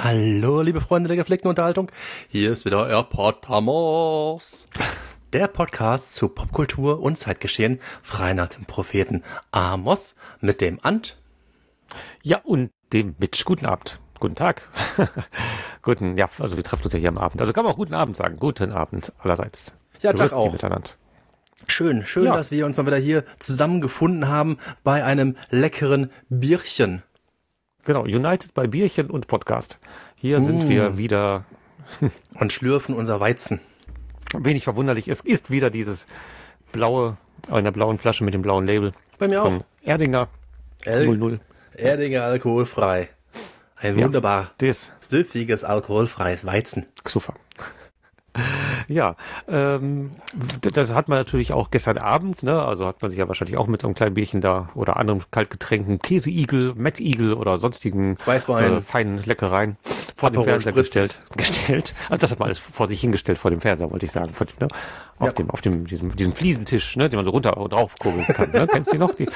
Hallo, liebe Freunde der gepflegten Unterhaltung. Hier ist wieder Erpotamos. Der Podcast zu Popkultur und Zeitgeschehen, frei nach dem Propheten Amos mit dem Ant. Ja, und dem Mitch. Guten Abend. Guten Tag. Also wir treffen uns ja hier am Abend. Also kann man auch guten Abend sagen. Guten Abend allerseits. Ja, Tag auch. Miteinander. Schön, dass wir uns mal wieder hier zusammengefunden haben bei einem leckeren Bierchen. Genau, United bei Bierchen und Podcast. Hier sind wir wieder. Und schlürfen unser Weizen. Wenig verwunderlich, es ist wieder dieses blaue, in der blauen Flasche mit dem blauen Label. Bei mir von auch. Erdinger 00. Erdinger alkoholfrei. Ein wunderbar süffiges, alkoholfreies Weizen. Super. Ja, das hat man natürlich auch gestern Abend, ne? Also hat man sich ja wahrscheinlich auch mit so einem kleinen Bierchen da oder anderen Kaltgetränken, Käseigel, Mettigel oder sonstigen Weißwein, feinen Leckereien vor dem Fernseher gestellt. Also das hat man alles vor sich hingestellt vor dem Fernseher, wollte ich sagen. Auf diesem Fliesentisch, ne, den man so runter und drauf kurbeln kann. Ne? Kennst du die noch? Ich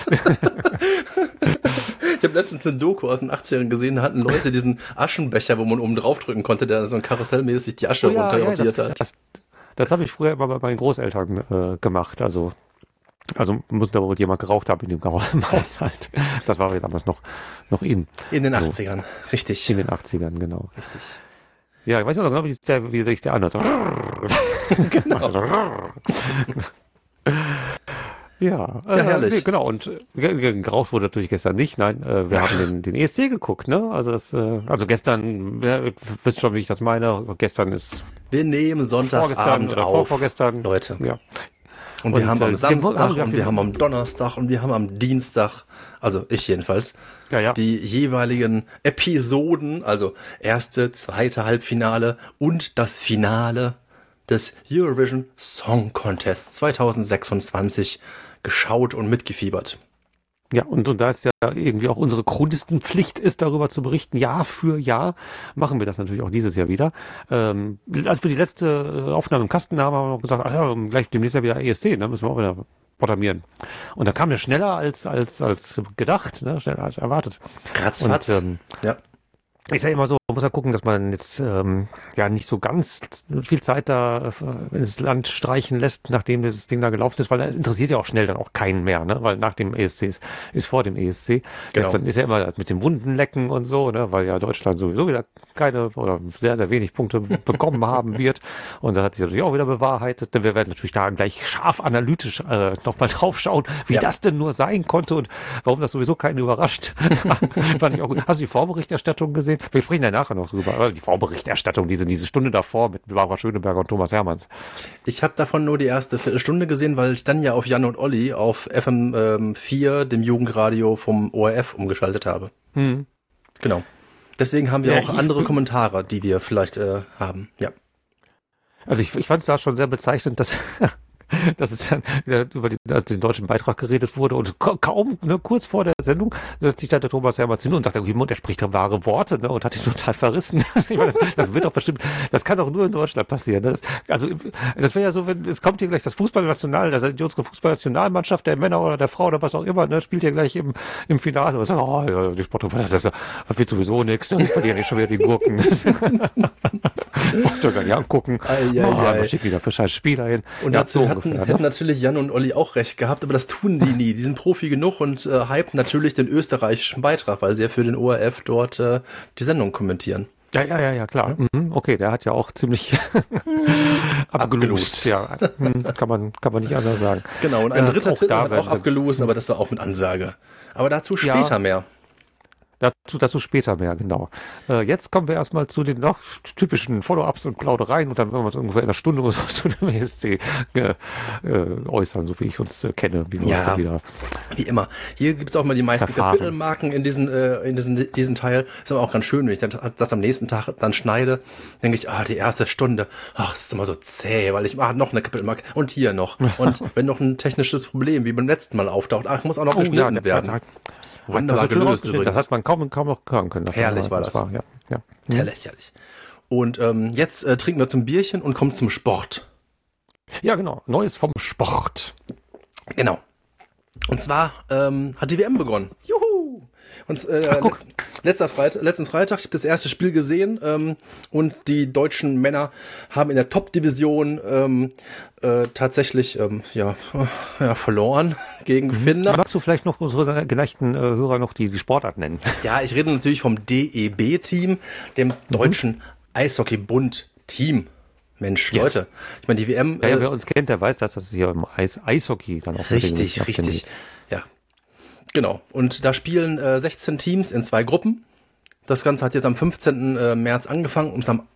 habe letztens eine Doku aus den 80ern gesehen, da hatten Leute diesen Aschenbecher, wo man oben drauf drücken konnte, der so ein karussellmäßig die Asche runterrotiert hat. Das habe ich früher immer bei meinen Großeltern gemacht. Also muss da wohl jemand geraucht haben in dem Haushalt. Das war ja damals noch in. In den 80ern, richtig. In den 80ern, genau. Richtig. Ja, ich weiß noch genau, wie sich der anhört. Genau. Ja, herrlich. Genau, und geraucht wurde natürlich gestern nicht. Nein, wir haben den ESC geguckt, ne? Also gestern, ihr wisst schon, wie ich das meine. Gestern ist wir nehmen Sonntagabend auf. Vorgestern. Leute. Ja. Und wir haben am Samstag und wir haben am Donnerstag und wir haben am Dienstag, also ich jedenfalls, die jeweiligen Episoden, also erste, zweite Halbfinale und das Finale des Eurovision Song Contest 2026 geschaut und mitgefiebert. Ja, und da ist ja irgendwie auch unsere Chronistenpflicht ist, darüber zu berichten. Jahr für Jahr machen wir das natürlich auch dieses Jahr wieder. Als wir die letzte Aufnahme im Kasten haben, haben wir auch gesagt, gleich demnächst ja wieder ESC, ne, müssen wir auch wieder programmieren. Und da kam der schneller als gedacht, ne, schneller als erwartet. Ratzfatz. Ja. Ich sage immer so, man muss ja gucken, dass man jetzt nicht so ganz viel Zeit da ins Land streichen lässt, nachdem das Ding da gelaufen ist, weil das interessiert ja auch schnell dann auch keinen mehr, ne? Weil nach dem ESC ist vor dem ESC. Genau. Jetzt dann ist ja immer mit dem Wundenlecken und so, ne? Weil ja Deutschland sowieso wieder keine oder sehr, sehr wenig Punkte bekommen haben wird. Und da hat sich natürlich auch wieder bewahrheitet. Denn wir werden natürlich da gleich scharf analytisch nochmal drauf schauen, wie das denn nur sein konnte und warum das sowieso keinen überrascht. Fand ich auch gut. Hast du die Vorberichterstattung gesehen? Wir sprechen ja nachher noch drüber. Aber die Vorberichterstattung, diese Stunde davor mit Barbara Schöneberger und Thomas Hermanns. Ich habe davon nur die erste Viertelstunde gesehen, weil ich dann ja auf Jan und Olli auf FM 4, dem Jugendradio vom ORF, umgeschaltet habe. Genau. Deswegen haben wir auch andere Kommentare, die wir vielleicht haben. Ja. Also ich fand es da schon sehr bezeichnend, dass es dann über den deutschen Beitrag geredet wurde und kaum, ne, kurz vor der Sendung setzt sich da der Thomas Hermanns hin und sagt, der spricht da wahre Worte, ne, und hat ihn total verrissen. Ich meine, das wird doch bestimmt, das kann doch nur in Deutschland passieren. Das wäre ja so, wenn, es kommt hier gleich das unsere Fußballnationalmannschaft der Männer oder der Frau oder was auch immer, ne, spielt hier gleich im Finale und sagt, die Sportler, das wird sowieso nichts, ich verliere nicht schon wieder die Gurken. Wollt ihr gar nicht angucken. Man schickt wieder für scheiß Spieler hin. Und dazu hätten natürlich Jan und Olli auch recht gehabt, aber das tun sie nie. Die sind Profi genug und hypen natürlich den österreichischen Beitrag, weil sie ja für den ORF dort die Sendung kommentieren. Ja, klar. Okay, der hat ja auch ziemlich abgelost. Ja, kann man nicht anders sagen. Genau, und ein dritter Titel hat auch abgelost, aber das war auch mit Ansage. Aber dazu später mehr. Dazu später mehr, genau. Jetzt kommen wir erstmal zu den noch typischen Follow-ups und Plaudereien und dann werden wir uns ungefähr in einer Stunde oder so zu dem ESC äußern, so wie ich uns kenne, wie wir uns da wieder. Wie immer. Hier gibt es auch mal die meisten Kapitelmarken in diesen Teil. Ist aber auch ganz schön, wenn ich das am nächsten Tag dann schneide, denke ich, die erste Stunde, das ist immer so zäh, weil ich noch eine Kapitelmarke und hier noch. Und wenn noch ein technisches Problem wie beim letzten Mal auftaucht, muss auch noch geschnitten werden. Wunderbar gelöst übrigens. Das hat man kaum noch hören können. Herrlich war das. Herrlich. Und jetzt trinken wir zum Bierchen und kommen zum Sport. Ja, genau. Neues vom Sport. Genau. Und zwar hat die WM begonnen. Juhu! Und letzten Freitag, ich habe das erste Spiel gesehen und die deutschen Männer haben in der Top-Division tatsächlich verloren gegen Finnland. Magst du vielleicht noch unsere geneigten Hörer noch die Sportart nennen? Ja, ich rede natürlich vom DEB-Team, dem Deutschen Eishockeybund-Team. Mensch, yes. Leute, ich meine, die WM... Ja, wer uns kennt, der weiß, dass das hier im Eishockey dann auch... Richtig. Ja, genau. Und da spielen 16 Teams in 2 Gruppen. Das Ganze hat jetzt am 15. März angefangen,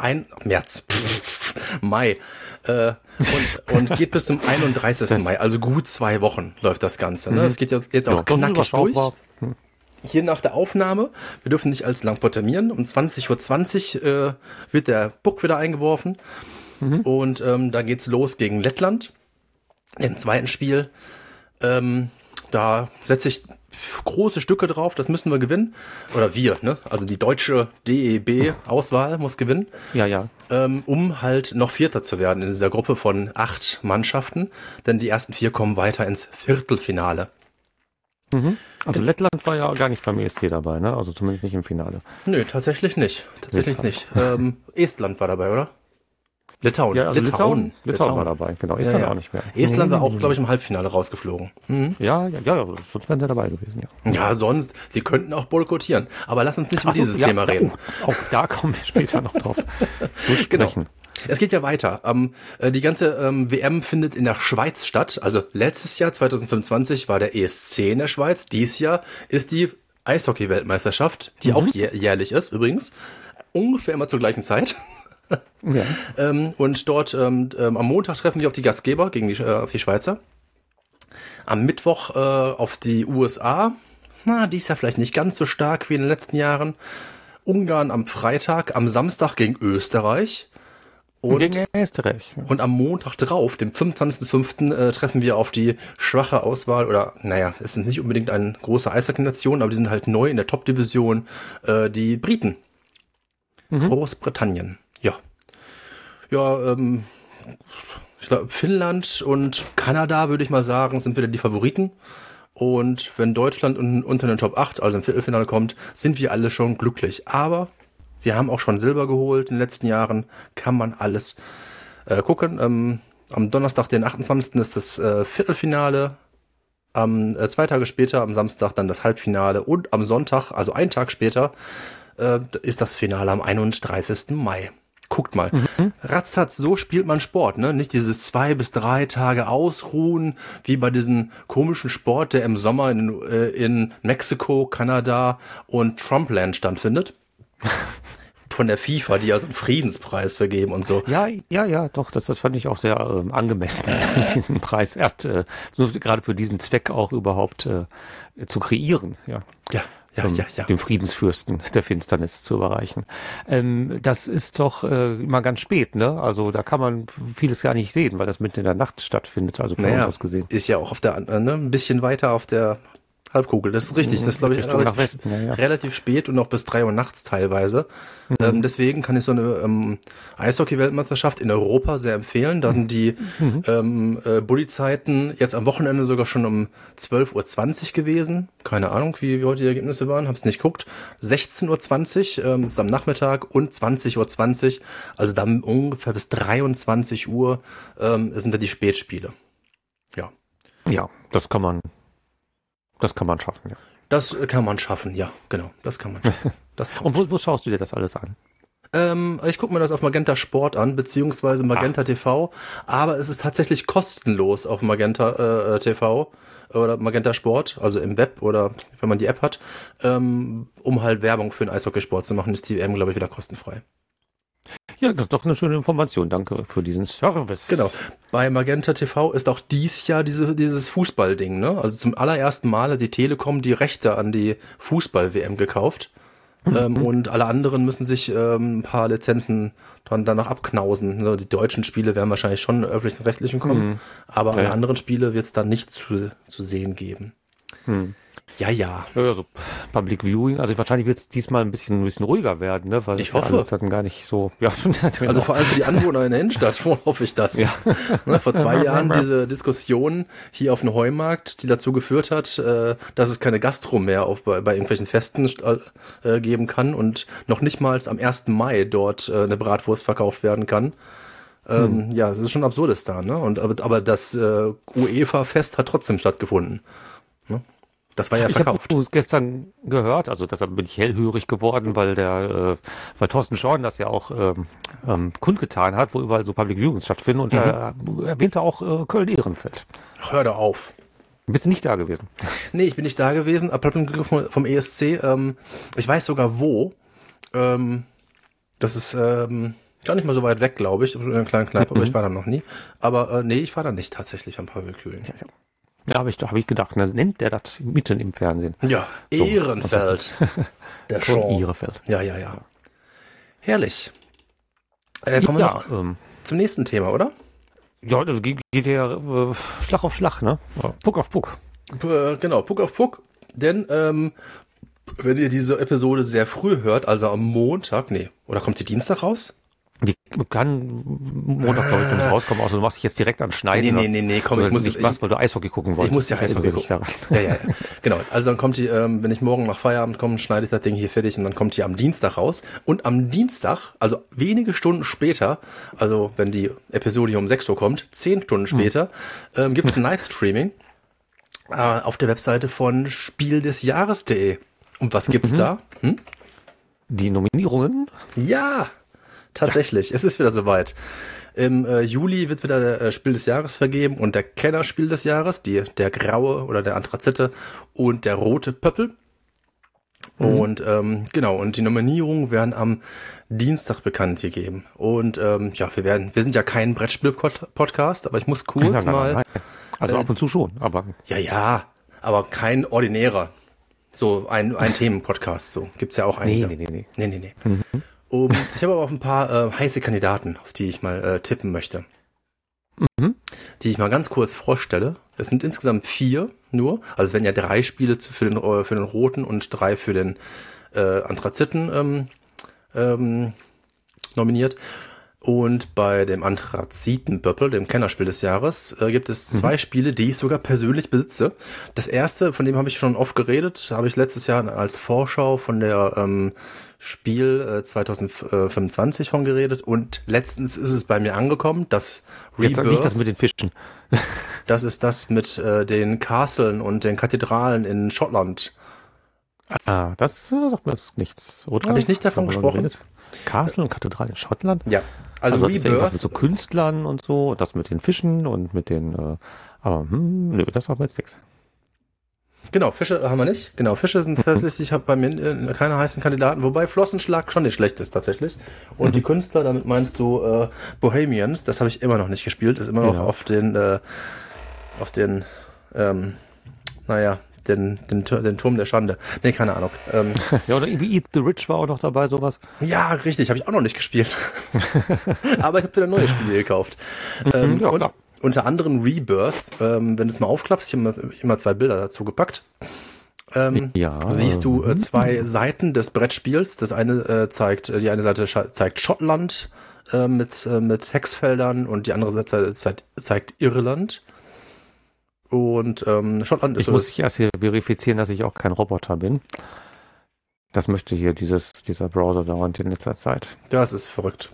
Mai. Und geht bis zum 31. Mai, also gut 2 Wochen läuft das Ganze. Ne? Es geht jetzt auch knackig durch. Hier nach der Aufnahme, wir dürfen nicht allzu lang programmieren, um 20.20 Uhr wird der Puck wieder eingeworfen und da geht's los gegen Lettland im zweiten Spiel. Da setze ich große Stücke drauf, das müssen wir gewinnen. Oder wir, ne? Also die deutsche DEB-Auswahl muss gewinnen. Ja. Um halt noch Vierter zu werden in dieser Gruppe von 8 Mannschaften. Denn die ersten 4 kommen weiter ins Viertelfinale. Also Lettland war ja gar nicht beim ESC dabei, ne? Also zumindest nicht im Finale. Nö, tatsächlich nicht. Estland war dabei, oder? Litauen. Ja, also Litauen war dabei, genau. Estland auch nicht mehr. Estland war auch, glaube ich, im Halbfinale rausgeflogen. Ja, sonst wären sie dabei gewesen, ja. Ja, sonst, sie könnten auch boykottieren. Aber lass uns nicht über dieses Thema reden. Auch da kommen wir später noch drauf zu sprechen. Genau. Es geht ja weiter. Die ganze WM findet in der Schweiz statt. Also letztes Jahr, 2025, war der ESC in der Schweiz. Dieses Jahr ist die Eishockey-Weltmeisterschaft, die auch jährlich ist, übrigens. Ungefähr immer zur gleichen Zeit. Ja. Und dort am Montag treffen wir auf die Gastgeber auf die Schweizer. Am Mittwoch auf die USA. Die ist ja vielleicht nicht ganz so stark wie in den letzten Jahren. Ungarn am Freitag, am Samstag gegen Österreich. Und gegen Österreich. Und am Montag drauf, dem 25.05., treffen wir auf die schwache Auswahl, oder es sind nicht unbedingt eine große Eishockey-Nation, aber die sind halt neu in der Top-Division, die Briten. Großbritannien. Ja, ich glaube, Finnland und Kanada, würde ich mal sagen, sind wieder die Favoriten. Und wenn Deutschland unter den Top 8, also im Viertelfinale kommt, sind wir alle schon glücklich. Aber wir haben auch schon Silber geholt in den letzten Jahren. Kann man alles gucken. Am Donnerstag, den 28. ist das Viertelfinale. 2 Tage später, am Samstag, dann das Halbfinale. Und am Sonntag, also einen Tag später, ist das Finale am 31. Mai. Guckt mal. Ratzfatz, so spielt man Sport, ne? Nicht dieses 2 bis 3 Tage ausruhen, wie bei diesem komischen Sport, der im Sommer in Mexiko, Kanada und Trumpland stattfindet. Von der FIFA, die ja so einen Friedenspreis vergeben und so. Ja, doch, das fand ich auch sehr angemessen, diesen Preis erst gerade für diesen Zweck auch überhaupt zu kreieren, ja. Ja. Dem Friedensfürsten der Finsternis zu überreichen. Das ist doch immer ganz spät, ne? Also da kann man vieles gar nicht sehen, weil das mitten in der Nacht stattfindet, also von uns aus gesehen. Ist ja auch auf der, ein bisschen weiter auf der Halbkugel, das ist richtig. Das ist, glaube ich, relativ spät und noch bis 3 Uhr nachts teilweise. Deswegen kann ich so eine Eishockey-Weltmeisterschaft in Europa sehr empfehlen. Da sind die Bulli-Zeiten jetzt am Wochenende sogar schon um 12.20 Uhr gewesen. Keine Ahnung, wie heute die Ergebnisse waren, hab's nicht geguckt. 16.20 Uhr ist am Nachmittag und 20.20 Uhr, also dann ungefähr bis 23 Uhr sind da die Spätspiele. Ja. Ja, das kann man schaffen, ja. Das kann man schaffen, ja, genau. Das kann man schaffen. Und wo schaust du dir das alles an? Ich gucke mir das auf Magenta Sport an, beziehungsweise Magenta TV, aber es ist tatsächlich kostenlos auf Magenta TV oder Magenta Sport, also im Web oder wenn man die App hat, um halt Werbung für den Eishockeysport zu machen, ist die WM, glaube ich, wieder kostenfrei. Ja, das ist doch eine schöne Information. Danke für diesen Service. Genau. Bei Magenta TV ist auch dies Jahr dieses Fußballding, ne? Also zum allerersten Mal hat die Telekom die Rechte an die Fußball-WM gekauft. Und alle anderen müssen sich ein paar Lizenzen dann danach abknausen. Also die deutschen Spiele werden wahrscheinlich schon öffentlich-rechtlichen kommen, aber alle anderen Spiele wird es dann nicht zu sehen geben. Ja, ja. Ja, so Public Viewing. Also wahrscheinlich wird es diesmal ein bisschen ruhiger werden, ne? Weil ich hoffe. alles dann gar nicht so. Ja, genau. Also vor allem für die Anwohner in der Innenstadt hoffe ich das. Ja. Ne, vor 2 Jahren diese Diskussion hier auf dem Heumarkt, die dazu geführt hat, dass es keine Gastro mehr bei irgendwelchen Festen geben kann und noch nicht mal am 1. Mai dort eine Bratwurst verkauft werden kann. Ja, es ist schon Absurdistan, ne? Aber das UEFA-Fest hat trotzdem stattgefunden. Ne? Das war ja verkauft. Ich habe es gestern gehört, also deshalb bin ich hellhörig geworden, weil weil Thorsten Schorn das ja auch kundgetan hat, wo überall so Public Viewings stattfinden und er erwähnte auch Köln-Ehrenfeld. Hör doch auf. Bist du nicht da gewesen? Nee, ich bin nicht da gewesen, vom ESC. Ich weiß sogar wo. Das ist gar nicht mal so weit weg, glaube ich. In einer kleinen Kneipe, aber ich war da noch nie. Aber nee, ich war da nicht tatsächlich am Public Viewing. Ja, habe ich gedacht, dann nennt der das mitten im Fernsehen. Ja, so. Ehrenfeld. Der Show. Ehrenfeld. Ja. Herrlich. Kommen wir zum nächsten Thema, oder? Ja, das geht ja Schlag auf Schlag, ne? Ja. Puck auf Puck. Genau, Puck auf Puck. Denn wenn ihr diese Episode sehr früh hört, also am Montag, oder kommt sie Dienstag raus? Die kann Montag, glaube ich, noch nicht rauskommen, außer du machst dich jetzt direkt an Schneiden. Nee, komm, ich muss nicht was, weil du Eishockey gucken wolltest. Ich muss ja Eishockey gucken. Ja. Genau, also dann kommt die, wenn ich morgen nach Feierabend komme, schneide ich das Ding hier fertig und dann kommt die am Dienstag raus. Und am Dienstag, also wenige Stunden später, also wenn die Episode hier um 6 Uhr kommt, 10 Stunden später, gibt es ein Livestreaming auf der Webseite von spieldesjahres.de. Und was gibt's da? Die Nominierungen? Ja! Tatsächlich, es ist wieder soweit. Im Juli wird wieder der Spiel des Jahres vergeben und der Kennerspiel des Jahres, der graue oder der Anthrazite und der rote Pöppel. Und genau, und die Nominierungen werden am Dienstag bekannt gegeben. Und wir sind ja kein Brettspiel-Podcast, aber ich muss kurz nein. Also ab und zu schon, aber... Ja, aber kein ordinärer. So ein Themenpodcast, so. Gibt's ja auch einige. Nee. Ich habe aber auch ein paar heiße Kandidaten, auf die ich mal tippen möchte. Die ich mal ganz kurz vorstelle. Es sind insgesamt 4 nur. Also es werden ja 3 Spiele für den roten und 3 für den Anthraziten nominiert. Und bei dem Anthrazitenpöppel, dem Kennerspiel des Jahres, gibt es 2 Spiele, die ich sogar persönlich besitze. Das erste, von dem habe ich schon oft geredet, habe ich letztes Jahr als Vorschau von der Spiel 2025 von geredet und letztens ist es bei mir angekommen, das Rebirth. Jetzt nicht das mit den Fischen. Das ist das mit den Castlen und den Kathedralen in Schottland. Das sagt mir jetzt nichts, oder? Habe ich nicht davon gesprochen? Castle und Kathedralen in Schottland? Ja. Also das ist ja irgendwas mit so Künstlern und so, das mit den Fischen und mit den, aber nö, das haben wir jetzt nichts. Genau, Fische haben wir nicht. Genau, Fische sind tatsächlich, ich habe bei mir keine heißen Kandidaten, wobei Flossenschlag schon nicht schlecht ist tatsächlich. Und die Künstler, damit meinst du Bohemians, das habe ich immer noch nicht gespielt, ist immer noch auf den Turm der Schande. Nee, keine Ahnung. Ja, oder irgendwie Eat the Rich war auch noch dabei, sowas. Ja, richtig, habe ich auch noch nicht gespielt. Aber ich habe wieder neue Spiele gekauft. Ja, klar. Unter anderem Rebirth, wenn du es mal aufklappst, ich habe immer 2 Bilder dazu gepackt, siehst du 2 Seiten des Brettspiels. Die eine Seite zeigt Schottland mit Hexfeldern und die andere Seite zeigt Irland. Und Schottland ist... Ich muss erst hier verifizieren, dass ich auch kein Roboter bin. Das möchte hier dieser Browser dauernd in letzter Zeit. Das ist verrückt.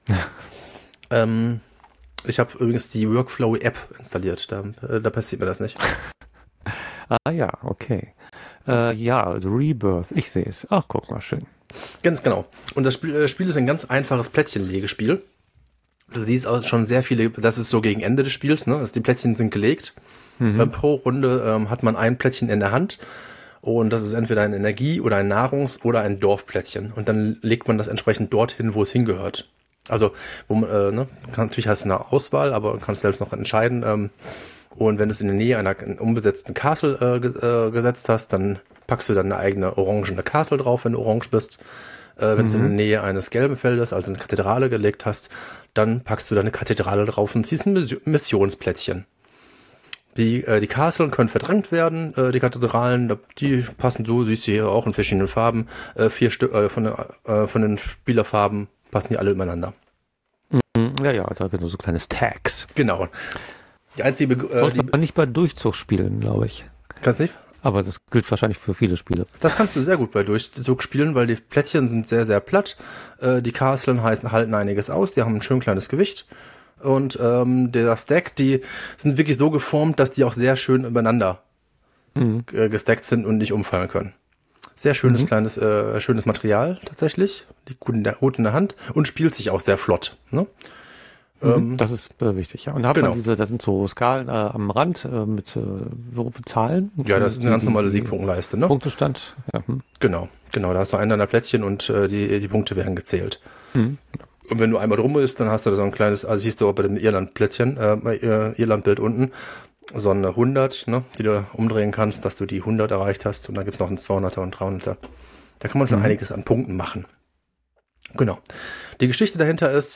Ich habe übrigens die Workflow-App installiert. Da passiert mir das nicht. Ja, okay. Also Rebirth, ich sehe es. Ach, guck mal, schön. Ganz genau. Und das Spiel ist ein ganz einfaches Plättchenlegespiel. Du siehst auch schon sehr viele, das ist so gegen Ende des Spiels, ne? Also die Plättchen sind gelegt. Pro Runde hat man ein Plättchen in der Hand. Und das ist entweder ein Energie- oder ein Nahrungs- oder ein Dorfplättchen. Und dann legt man das entsprechend dorthin, wo es hingehört. Also, natürlich hast du eine Auswahl, aber du kannst selbst noch entscheiden. Und wenn du es in der Nähe einer unbesetzten Castle gesetzt hast, dann packst du dann eine eigene orangene Castle drauf, wenn du orange bist. Wenn du es in der Nähe eines gelben Feldes, also eine Kathedrale gelegt hast, dann packst du deine Kathedrale drauf und ziehst ein Missionsplättchen. Die Castlen können verdrängt werden, die Kathedralen, die passen so, siehst du hier auch in verschiedenen Farben. 4 Stück von den Spielerfarben passen die alle übereinander. Ja, da gibt es so kleines Tags. Genau. Die einzige Sollte man nicht bei Durchzug spielen, glaube ich. Kannst nicht? Aber das gilt wahrscheinlich für viele Spiele. Das kannst du sehr gut bei Durchzug spielen, weil die Plättchen sind sehr, sehr platt. Die Castlen halten einiges aus, die haben ein schön kleines Gewicht. Und der Stack, die sind wirklich so geformt, dass die auch sehr schön übereinander gestackt sind und nicht umfallen können. Sehr schönes, kleines, schönes Material tatsächlich. Liegt gut in der Hand und spielt sich auch sehr flott. Ne? Das ist wichtig, ja. Und da man da sind so Skalen am Rand mit so Zahlen. Ja, das ist eine ganz normale Siegpunktleiste, ne? Punktestand. Ja. Genau. Da hast du einander Plättchen und die Punkte werden gezählt. Und wenn du einmal drum bist, dann hast du da so ein kleines, also siehst du auch bei dem Irland-Plättchen, Irland-Bild unten, so eine 100, ne, die du umdrehen kannst, dass du die 100 erreicht hast. Und dann gibt's noch einen 200er und 300er. Da kann man schon einiges an Punkten machen. Genau. Die Geschichte dahinter ist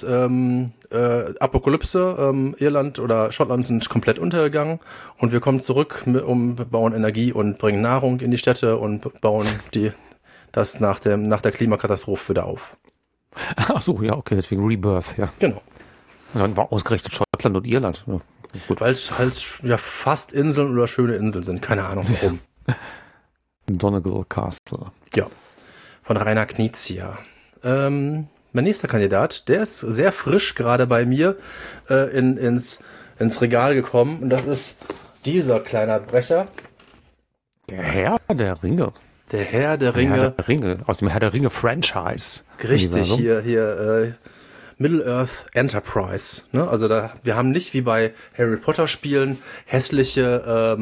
Apokalypse. Irland oder Schottland sind komplett untergegangen und wir kommen zurück, bauen Energie und bringen Nahrung in die Städte und bauen das nach der Klimakatastrophe wieder auf. Ach so, ja, okay, deswegen Rebirth, ja. Genau. Und dann war ausgerechnet Schottland und Irland. Ja, gut. Weil es ja fast Inseln oder schöne Inseln sind. Keine Ahnung warum. Donegal Castle. Ja. Von Rainer Knizia. Mein nächster Kandidat, der ist sehr frisch gerade bei mir ins Regal gekommen. Und das ist dieser kleine Brecher. Der Herr der Ringe. Der Herr der Ringe. Herr der Ringe, aus dem Herr der Ringe Franchise. Richtig, hier Middle-earth Enterprise. Ne? Also wir haben nicht wie bei Harry Potter Spielen hässliche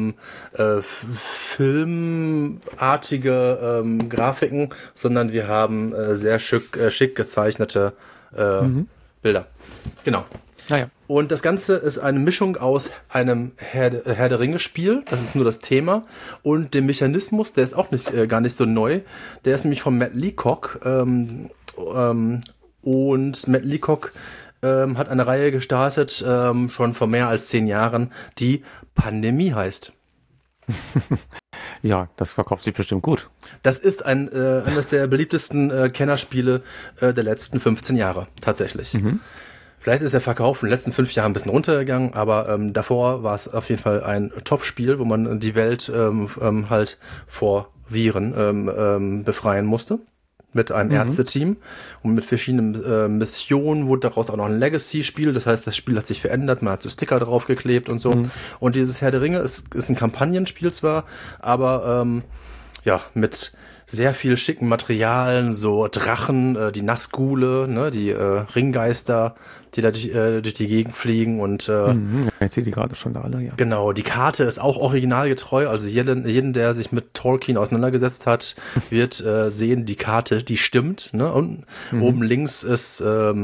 filmartige Grafiken, sondern wir haben sehr schick gezeichnete Bilder. Genau. Naja. Und das Ganze ist eine Mischung aus einem Herr der Ringe Spiel, das ist nur das Thema, und dem Mechanismus, der ist auch gar nicht so neu. Der ist nämlich von Matt Leacock. Und Matt Leacock hat eine Reihe gestartet, schon vor mehr als 10 Jahren, die Pandemie heißt. Ja, das verkauft sich bestimmt gut. Das ist eines der beliebtesten Kennerspiele der letzten 15 Jahre, tatsächlich. Vielleicht ist der Verkauf in den letzten 5 Jahren ein bisschen runtergegangen, aber davor war es auf jeden Fall ein Top-Spiel, wo man die Welt halt vor Viren befreien musste. Mit einem Ärzteteam und mit verschiedenen Missionen wurde daraus auch noch ein Legacy-Spiel. Das heißt, das Spiel hat sich verändert, man hat so Sticker draufgeklebt und so. Und dieses Herr der Ringe ist ein Kampagnenspiel zwar, aber mit sehr viel schicken Materialien, so Drachen, die Nazgule, ne, die Ringgeister, die da durch die Gegend fliegen und ich sehe die gerade schon da alle, ja. Genau, die Karte ist auch originalgetreu, also jeden, der sich mit Tolkien auseinandergesetzt hat, wird sehen, die Karte, die stimmt, ne? Und oben links ist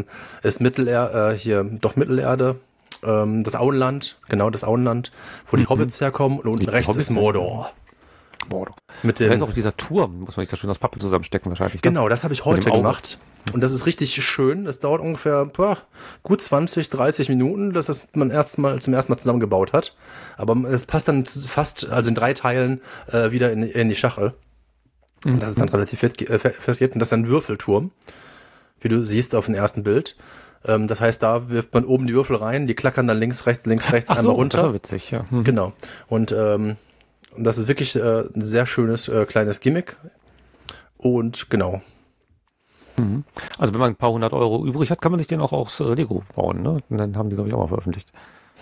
Mittelerde, das Auenland, wo die Hobbits herkommen, und unten rechts ist Mordor. Da ist auch dieser Turm, muss man sich da schön aus Pappe zusammenstecken wahrscheinlich. Genau, das habe ich heute gemacht. Und das ist richtig schön. Das dauert ungefähr gut 20, 30 Minuten, dass man zum ersten Mal zusammengebaut hat. Aber es passt dann fast, also in 3 Teilen, wieder in die Schachtel. Und das ist dann relativ festgeht. Und das ist ein Würfelturm, wie du siehst auf dem ersten Bild. Das heißt, da wirft man oben die Würfel rein, die klackern dann links, rechts einmal runter. Das war witzig, ja. Genau. Und das ist wirklich ein sehr schönes kleines Gimmick. Und genau. Also wenn man ein paar 100 Euro übrig hat, kann man sich den auch aus Lego bauen, ne? Und dann haben die, glaube ich, auch mal veröffentlicht.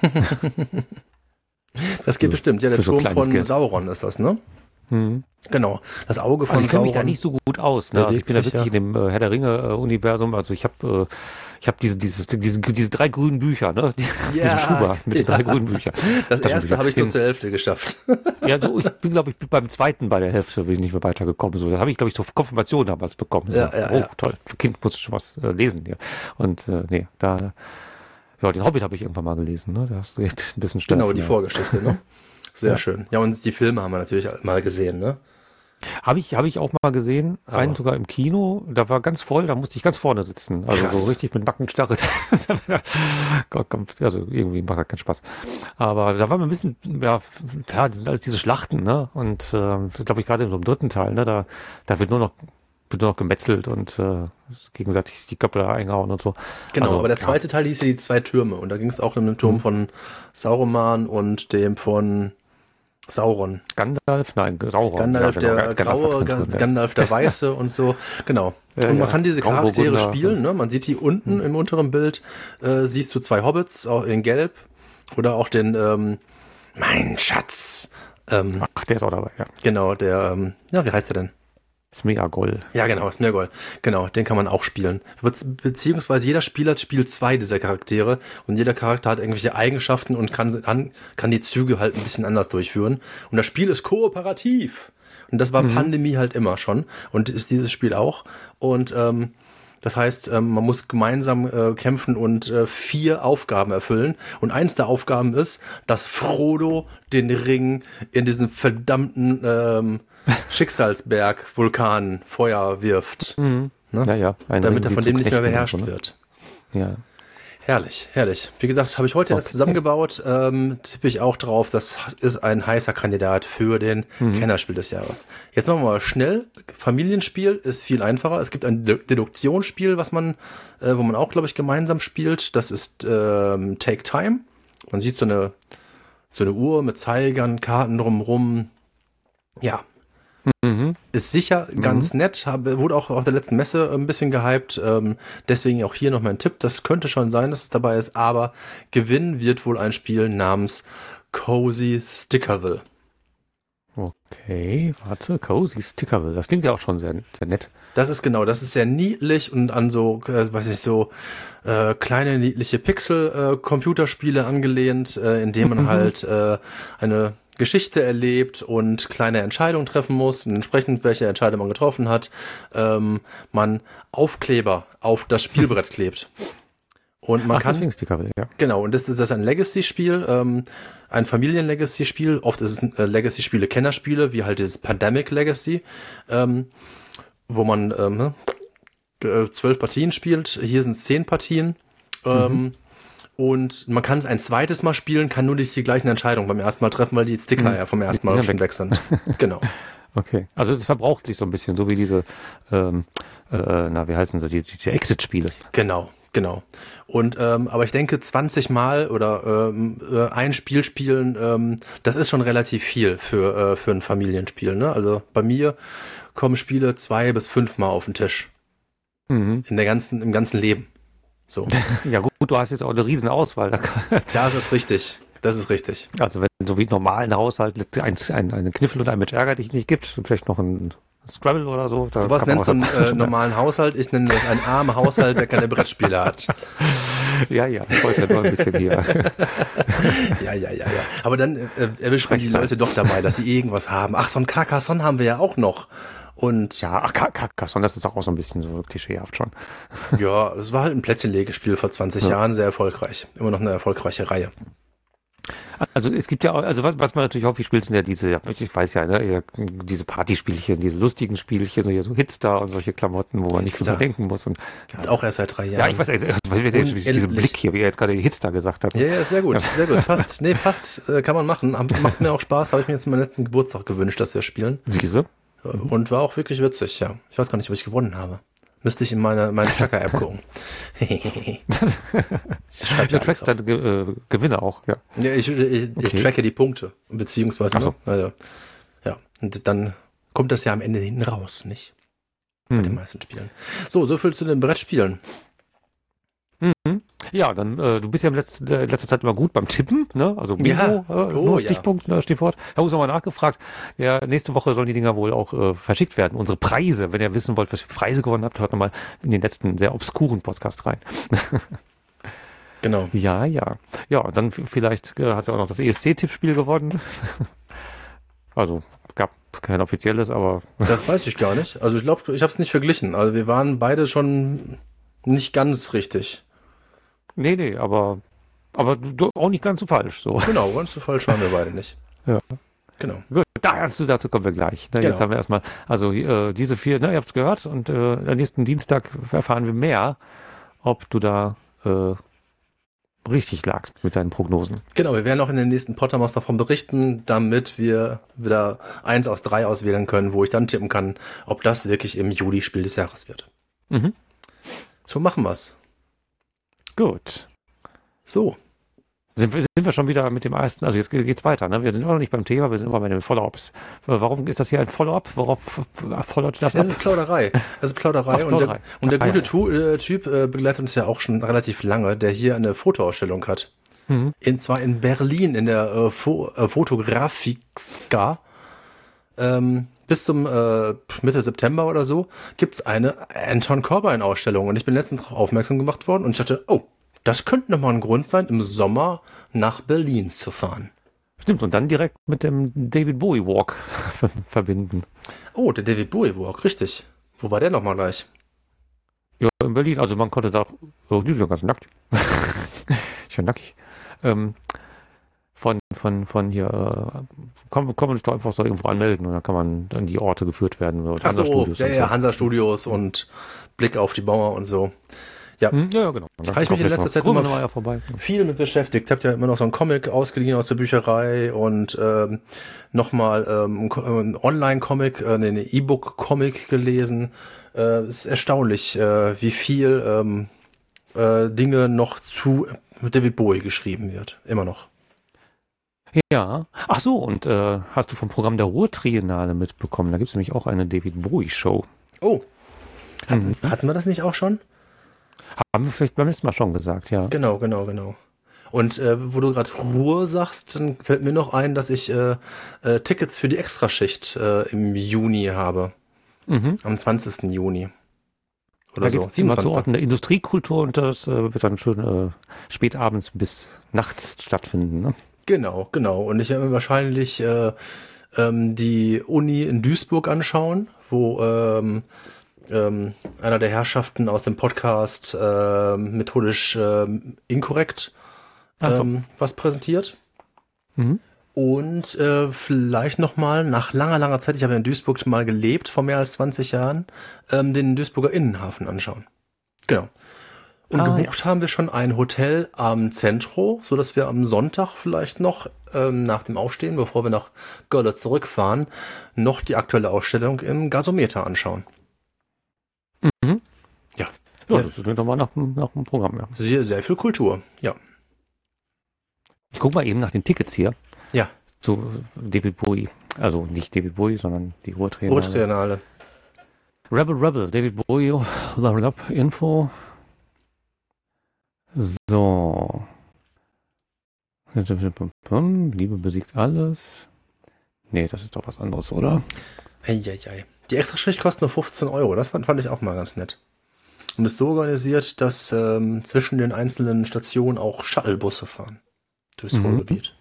Das geht bestimmt. Ja, der Turm so von Geld. Sauron ist das, ne? Genau. Das Auge von Sauron. Ich kenne mich da nicht so gut aus, ne? Also ich bin da wirklich in dem Herr der Ringe-Universum. Also ich habe diese 3 grünen Bücher, ne? Diesen Schuber mit 3 grünen Büchern. Das erste habe ich nur zur Hälfte geschafft. Ja, so, ich bin, glaube ich, beim zweiten bei der Hälfte bin ich nicht mehr weitergekommen. So, da habe ich, glaube ich, zur Konfirmation damals bekommen. So, toll. Für Kind muss ich schon was lesen hier. Und den Hobbit habe ich irgendwann mal gelesen, ne? Da hast du echt ein bisschen Stoff. Genau, die Vorgeschichte, ne? Sehr schön. Ja, und die Filme haben wir natürlich mal gesehen, ne? Hab ich auch mal gesehen, einen sogar im Kino, da war ganz voll, da musste ich ganz vorne sitzen. Also krass. So richtig mit Nackenstarre. Also irgendwie macht das keinen Spaß. Aber da war mir ein bisschen, ja, das sind alles diese Schlachten, ne? Und glaube ich gerade in so einem dritten Teil, ne, da wird nur noch gemetzelt und gegenseitig die Köpfe da eingehauen und so. Genau, also, aber der zweite Teil hieß ja die 2 Türme und da ging es auch um den Turm von Saruman und dem von Sauron. Gandalf? Nein, Sauron. Gandalf der Graue, Gandalf der Weiße und so. Genau. Ja, und man kann diese Charaktere spielen, ne? Man sieht die unten im unteren Bild, siehst du 2 Hobbits, auch in Gelb. Oder auch den, mein Schatz. Ach, der ist auch dabei, ja. Genau, der, wie heißt der denn? Smeagol. Ja, genau, Smeagol. Genau, den kann man auch spielen. Beziehungsweise jeder Spieler spielt 2 dieser Charaktere und jeder Charakter hat irgendwelche Eigenschaften und kann die Züge halt ein bisschen anders durchführen. Und das Spiel ist kooperativ. Und das war Pandemie halt immer schon und ist dieses Spiel auch. Und das heißt, man muss gemeinsam kämpfen und 4 Aufgaben erfüllen. Und eins der Aufgaben ist, dass Frodo den Ring in diesen verdammten Schicksalsberg, Vulkan, Feuer wirft. Ne? Ja. Damit er von dem nicht mehr beherrscht wird. Ja. Herrlich, herrlich. Wie gesagt, habe ich heute erst zusammengebaut. Tippe ich auch drauf. Das ist ein heißer Kandidat für den Kennerspiel des Jahres. Jetzt machen wir mal schnell. Familienspiel ist viel einfacher. Es gibt ein Deduktionsspiel, wo man auch, glaube ich, gemeinsam spielt. Das ist Take Time. Man sieht so eine Uhr mit Zeigern, Karten drumherum. Ja. Ist sicher ganz nett, wurde auch auf der letzten Messe ein bisschen gehypt, deswegen auch hier noch mein Tipp, das könnte schon sein, dass es dabei ist, aber gewinnen wird wohl ein Spiel namens Cozy Stickerville. Okay, warte, Cozy Stickerville, das klingt ja auch schon sehr, sehr nett. Das ist sehr niedlich und an so, kleine niedliche Pixel-Computerspiele angelehnt, indem man halt eine Geschichte erlebt und kleine Entscheidungen treffen muss und entsprechend welche Entscheidung man getroffen hat, man Aufkleber auf das Spielbrett klebt. Und man kann, ja. Genau, und das ist ein Legacy-Spiel, ein Familien-Legacy-Spiel. Oft ist es Legacy-Spiele, Kennerspiele, wie halt dieses Pandemic Legacy, wo man 12 Partien spielt. Hier sind es 10 Partien. Und man kann es ein zweites Mal spielen, kann nur nicht die gleichen Entscheidungen beim ersten Mal treffen, weil die Sticker ja vom ersten Mal schon weg sind. Genau. Okay, also es verbraucht sich so ein bisschen, so wie diese, wie heißen sie, die Exit-Spiele. Genau. Und aber ich denke 20 Mal oder ein Spiel spielen, das ist schon relativ viel für ein Familienspiel. Ne? Also bei mir kommen Spiele 2 bis 5 Mal auf den Tisch. Im ganzen Leben. So. Ja gut, du hast jetzt auch eine riesen Auswahl. Das ist richtig. Also wenn so wie normalen Haushalt einen Kniffel und ein Mensch ärgert dich nicht gibt, vielleicht noch ein Scrabble oder so. Sowas nennst du einen normalen Haushalt. Ich nenne das einen armen Haushalt, der keine Brettspiele hat. Ja, ich wollte ja nur ein bisschen hier. Ja. Aber dann erwischt man die Leute doch dabei, dass sie irgendwas haben. Ach, so ein Carcassonne haben wir ja auch noch. Und ja, Carcassonne, das ist auch so ein bisschen so klischeehaft schon. Ja, es war halt ein Plättchenlegespiel vor 20 Jahren, sehr erfolgreich. Immer noch eine erfolgreiche Reihe. Also es gibt ja auch, also was man natürlich häufig spielt, sind ja diese, ich weiß ja, ne, diese Partyspielchen, diese lustigen Spielchen, so Hitstar und solche Klamotten, wo man nicht drüber denken muss. Und gibt's auch erst seit 3 Jahren. Ja, ich weiß, diesen Blick hier, wie er jetzt gerade Hitstar gesagt hat. Ja, sehr gut. Passt, kann man machen. Macht mir auch Spaß, habe ich mir jetzt meinen letzten Geburtstag gewünscht, dass wir spielen. Siehste? Und war auch wirklich witzig, ja. Ich weiß gar nicht, ob ich gewonnen habe. Müsste ich in meine Tracker-App gucken. Du trackst dann Gewinne auch, ja. Ja, ich tracke die Punkte, beziehungsweise, so. Also, ja. Und dann kommt das ja am Ende hinten raus, nicht? Bei den meisten Spielen. So viel zu den Brettspielen. Ja, dann, du bist ja in letzter Zeit immer gut beim Tippen, ne? Also Bingo, nur Stichpunkt, Stichwort. Ich habe uns nochmal nachgefragt. Ja, nächste Woche sollen die Dinger wohl auch verschickt werden. Unsere Preise, wenn ihr wissen wollt, was ihr für Preise gewonnen habt, hört nochmal in den letzten sehr obskuren Podcast rein. Genau. Ja. Ja, und dann vielleicht hast du auch noch das ESC-Tippspiel gewonnen. Also gab kein offizielles, aber... Das weiß ich gar nicht. Also ich glaube, ich habe es nicht verglichen. Also wir waren beide schon nicht ganz richtig. Nee, aber du auch nicht ganz so falsch. So. Genau, ganz so falsch waren wir beide nicht. Ja. Genau. Gut, dazu kommen wir gleich. Genau. Jetzt haben wir erstmal, also diese 4, ihr habt es gehört, und am nächsten Dienstag erfahren wir mehr, ob du da richtig lagst mit deinen Prognosen. Genau, wir werden auch in den nächsten Pottermos davon berichten, damit wir wieder 1 aus 3 auswählen können, wo ich dann tippen kann, ob das wirklich im Juli Spiel des Jahres wird. Mhm. So machen wir's. Gut. So. Sind wir schon wieder mit dem ersten, also jetzt geht's weiter, ne? Wir sind immer noch nicht beim Thema, wir sind immer bei den Follow-ups. Warum ist das hier ein Follow-up? Worauf followt das ab? Es ist Plauderei. Und der gute Typ begleitet uns ja auch schon relativ lange, der hier eine Fotoausstellung hat. Mhm. Zwar in Berlin, in der Fotografikska. Bis zum Mitte September oder so gibt's eine Anton Corbijn-Ausstellung. Und ich bin letztens darauf aufmerksam gemacht worden und ich dachte, das könnte nochmal ein Grund sein, im Sommer nach Berlin zu fahren. Stimmt, und dann direkt mit dem David Bowie Walk verbinden. Oh, der David Bowie Walk, richtig. Wo war der nochmal gleich? Ja, in Berlin. Also man konnte da, die sind ganz nackt. Schon nackig. Von hier, kann man sich da einfach so irgendwo anmelden und dann kann man an die Orte geführt werden. Hansa-Studios. Ja, Hansa-Studios und Blick auf die Mauer und so. Ja, genau. Habe ich mich in letzter Zeit immer viel mit beschäftigt. Ich habe ja immer noch so einen Comic ausgeliehen aus der Bücherei und nochmal einen Online-Comic, einen E-Book-Comic gelesen. Ist erstaunlich, wie viel Dinge noch zu David Bowie geschrieben wird. Immer noch. Ja. Ach so, und hast du vom Programm der Ruhr-Triennale mitbekommen? Da gibt es nämlich auch eine David Bowie-Show. Oh. Hatten wir das nicht auch schon? Haben wir vielleicht beim letzten Mal schon gesagt, ja. Genau. Und wo du gerade Ruhr sagst, dann fällt mir noch ein, dass ich Tickets für die Extraschicht im Juni habe. Mhm. Am 20. Juni. Oder da so. Geht es immer zu Orten der Industriekultur und das wird dann schon spätabends bis nachts stattfinden, ne? Genau. Und ich werde mir wahrscheinlich die Uni in Duisburg anschauen, wo einer der Herrschaften aus dem Podcast methodisch inkorrekt was präsentiert. Mhm. Und vielleicht nochmal nach langer Zeit, ich habe in Duisburg mal gelebt, vor mehr als 20 Jahren, den Duisburger Innenhafen anschauen. Genau. Und gebucht haben wir schon ein Hotel am Zentro, so dass wir am Sonntag vielleicht noch nach dem Aufstehen, bevor wir nach Gölle zurückfahren, noch die aktuelle Ausstellung im Gasometer anschauen. Mhm. Ja, das klingt doch mal nach dem Programm, ja. Sehr, sehr viel Kultur, ja. Ich gucke mal eben nach den Tickets hier. Ja. Zu David Bowie. Also nicht David Bowie, sondern die Ruhr-Triennale. Rebel, David Bowie, Info. So. Liebe besiegt alles. Nee, das ist doch was anderes, oder? Eieiei. Die Extraschicht kostet nur 15 €. Das fand ich auch mal ganz nett. Und ist so organisiert, dass zwischen den einzelnen Stationen auch Shuttlebusse fahren. Durchs Ruhrgebiet.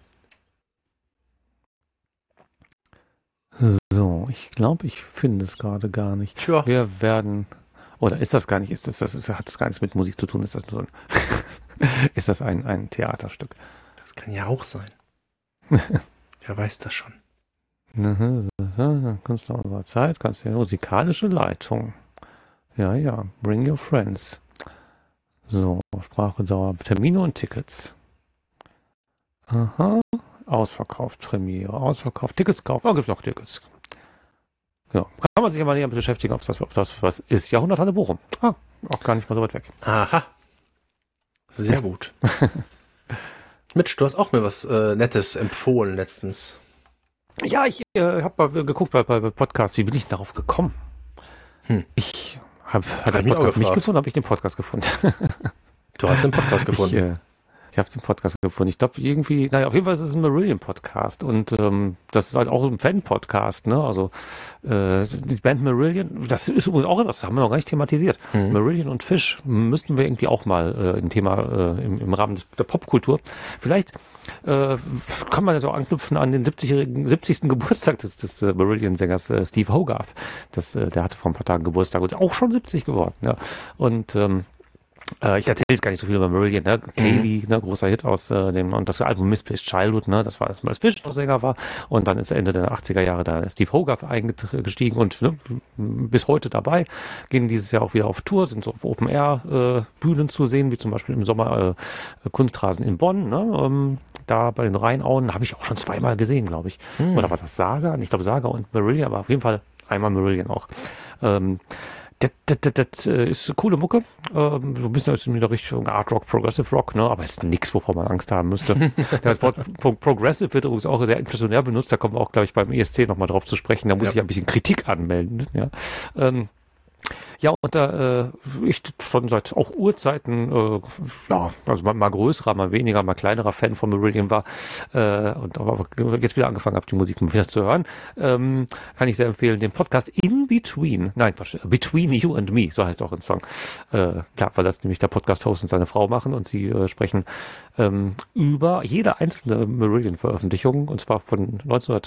So, ich glaube, ich finde es gerade gar nicht. Tja. Wir werden... Oder ist das gar nicht? Hat das gar nichts mit Musik zu tun? Ist das nur ist das ein Theaterstück? Das kann ja auch sein. Wer weiß das schon. Künstler unserer Zeit, musikalische Leitung. Ja, bring your friends. So, Sprache, Dauer, Termine und Tickets. Aha, ausverkauft, Premiere, ausverkauft, Tickets kaufen. Gibt's auch Tickets. Ja, kann man sich ja mal näher beschäftigen, ob das was ist. Jahrhunderthalle Bochum. Auch gar nicht mal so weit weg. Aha. Sehr gut. Mitch, du hast auch mir was Nettes empfohlen letztens. Ja, ich habe mal geguckt bei Podcasts. Wie bin ich darauf gekommen? Ich habe den Podcast nicht gefunden, habe ich den Podcast gefunden. Du hast den Podcast gefunden? Ich habe den Podcast gefunden. Ich glaube irgendwie, auf jeden Fall ist es ein Marillion-Podcast und das ist halt auch ein Fan-Podcast, ne? Also die Band Marillion, das ist übrigens auch etwas, das haben wir noch gar nicht thematisiert. Marillion und Fish müssten wir irgendwie auch mal ein Thema im Rahmen der Popkultur. Vielleicht kann man das auch anknüpfen an den 70. Geburtstag des Marillion-Sängers Steve Hogarth. Der hatte vor ein paar Tagen Geburtstag und ist auch schon 70 geworden. Ja. Und Ich erzähle jetzt gar nicht so viel über Marillion, ne? Kaylee, ne? Großer Hit aus dem, und das Album Misplaced Childhood, ne? Das war das, als Fish noch Sänger war, und dann ist Ende der 80er Jahre da Steve Hogarth eingestiegen und ne, bis heute dabei, gehen dieses Jahr auch wieder auf Tour, sind so auf Open-Air-Bühnen zu sehen, wie zum Beispiel im Sommer Kunstrasen in Bonn, ne? Da bei den Rheinauen, habe ich auch schon zweimal gesehen, glaube ich. Oder war das Saga? Ich glaube Saga und Marillion, aber auf jeden Fall einmal Marillion auch. Das ist eine coole Mucke. So ein bisschen in der Richtung Art Rock, Progressive Rock, ne? Aber ist nichts, wovor man Angst haben müsste. Das Wort Progressive wird übrigens auch sehr inflationär benutzt. Da kommen wir auch, glaube ich, beim ESC nochmal drauf zu sprechen. Da muss ich ein bisschen Kritik anmelden. Ja, ja, und da ich schon seit auch Urzeiten, ja, also mal größerer, mal weniger, mal kleinerer Fan von Marillion war und aber jetzt wieder angefangen habe, die Musik wieder zu hören, kann ich sehr empfehlen, den Podcast In Between, nein, Between You and Me, so heißt auch ein Song. Klar, weil das nämlich der Podcast-Host und seine Frau machen und sie sprechen über jede einzelne Marillion-Veröffentlichung, und zwar von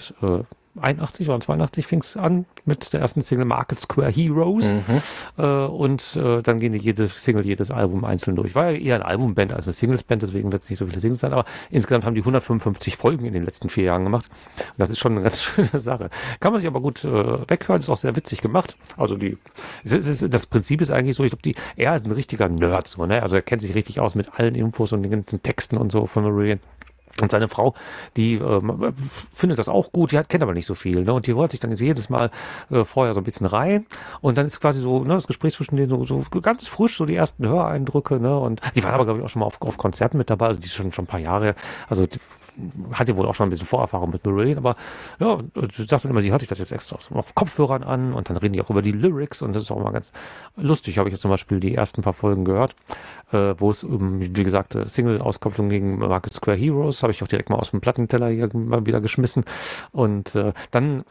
1981 oder 82 fing es an mit der ersten Single Market Square Heroes und dann gehen jede Single, jedes Album einzeln durch. War ja eher ein Albumband als eine Singles-Band, deswegen wird es nicht so viele Singles sein, aber insgesamt haben die 155 Folgen in den letzten 4 Jahren gemacht und das ist schon eine ganz schöne Sache. Kann man sich aber gut weghören, ist auch sehr witzig gemacht. Also das Prinzip ist eigentlich so, ich glaube, er ist ein richtiger Nerd, so, ne? Also er kennt sich richtig aus mit allen Infos und den ganzen Texten und so von Marillion. Und seine Frau, die findet das auch gut, kennt aber nicht so viel, ne? Und die holt sich dann jetzt jedes Mal vorher so ein bisschen rein und dann ist quasi so, ne, das Gespräch zwischen denen so ganz frisch, so die ersten Höreindrücke, ne? Und die waren aber, glaube ich, auch schon mal auf Konzerten mit dabei, also die ist schon ein paar Jahre, also hat ja wohl auch schon ein bisschen Vorerfahrung mit Marillion, aber ja, du sagst immer, sie hört sich das jetzt extra auf Kopfhörern an und dann reden die auch über die Lyrics und das ist auch mal ganz lustig. Habe ich jetzt zum Beispiel die ersten paar Folgen gehört, wo es wie gesagt, Single-Auskopplung gegen Market Square Heroes, habe ich auch direkt mal aus dem Plattenteller hier mal wieder geschmissen und dann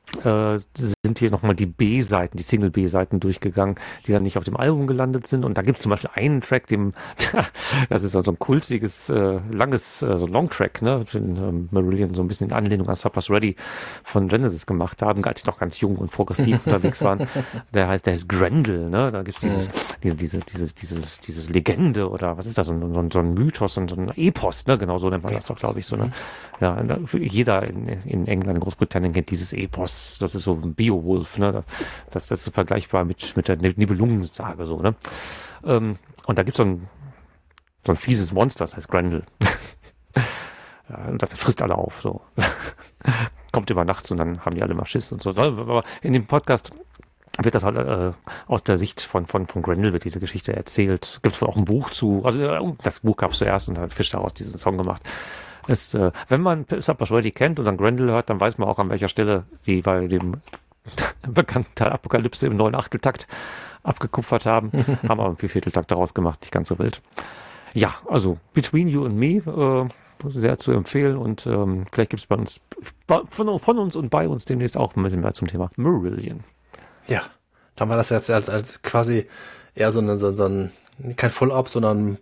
sind hier nochmal die B-Seiten, die Single-B-Seiten durchgegangen, die dann nicht auf dem Album gelandet sind. Und da gibt es zum Beispiel einen Track, das ist so ein kultiges, langes so Long-Track, ne, den Marillion so ein bisschen in Anlehnung an Supper's Ready von Genesis gemacht haben, als sie noch ganz jung und progressiv unterwegs waren. Der ist Grendel, ne? Da gibt es dieses Legende oder was ist das, so ein Mythos und so ein Epos, ne? Genau so nennt man das doch, glaube ich, so, ne? Ja, jeder in England, in Großbritannien kennt dieses Epos. Das ist so ein Beowulf, ne? Das ist vergleichbar mit der Nibelungensage, so, ne? Und da gibt es so ein fieses Monster, das heißt Grendel. Ja, und das frisst alle auf, so. Kommt immer nachts und dann haben die alle mal Schiss und so. Aber in dem Podcast wird das halt aus der Sicht von Grendel wird diese Geschichte erzählt. Gibt es wohl auch ein Buch zu, also das Buch gab es zuerst und dann hat Fish daraus diesen Song gemacht. Wenn man Supper's Ready kennt und dann Grendel hört, dann weiß man auch, an welcher Stelle die bei dem bekannten Teil Apokalypse im 9/8-Takt abgekupfert haben. Haben aber einen 4/4-Takt daraus gemacht, nicht ganz so wild. Ja, also Between You and Me, sehr zu empfehlen und vielleicht gibt es bei uns, von uns und bei uns demnächst auch ein bisschen mehr zum Thema Marillion. Ja, dann war das jetzt als quasi eher so ein kein Follow-up, sondern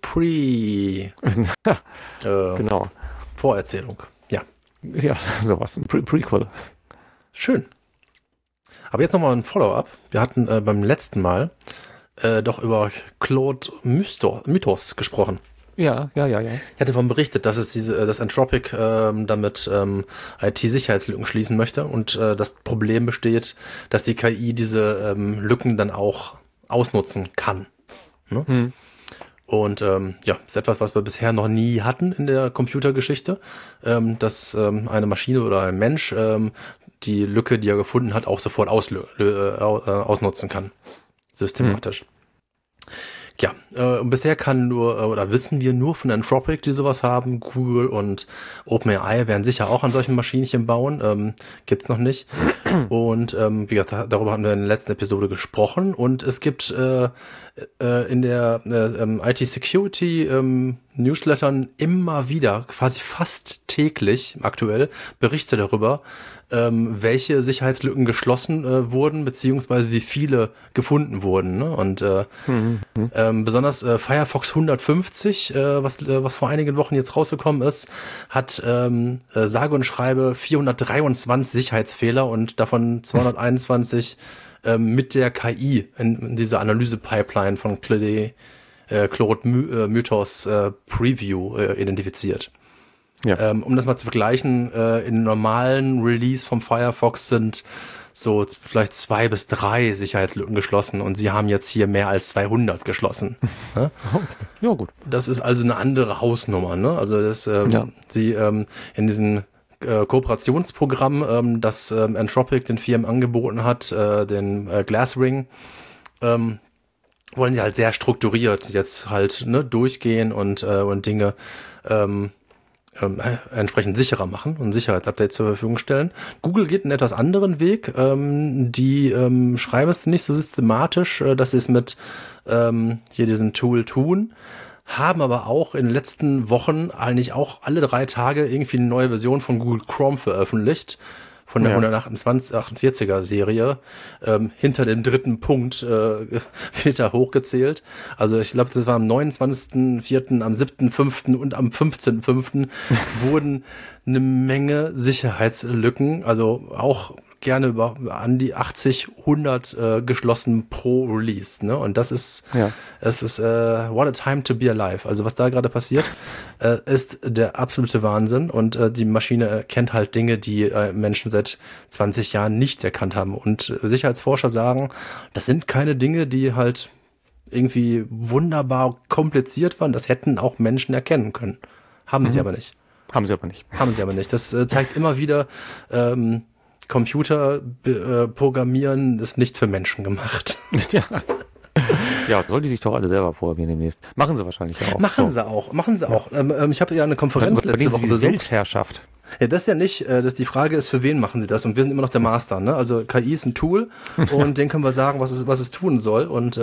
genau. Vorerzählung, ja. Ja, sowas, ein Prequel. Schön. Aber jetzt nochmal ein Follow-up. Wir hatten beim letzten Mal doch über Claude Mythos gesprochen. Ja. Ich hatte davon berichtet, dass dass Anthropic damit IT-Sicherheitslücken schließen möchte und das Problem besteht, dass die KI diese Lücken dann auch ausnutzen kann. Ne? Und ist etwas, was wir bisher noch nie hatten in der Computergeschichte, dass eine Maschine oder ein Mensch die Lücke, die er gefunden hat, auch sofort ausnutzen kann. Systematisch. Ja, bisher wissen wir nur von Anthropic, die sowas haben. Google und OpenAI werden sicher auch an solchen Maschinchen bauen. Gibt's noch nicht. Und wie gesagt, darüber haben wir in der letzten Episode gesprochen. Und es gibt in der IT-Security Newslettern immer wieder, quasi fast täglich aktuell, Berichte darüber, welche Sicherheitslücken geschlossen wurden, beziehungsweise wie viele gefunden wurden. Ne? Und besonders Firefox 150, was vor einigen Wochen jetzt rausgekommen ist, hat sage und schreibe 423 Sicherheitsfehler und davon 221 mit der KI in dieser Analyse-Pipeline von Claude Claude-Mythos Preview identifiziert. Ja. Um das mal zu vergleichen, in normalen Release vom Firefox sind so vielleicht 2 bis 3 Sicherheitslücken geschlossen und sie haben jetzt hier mehr als 200 geschlossen. Ne? Okay. Ja, gut. Das ist also eine andere Hausnummer, ne? Also sie in diesem Kooperationsprogramm, das Anthropic den Firmen angeboten hat, den Glassring, wollen die halt sehr strukturiert jetzt halt durchgehen und Dinge entsprechend sicherer machen und Sicherheitsupdates zur Verfügung stellen. Google geht einen etwas anderen Weg. Die schreiben es nicht so systematisch, dass sie es mit hier diesem Tool tun, haben aber auch in den letzten Wochen eigentlich auch alle 3 Tage irgendwie eine neue Version von Google Chrome veröffentlicht. Von der 148er Serie, hinter dem 3. Punkt wird da hochgezählt. Also ich glaube, das war am 29.04., am 7.05. und am 15.05. wurden eine Menge Sicherheitslücken, also auch gerne an die 80, 100 geschlossen pro Release, ne? Und das ist, es ist what a time to be alive. Also was da gerade passiert, ist der absolute Wahnsinn und die Maschine erkennt halt Dinge, die Menschen seit 20 Jahren nicht erkannt haben. Und Sicherheitsforscher sagen, das sind keine Dinge, die halt irgendwie wunderbar kompliziert waren. Das hätten auch Menschen erkennen können. Haben sie aber nicht. Haben sie aber nicht. Das zeigt immer wieder, Computer programmieren ist nicht für Menschen gemacht. Ja, sollen die sich doch alle selber programmieren demnächst. Machen sie wahrscheinlich auch. Machen sie auch. Ich habe ja eine Konferenz letzte Woche besucht. Weltherrschaft. Ja, das ist ja nicht, die Frage ist, für wen machen sie das? Und wir sind immer noch der Master, ne? Also KI ist ein Tool und den können wir sagen, was es tun soll. Und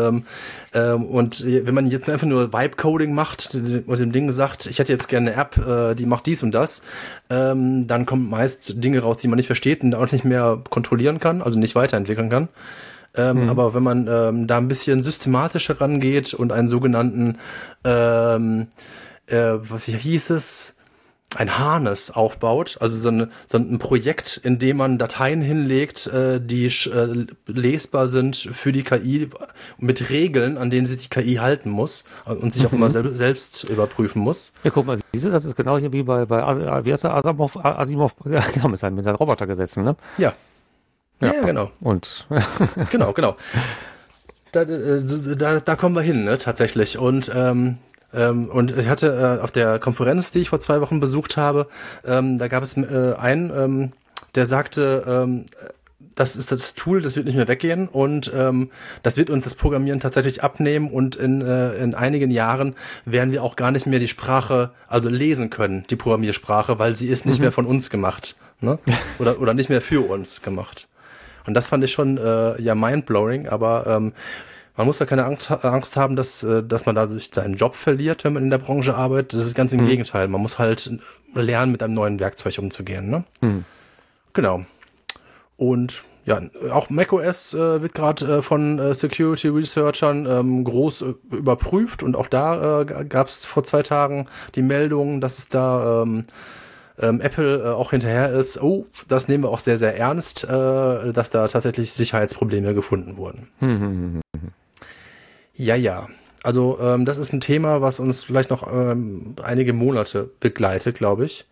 wenn man jetzt einfach nur Vibe-Coding macht und dem Ding sagt, ich hätte jetzt gerne eine App, die macht dies und das, dann kommen meist Dinge raus, die man nicht versteht und auch nicht mehr kontrollieren kann, also nicht weiterentwickeln kann. Aber wenn man da ein bisschen systematischer rangeht und einen sogenannten, wie hieß es, ein Harness aufbaut, also so ein Projekt, in dem man Dateien hinlegt, die lesbar sind für die KI mit Regeln, an denen sich die KI halten muss und sich auch immer selbst überprüfen muss. Ja, guck mal, siehst du, das ist genau hier wie bei wie heißt der, Asimov genau, mit seinen Robotergesetzen, ne? Ja, genau. Und genau. Da kommen wir hin, ne, tatsächlich. Und ich hatte auf der Konferenz, die ich vor 2 Wochen besucht habe, da gab es einen, der sagte, das ist das Tool, das wird nicht mehr weggehen und das wird uns das Programmieren tatsächlich abnehmen und in einigen Jahren werden wir auch gar nicht mehr die Sprache, also lesen können, die Programmiersprache, weil sie ist nicht mehr von uns gemacht, ne? Oder nicht mehr für uns gemacht. Und das fand ich schon mindblowing, aber man muss da keine Angst haben, dass man dadurch seinen Job verliert, wenn man in der Branche arbeitet. Das ist ganz im Gegenteil. Man muss halt lernen, mit einem neuen Werkzeug umzugehen. Ne? Genau. Und ja, auch macOS wird gerade von Security Researchern groß überprüft. Und auch da gab es vor 2 Tagen die Meldung, dass es da Apple auch hinterher ist. Oh, das nehmen wir auch sehr, sehr ernst, dass da tatsächlich Sicherheitsprobleme gefunden wurden. Ja. Also das ist ein Thema, was uns vielleicht noch einige Monate begleitet, glaube ich.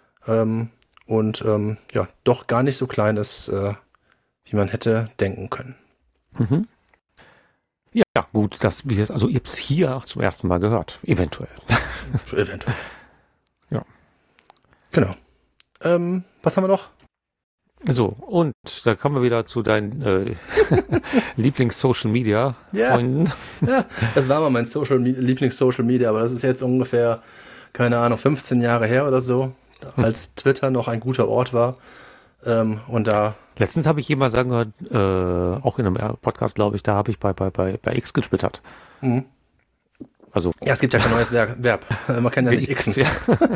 Doch gar nicht so klein ist, wie man hätte denken können. Ja, gut, dass wir es, also ihr habt es hier zum ersten Mal gehört. Eventuell. Ja. Genau. Was haben wir noch? So, und da kommen wir wieder zu deinen Lieblings-Social-Media-Freunden. Ja, das war mal mein Lieblings-Social-Media, aber das ist jetzt ungefähr, keine Ahnung, 15 Jahre her oder so, als Twitter noch ein guter Ort war. Und da... Letztens habe ich jemand sagen gehört, auch in einem Podcast, glaube ich, da habe ich bei X getwittert. Also, ja, es gibt ja kein neues Verb. Man kann ja nicht Xen. Ja.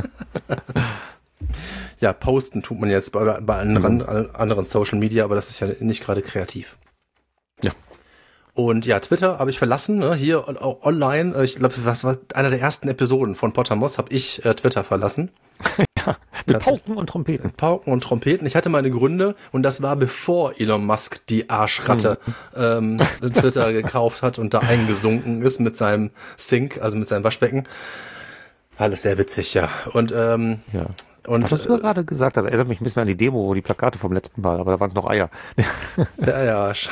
Ja, posten tut man jetzt bei anderen Social Media, aber das ist ja nicht gerade kreativ. Ja. Und ja, Twitter habe ich verlassen, ne, hier online. Ich glaube, das war einer der ersten Episoden von Pottermos, habe ich Twitter verlassen. Ja, mit Pauken und Trompeten. Mit Pauken und Trompeten. Ich hatte meine Gründe und das war bevor Elon Musk die Arschratte Twitter gekauft hat und da eingesunken ist mit seinem Sink, also mit seinem Waschbecken. Alles sehr witzig, ja. Und was hast du gerade gesagt? Das erinnert mich ein bisschen an die Demo, wo die Plakate vom letzten Mal, aber da waren es noch Eier. Der Eierarsch.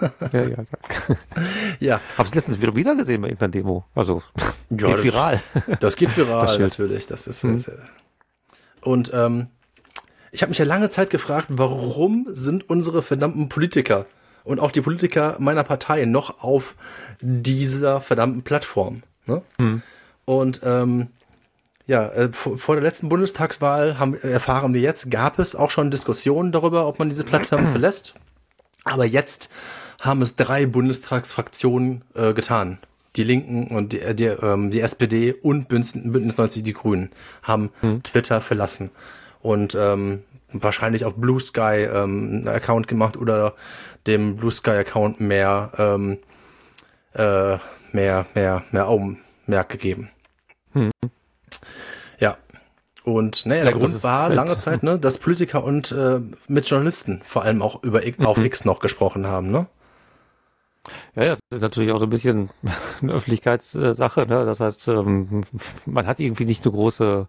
Ja. Hab's letztens wieder gesehen bei irgendeiner Demo. Also, geht viral. Das geht viral, natürlich. Das ist und ich habe mich ja lange Zeit gefragt, warum sind unsere verdammten Politiker und auch die Politiker meiner Partei noch auf dieser verdammten Plattform? Ne? Und vor der letzten Bundestagswahl erfahren wir jetzt, gab es auch schon Diskussionen darüber, ob man diese Plattform verlässt. Aber jetzt haben es 3 Bundestagsfraktionen getan. Die Linken und die SPD und Bündnis 90 Die Grünen haben Twitter verlassen und wahrscheinlich auf Blue Sky einen Account gemacht oder dem Blue Sky Account mehr Augenmerk gegeben. Ja. Und der Grund war lange Zeit, dass Politiker und mit Journalisten vor allem auch auf X noch gesprochen haben, ne? Ja, das ist natürlich auch so ein bisschen eine Öffentlichkeitssache, ne? Das heißt, man hat irgendwie nicht eine große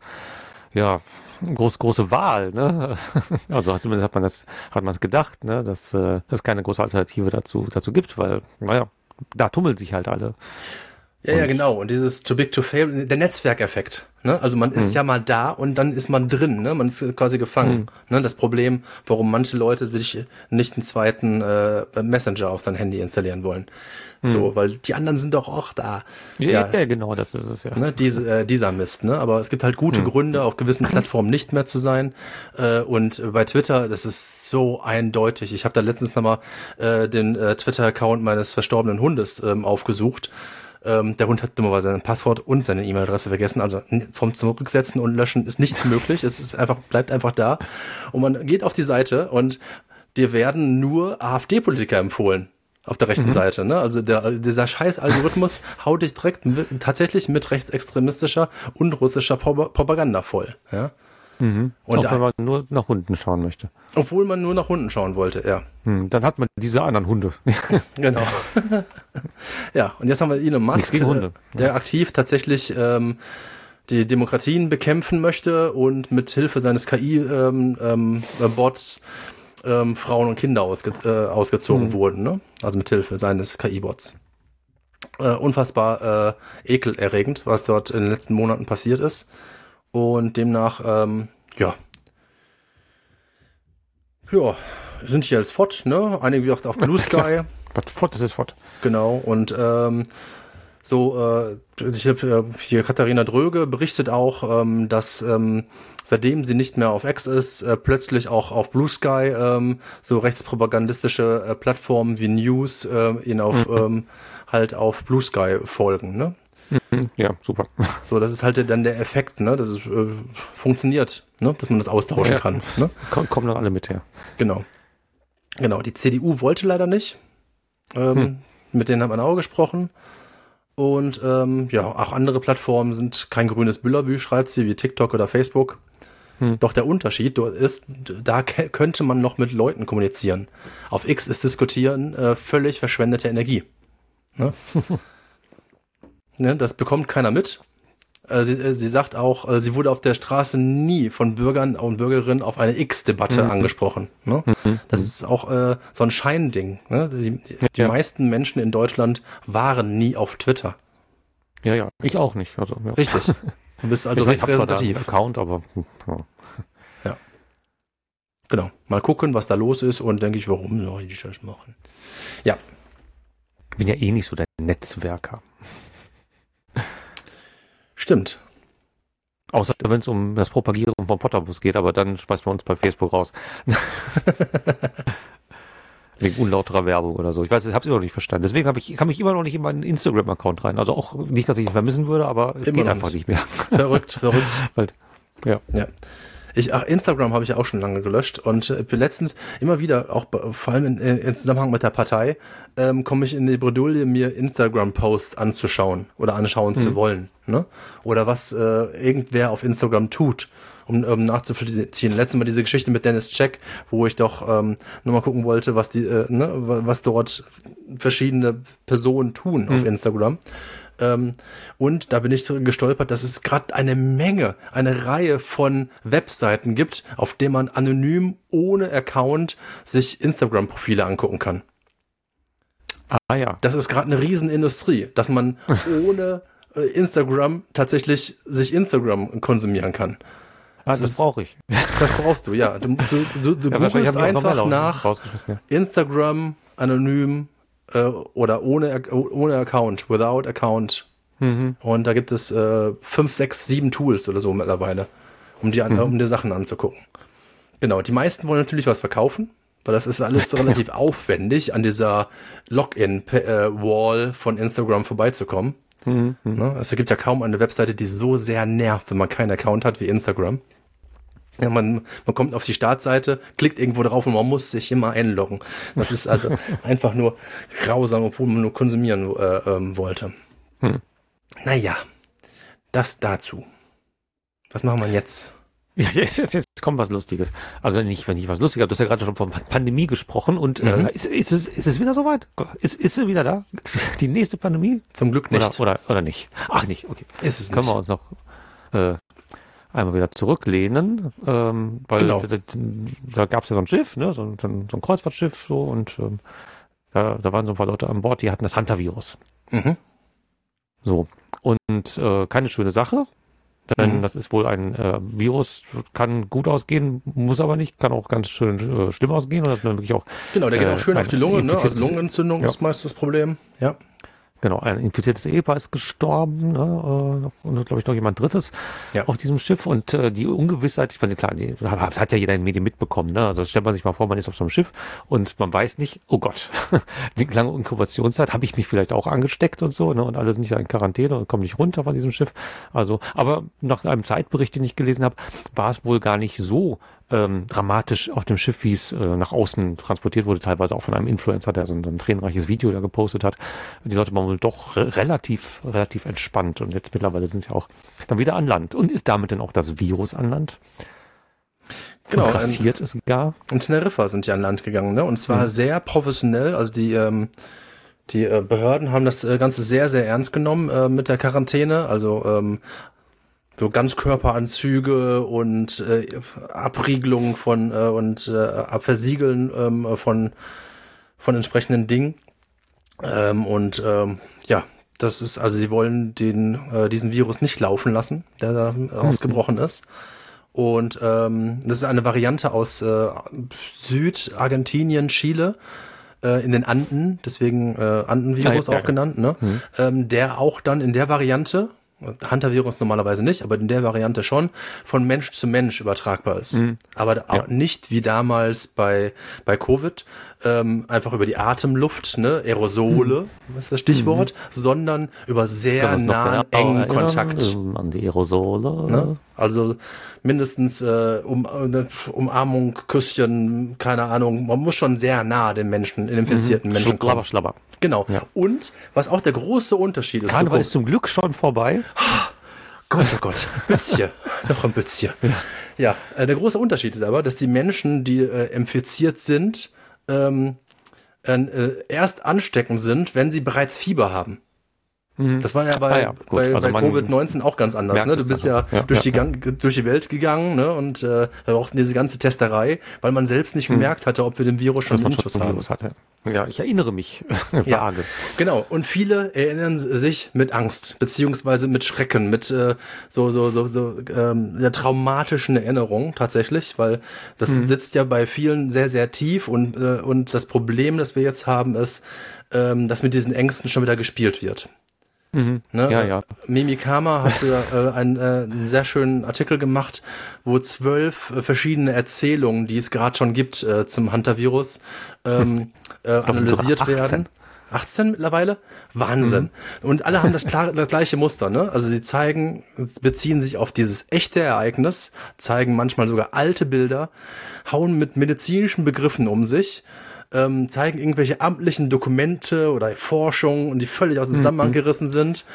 Wahl, ne? Also zumindest hat man es gedacht, ne? Dass es keine große Alternative dazu gibt, weil, da tummeln sich halt alle. Ja, genau. Und dieses Too Big to Fail, der Netzwerkeffekt. Ne? Also man ist ja mal da und dann ist man drin. Ne? Man ist quasi gefangen. Ne? Das Problem, warum manche Leute sich nicht einen zweiten Messenger auf sein Handy installieren wollen. So, weil die anderen sind doch auch da. Ja, genau, das ist es ja. Ne? Dieser Mist. Ne? Aber es gibt halt gute Gründe, auf gewissen Plattformen nicht mehr zu sein. Und bei Twitter, das ist so eindeutig. Ich habe da letztens nochmal den Twitter-Account meines verstorbenen Hundes aufgesucht. Der Hund hat dummerweise sein Passwort und seine E-Mail-Adresse vergessen. Also vom Zurücksetzen und Löschen ist nichts möglich. Es ist bleibt einfach da. Und man geht auf die Seite und dir werden nur AfD-Politiker empfohlen. Auf der rechten Seite, ne? Also dieser scheiß Algorithmus haut dich direkt tatsächlich mit rechtsextremistischer und russischer Propaganda voll. Ja? Und auch wenn man nur nach Hunden schauen möchte. Obwohl man nur nach Hunden schauen wollte, ja. Dann hat man diese anderen Hunde. Genau. Ja, und jetzt haben wir Elon Musk, der aktiv tatsächlich die Demokratien bekämpfen möchte und mit Hilfe seines KI-Bots Frauen und Kinder ausgezogen wurden, ne? Also mit Hilfe seines KI-Bots. Unfassbar ekelerregend, was dort in den letzten Monaten passiert ist. Und demnach, sind hier als FOD, ne? Einige wie auch auf Blue Sky. FOD, das ist FOD. Genau, und ich habe hier Katharina Dröge berichtet auch, dass seitdem sie nicht mehr auf X ist, plötzlich auch auf Blue Sky so rechtspropagandistische Plattformen wie News ihn auf Blue Sky folgen, ne? Ja, super. So, das ist halt dann der Effekt, ne? Dass es funktioniert, ne? Dass man das austauschen kann. Ne? Kommen doch alle mit her. Genau. Die CDU wollte leider nicht. Mit denen hat man auch gesprochen. Und auch andere Plattformen sind kein grünes Büllerbü, schreibt sie, wie TikTok oder Facebook. Doch der Unterschied ist, da könnte man noch mit Leuten kommunizieren. Auf X ist Diskutieren völlig verschwendete Energie. Ne? Ne, das bekommt keiner mit. Sie sagt auch, sie wurde auf der Straße nie von Bürgern und Bürgerinnen auf eine X-Debatte angesprochen. Ne? Das ist auch so ein Scheinding. Ne? Die meisten Menschen in Deutschland waren nie auf Twitter. Ja, ich auch nicht. Also, ja. Richtig. Du bist also repräsentativ. Ich Account, aber ja. Genau. Mal gucken, was da los ist und denke ich, warum soll ich das machen? Ja. Ich bin ja eh nicht so der Netzwerker. Stimmt. Außer wenn es um das Propagieren von Potterbus geht, aber dann schmeißt man uns bei Facebook raus. Wegen unlauterer Werbung oder so. Ich weiß, ich habe es immer noch nicht verstanden. Deswegen kam ich immer noch nicht in meinen Instagram-Account rein. Also auch nicht, dass ich ihn vermissen würde, aber es geht einfach nicht mehr. Verrückt. Halt, ja. Instagram habe ich ja auch schon lange gelöscht und letztens immer wieder, auch vor allem in Zusammenhang mit der Partei, komme ich in die Bredouille, mir Instagram-Posts anzuschauen oder anschauen zu wollen. Ne? Oder was irgendwer auf Instagram tut. nachzuvollziehen. Letztes Mal diese Geschichte mit Dennis Check, wo ich doch nochmal gucken wollte, was dort verschiedene Personen tun auf Instagram. Und da bin ich gestolpert, dass es gerade eine Reihe von Webseiten gibt, auf denen man anonym ohne Account sich Instagram-Profile angucken kann. Ah ja. Das ist gerade eine Riesenindustrie, dass man ohne Instagram tatsächlich sich Instagram konsumieren kann. Das brauche ich. Das brauchst du, ja. Du googelst einfach nach Instagram anonym oder ohne Account, without Account. Und da gibt es 5, 6, 7 Tools oder so mittlerweile, um dir Sachen anzugucken. Genau, die meisten wollen natürlich was verkaufen, weil das ist alles relativ aufwendig, an dieser Login-Wall von Instagram vorbeizukommen. Ne? Es gibt ja kaum eine Webseite, die so sehr nervt, wenn man keinen Account hat wie Instagram. Ja, man kommt auf die Startseite, klickt irgendwo drauf und man muss sich immer einloggen. Das ist also einfach nur grausam, obwohl man nur konsumieren wollte. Naja, das dazu. Was machen wir jetzt? Ja, jetzt kommt was Lustiges. Also wenn ich was Lustiges habe, du hast ja gerade schon von Pandemie gesprochen und ist es wieder soweit? Ist sie wieder da? Die nächste Pandemie? Zum Glück nicht. Oder nicht? Ach nicht, okay. Ist es Können nicht. wir uns noch einmal wieder zurücklehnen, weil da gab es ja so ein Schiff, ne, so ein Kreuzfahrtschiff so und da waren so ein paar Leute an Bord, die hatten das Hunter-Virus. So, und keine schöne Sache, denn das ist wohl ein Virus, kann gut ausgehen, muss aber nicht, kann auch ganz schön schlimm ausgehen. Und das dann wirklich auch, genau, der geht auch schön auf die Lunge, ne? Also Lungenentzündung ist meist das Problem, ja. Genau, ein infiziertes Ehepaar ist gestorben, ne, und glaube ich noch jemand Drittes auf diesem Schiff und die Ungewissheit, ich meine, klar, die hat ja jeder in den Medien mitbekommen, ne, also stellt man sich mal vor, man ist auf so einem Schiff und man weiß nicht, oh Gott, die lange Inkubationszeit, habe ich mich vielleicht auch angesteckt und so, ne, und alle sind nicht in Quarantäne und kommen nicht runter von diesem Schiff, also, aber nach einem Zeitbericht, den ich gelesen habe, war es wohl gar nicht so dramatisch auf dem Schiff, wie es nach außen transportiert wurde, teilweise auch von einem Influencer, der so ein tränenreiches Video da gepostet hat. Die Leute waren wohl doch relativ entspannt und jetzt mittlerweile sind sie auch dann wieder an Land. Und ist damit denn auch das Virus an Land? Genau. Passiert es gar? In Teneriffa sind die an Land gegangen, ne? Und zwar sehr professionell, also die Behörden haben das Ganze sehr, sehr ernst genommen mit der Quarantäne, also so Ganzkörperanzüge und Abriegelung und Versiegeln von entsprechenden Dingen. Das ist, also sie wollen diesen Virus nicht laufen lassen, der da ausgebrochen ist. Und das ist eine Variante aus Südargentinien, Chile, in den Anden, deswegen Andenvirus auch genannt, ne? Der auch dann in der Variante, Hunter-Virus normalerweise nicht, aber in der Variante schon, von Mensch zu Mensch übertragbar ist. Aber auch nicht wie damals bei Covid, einfach über die Atemluft, ne, Aerosole, was ist das Stichwort, sondern über sehr nahen, engen Kontakt. An die Aerosole. Ne? Also mindestens Umarmung, Küsschen, keine Ahnung, man muss schon sehr nah den infizierten Menschen kommen. Schlabber. Genau. Ja. Und was auch der große Unterschied ist. Karneval ist zum Glück schon vorbei. Gott, oh Gott. Bützchen. Noch ein Bützchen. Ja, der große Unterschied ist aber, dass die Menschen, die infiziert sind, erst ansteckend sind, wenn sie bereits Fieber haben. Das war ja bei Covid-19 auch ganz anders. Ne? Du bist durch die Welt gegangen, ne? Und auch diese ganze Testerei, weil man selbst nicht gemerkt hatte, ob wir den Virus schon im Intus haben. Ja, ich erinnere mich vage. Genau. Und viele erinnern sich mit Angst, beziehungsweise mit Schrecken, mit der traumatischen Erinnerung tatsächlich, weil das sitzt ja bei vielen sehr, sehr tief und das Problem, das wir jetzt haben, ist, dass mit diesen Ängsten schon wieder gespielt wird. Ne? Ja. Mimikama hat einen sehr schönen Artikel gemacht, wo 12 verschiedene Erzählungen, die es gerade schon gibt zum Hunter-Virus, analysiert werden. 18 mittlerweile? Wahnsinn. Und alle haben das gleiche Muster, ne? Also sie beziehen sich auf dieses echte Ereignis, zeigen manchmal sogar alte Bilder, hauen mit medizinischen Begriffen um sich, zeigen irgendwelche amtlichen Dokumente oder Forschung und die völlig aus dem Zusammenhang gerissen sind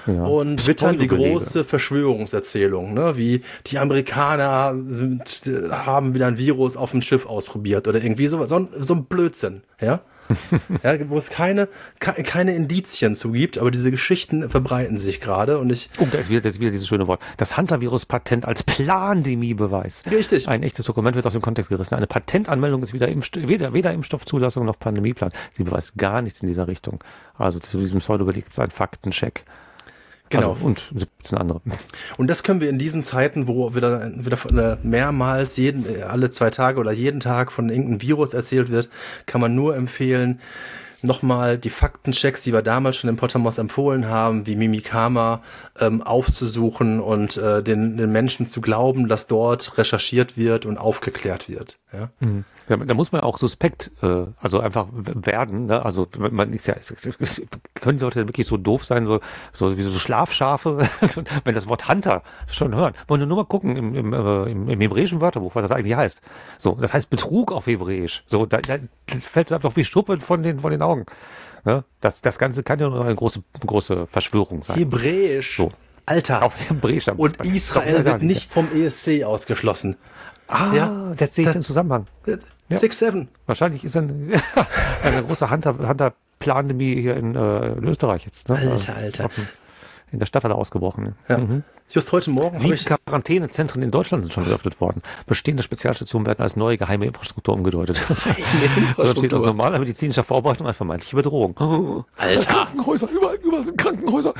und wittern die große Verschwörungserzählung, ne? Wie die Amerikaner haben wieder ein Virus auf dem Schiff ausprobiert oder irgendwie so ein Blödsinn, ja? Ja, wo es keine Indizien zu gibt, aber diese Geschichten verbreiten sich gerade und da ist wieder dieses schöne Wort. Das Hantavirus-Patent als Plandemie-Beweis. Richtig. Ein echtes Dokument wird aus dem Kontext gerissen. Eine Patentanmeldung ist weder Impfstoffzulassung noch Pandemieplan. Sie beweist gar nichts in dieser Richtung. Also zu diesem Pseudo-Beleg gibt es einen Faktencheck. Genau. Also, und 17 andere. Und das können wir in diesen Zeiten, wo wieder mehrmals alle 2 Tage oder jeden Tag von irgendeinem Virus erzählt wird, kann man nur empfehlen, nochmal die Faktenchecks, die wir damals schon im Pottermos empfohlen haben, wie Mimikama, aufzusuchen und den Menschen zu glauben, dass dort recherchiert wird und aufgeklärt wird. Ja? Ja, da muss man auch suspekt, also einfach werden. Ne? Also man ist ja, können die Leute wirklich so doof sein, so wie so Schlafschafe, wenn das Wort Hunter schon hören. Wollen wir nur mal gucken im hebräischen Wörterbuch, was das eigentlich heißt. So, das heißt Betrug auf Hebräisch. So, da fällt es einfach wie Schuppen von den Augen. Ne? Das Ganze kann ja nur eine große Verschwörung sein. Hebräisch. So. Alter. Auf Hebräisch. Und Israel wird nicht vom ESC ausgeschlossen. Jetzt sehe ich den Zusammenhang. 6-7. Wahrscheinlich ist eine große Hunter-Plandemie hier in Österreich jetzt. Ne? Alter. In der Stadt hat er ausgebrochen. Ja. Just heute Morgen 7 Quarantänezentren in Deutschland sind schon geöffnet worden. Bestehende Spezialstationen werden als neue geheime Infrastruktur umgedeutet. So steht aus normaler medizinischer Vorbereitung eine vermeintliche Bedrohung. Alter. Krankenhäuser, überall sind Krankenhäuser.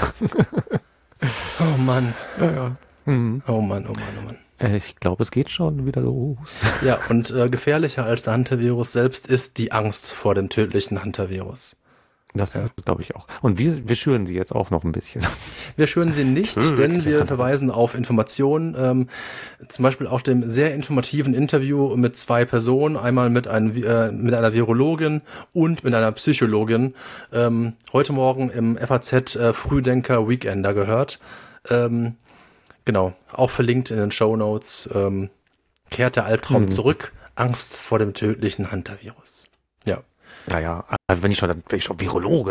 Oh Mann. Ja. Oh Mann. Ich glaube, es geht schon wieder los. Ja, und gefährlicher als der Hantavirus selbst ist die Angst vor dem tödlichen Hantavirus. Das glaube ich auch. Und wir schüren sie jetzt auch noch ein bisschen. Wir schüren sie nicht, denn wir verweisen auf Informationen, zum Beispiel auch dem sehr informativen Interview mit 2 Personen, einmal mit einer Virologin und mit einer Psychologin, heute Morgen im FAZ Frühdenker Weekender gehört. Genau, auch verlinkt in den Shownotes. Kehrt der Albtraum zurück, Angst vor dem tödlichen Hantavirus. Ja. Naja, wenn ich schon Virologe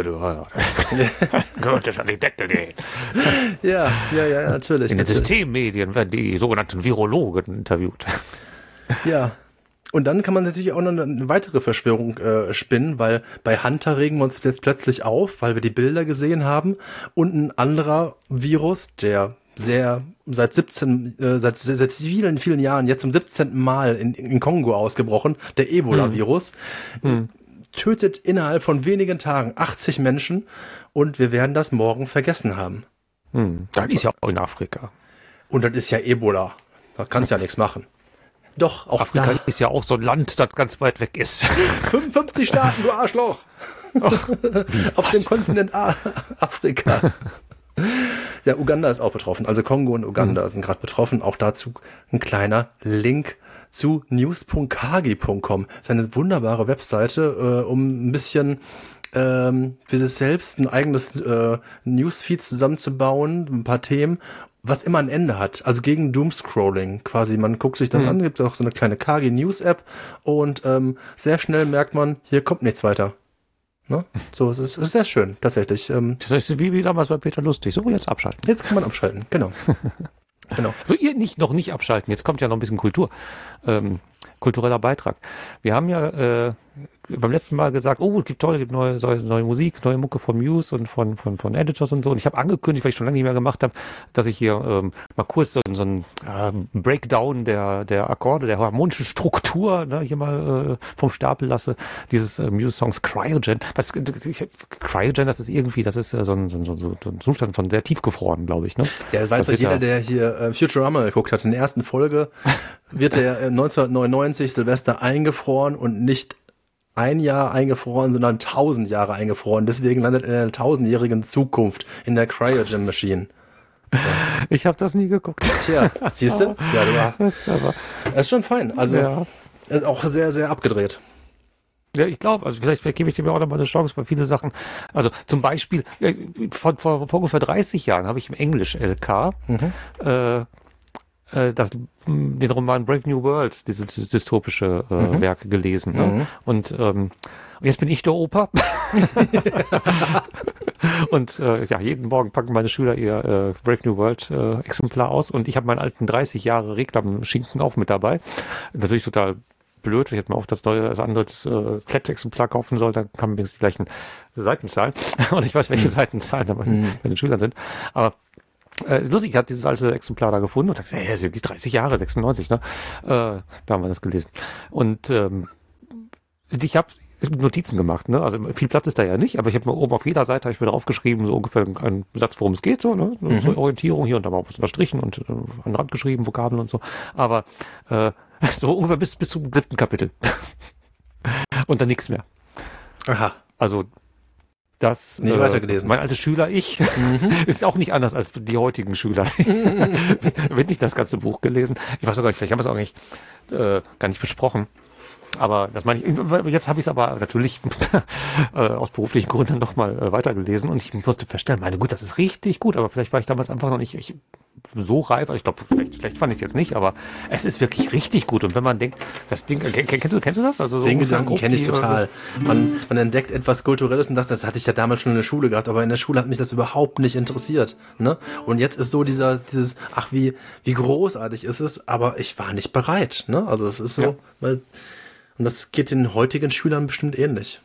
gehört das an die Decke gehen. Ja, natürlich. In den Systemmedien werden die sogenannten Virologen interviewt. Ja. Und dann kann man natürlich auch noch eine weitere Verschwörung spinnen, weil bei Hunter regen wir uns jetzt plötzlich auf, weil wir die Bilder gesehen haben und ein anderer Virus, der seit vielen Jahren, jetzt zum 17. Mal in Kongo ausgebrochen, der Ebola-Virus, tötet innerhalb von wenigen Tagen 80 Menschen und wir werden das morgen vergessen haben. Das ist ja auch in Afrika. Und das ist ja Ebola. Da kannst du ja nichts machen. Doch, auch Afrika ist ja auch so ein Land, das ganz weit weg ist. 55 Staaten, du Arschloch! Auf dem Kontinent Afrika. Ja, Uganda ist auch betroffen. Also Kongo und Uganda sind gerade betroffen. Auch dazu ein kleiner Link zu news.kagi.com. Das ist eine wunderbare Webseite, um ein bisschen für sich selbst ein eigenes Newsfeed zusammenzubauen, ein paar Themen, was immer ein Ende hat. Also gegen Doomscrolling quasi. Man guckt sich dann an, gibt auch so eine kleine Kagi News App und sehr schnell merkt man, hier kommt nichts weiter. Ne? So, es ist sehr schön, tatsächlich. Das ist wie damals bei Peter Lustig. So, jetzt abschalten. Jetzt kann man abschalten, genau. So, ihr noch nicht abschalten. Jetzt kommt ja noch ein bisschen kultureller Beitrag. Wir haben ja beim letzten Mal gesagt, es gibt neue Musik, neue Mucke von Muse und von Editors und so. Und ich habe angekündigt, weil ich schon lange nicht mehr gemacht habe, dass ich hier mal kurz so einen Breakdown der Akkorde, der harmonischen Struktur hier mal vom Stapel lasse. Dieses Muse-Songs Cryogen. Cryogen, das ist so ein Zustand von sehr tiefgefroren, glaube ich. Ne? Ja, das weiß doch jeder, der hier Futurama geguckt hat. In der ersten Folge wird der 1999 Silvester eingefroren und nicht ein Jahr eingefroren, sondern 1000 Jahre eingefroren. Deswegen landet er in einer 1000-jährigen Zukunft in der Cryogen Machine. Ja. Ich habe das nie geguckt. Tja, siehst du? Ja, das ist schon fein. Also, ist auch sehr, sehr abgedreht. Ja, ich glaube, also vielleicht gebe ich dem ja auch noch mal eine Chance bei viele Sachen. Also zum Beispiel, vor ungefähr 30 Jahren habe ich im Englisch-LK den Roman Brave New World, dieses dystopische Werk gelesen. Ne? Und jetzt bin ich der Opa. Und jeden Morgen packen meine Schüler ihr Brave New World Exemplar aus und ich habe meinen alten 30 Jahre Reklam-Schinken auch mit dabei. Natürlich total blöd, ich hätte mir auch das andere Klettexemplar kaufen sollen, dann kamen übrigens die gleichen Seitenzahlen. Und ich weiß, welche Seitenzahlen da bei den Schülern sind. Aber ist lustig, ich habe dieses alte Exemplar da gefunden und dachte, ist wirklich 30 Jahre, 96, ne? Da haben wir das gelesen. Und ich habe Notizen gemacht, ne? Also viel Platz ist da ja nicht, aber ich habe mir oben auf jeder Seite ich mir draufgeschrieben, so ungefähr einen Satz, worum es geht, so, ne? So Orientierung hier und da mal was unterstrichen und an den Rand geschrieben, Vokabeln und so. Aber so ungefähr bis zum 7. Kapitel. Und dann nichts mehr. Aha. Also das nicht weitergelesen. Mein alter Schüler, ist auch nicht anders als die heutigen Schüler. Wird nicht das ganze Buch gelesen. Ich weiß auch gar nicht, vielleicht haben wir es auch nicht, gar nicht besprochen. Aber das meine ich, jetzt habe ich es aber natürlich aus beruflichen Gründen noch mal weitergelesen und ich musste feststellen, meine Güte, das ist richtig gut, aber vielleicht war ich damals einfach noch nicht so reif, also ich glaube, schlecht fand ich es jetzt nicht, aber es ist wirklich richtig gut und wenn man denkt, das Ding, kennst du das? Also so den Gedanken kenne ich total. Man entdeckt etwas Kulturelles und das hatte ich ja damals schon in der Schule gehabt, aber in der Schule hat mich das überhaupt nicht interessiert, ne? Und jetzt ist so dieses, ach wie großartig ist es, aber ich war nicht bereit, ne? Also es ist so, weil und das geht den heutigen Schülern bestimmt ähnlich.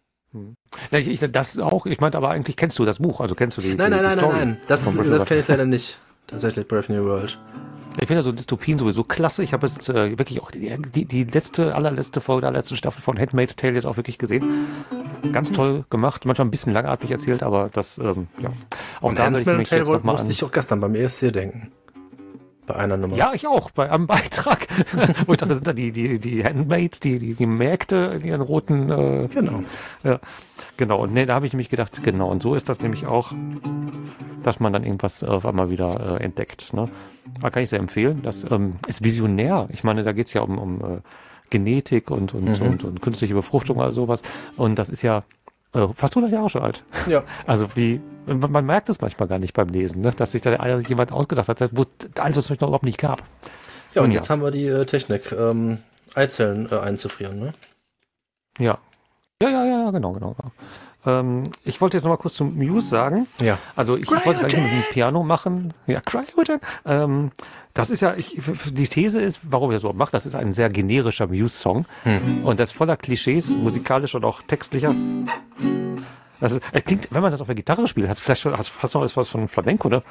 Ja, das auch. Ich meinte aber eigentlich, kennst du das Buch? Also kennst du die Nein. Story? Das kenne ich leider nicht. Tatsächlich, Brave New World. Ich finde so Dystopien sowieso klasse. Ich habe jetzt wirklich auch die allerletzte Folge der letzten Staffel von Handmaid's Tale jetzt auch wirklich gesehen. Ganz toll gemacht. Manchmal ein bisschen langatmig erzählt, aber das, Auch und da Handmaid's Tale musste ich auch gestern beim ESC denken. Bei einer Nummer. Ja, ich auch, bei einem Beitrag. Wo ich dachte, das sind da die Handmaids, die Mägde in ihren roten... genau. Ja, genau. Und da habe ich nämlich gedacht, genau. Und so ist das nämlich auch, dass man dann irgendwas auf einmal wieder entdeckt. Ne? Da kann ich sehr empfehlen. Das ist visionär. Ich meine, da geht es ja um Genetik und künstliche Befruchtung oder sowas. Und das ist ja fast 100 Jahre schon alt. Ja. Also man merkt es manchmal gar nicht beim Lesen, ne? Dass sich da jemand ausgedacht hat, wo es all das noch überhaupt nicht gab. Ja, und jetzt haben wir die Technik, Eizellen einzufrieren, ne? Ja. Ja, genau. Ich wollte jetzt noch mal kurz zum Muse sagen. Ja. Also ich wollte es eigentlich mit dem Piano machen. Ja, Cryogen. Das ist ja, die These ist, warum ich das so mache, das ist ein sehr generischer Muse-Song. Und das ist voller Klischees, musikalisch und auch textlicher. Das klingt, wenn man das auf der Gitarre spielt, hast du noch was von Flamenco, ne?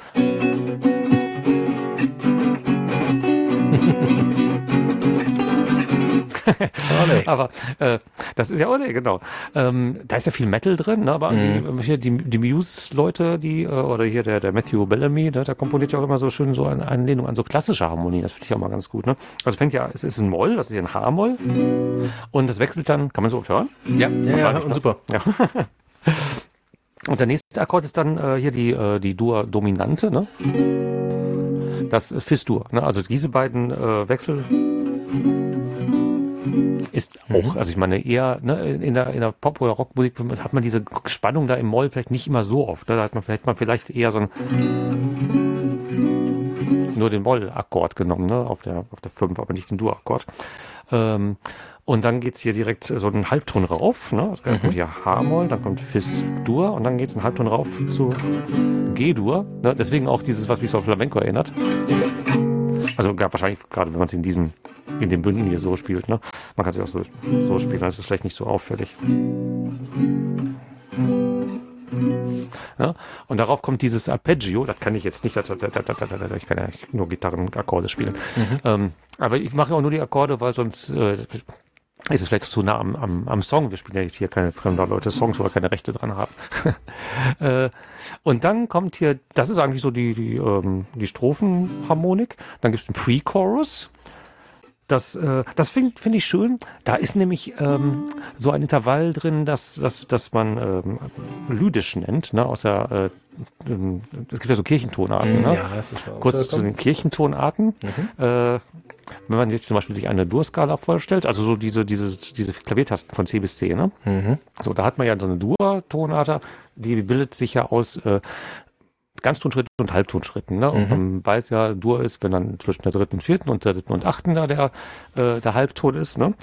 Aber das ist ja, genau. Da ist ja viel Metal drin, ne? Aber hier die Muse-Leute, oder hier der Matthew Bellamy, ne? Der komponiert ja auch immer so schön so eine Anlehnung an so klassische Harmonien. Das finde ich auch mal ganz gut, ne? Also es ist ein Moll, das ist hier ein H-Moll. Und das wechselt dann, kann man so hören? Ja, und super. Ja. Und der nächste Akkord ist dann hier die Dur-Dominante, ne? Das Fis-Dur, ne? Also diese beiden Wechsel ist auch, also ich meine eher, ne, in der Pop- oder Rockmusik hat man diese Spannung da im Moll vielleicht nicht immer so oft, ne? Da hat man vielleicht eher so nur den Moll-Akkord genommen, ne? Auf der 5, aber nicht den Dur-Akkord. Und dann geht's hier direkt so einen Halbton rauf, ne? Also erst kommt hier H-Moll, dann kommt Fis-Dur und dann geht's einen Halbton rauf zu G-Dur, ne? Deswegen auch dieses, was mich so auf Flamenco erinnert. Also wahrscheinlich gerade, wenn man es in den Bünden hier so spielt, ne? Man kann es auch so spielen, dann ist es vielleicht nicht so auffällig. Ja? Und darauf kommt dieses Arpeggio, das kann ich jetzt nicht, ich kann ja nur Gitarrenakkorde spielen. Aber ich mache auch nur die Akkorde, weil sonst ist es vielleicht zu nah am Song. Wir spielen ja jetzt hier keine fremder Leute Songs, wo wir keine Rechte dran haben. Und dann kommt hier, das ist eigentlich so die Strophenharmonik. Dann gibt es den Pre-Chorus. Das finde ich schön. Da ist nämlich so ein Intervall drin, das man lydisch nennt, ne? Es gibt ja so Kirchentonarten, ne? Ja, das war Kurz zu den Kirchentonarten. Wenn man jetzt zum Beispiel sich eine Dur-Skala vorstellt, also so diese Klaviertasten von C bis C, ne? So, da hat man ja so eine Dur-Tonart, die bildet sich ja aus Ganztonschritten und Halbtonschritten, ne? Und man weiß ja, Dur ist, wenn dann zwischen der 3., 4. und der 7. und 8. da der Halbton ist, ne?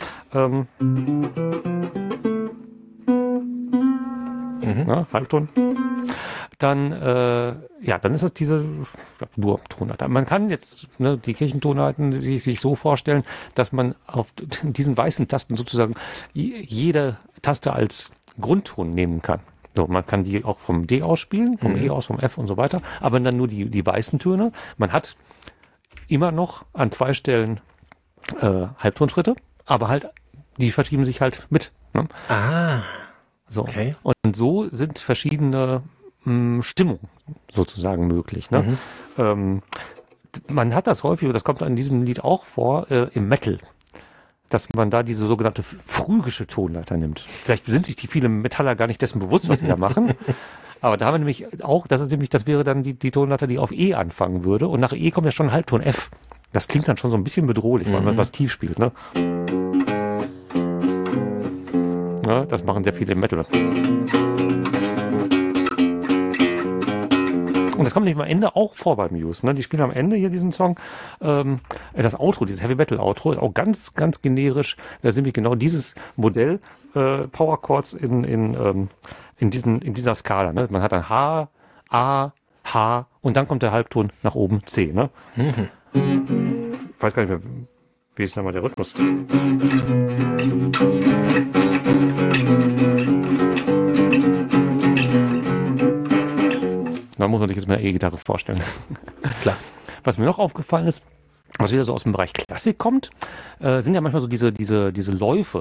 Ja, Halbton. dann ist es diese Dur-Tonleiter. Man kann jetzt die Kirchentonleiten sich so vorstellen, dass man auf diesen weißen Tasten sozusagen jede Taste als Grundton nehmen kann. So, man kann die auch vom D aus spielen, vom E aus, vom F und so weiter, aber dann nur die weißen Töne. Man hat immer noch an 2 Stellen Halbtonschritte, aber halt, die verschieben sich halt mit. Ne? So. Okay. Und so sind verschiedene Stimmungen sozusagen möglich. Ne? Man hat das häufig, und das kommt in diesem Lied auch vor, im Metal, dass man da diese sogenannte phrygische Tonleiter nimmt. Vielleicht sind sich die vielen Metaller gar nicht dessen bewusst, was sie da machen. Aber da haben wir nämlich auch, das wäre dann die Tonleiter, die auf E anfangen würde. Und nach E kommt ja schon ein Halbton F. Das klingt dann schon so ein bisschen bedrohlich, weil man was tief spielt. Ne? Ja, das machen sehr viele im Metal. Und das kommt nämlich am Ende auch vor bei Muse. Ne? Die spielen am Ende hier diesen Song. Das Outro, dieses Heavy Metal Outro, ist auch ganz, ganz generisch. Da sind nämlich genau dieses Modell Power Chords in dieser Skala. Ne? Man hat dann H, A, H und dann kommt der Halbton nach oben C. Ne? Ich weiß gar nicht mehr, wie ist nochmal der Rhythmus? Da muss man sich jetzt mal eine E-Gitarre vorstellen. Klar. Was mir noch aufgefallen ist, was wieder so aus dem Bereich Klassik kommt, sind ja manchmal so diese Läufe.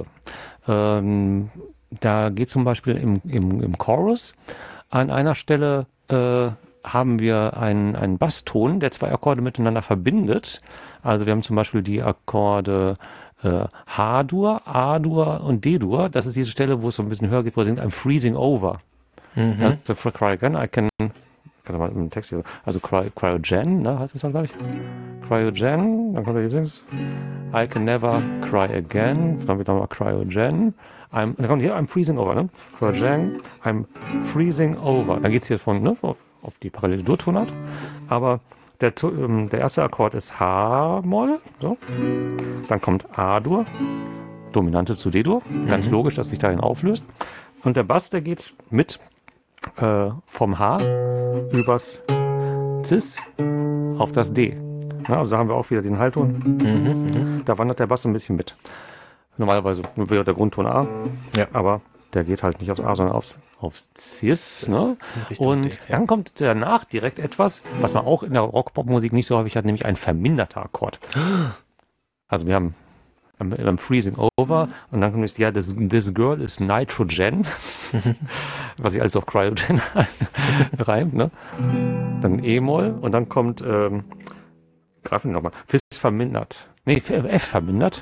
Da geht zum Beispiel im Chorus an einer Stelle haben wir einen Basston, der 2 Akkorde miteinander verbindet. Also wir haben zum Beispiel die Akkorde H-Dur, A-Dur und D-Dur. Das ist diese Stelle, wo es so ein bisschen höher geht, wo er singt, I'm freezing over. Das ist for Cry Again, I can mal im Text hier, also Cryogen, ne, heißt das dann gleich? Cryogen, dann kommt da dieses I can never cry again, dann wird nochmal Cryogen, dann kommt hier, I'm freezing over, ne? Cryogen, I'm freezing over. Dann geht's hier von, ne, auf die parallele Dur-Tonart, aber der erste Akkord ist H-Moll, so. Dann kommt A-Dur, Dominante zu D-Dur, ganz logisch, dass sich dahin auflöst. Und der Bass, der geht mit vom H übers Cis auf das D. Ja, also da haben wir auch wieder den Halbton. Da wandert der Bass ein bisschen mit. Normalerweise wäre der Grundton A, aber der geht halt nicht aufs A, sondern aufs Cis. Ne? Und dann kommt danach direkt etwas, was man auch in der Rock-Pop-Musik nicht so häufig hat, nämlich ein verminderter Akkord. Also wir haben I'm freezing over und dann kommt es, this girl is nitrogen, was sich alles auf Cryogen reimt, ne? Dann E-Moll und dann kommt, greifen wir nochmal, Fis vermindert, F vermindert.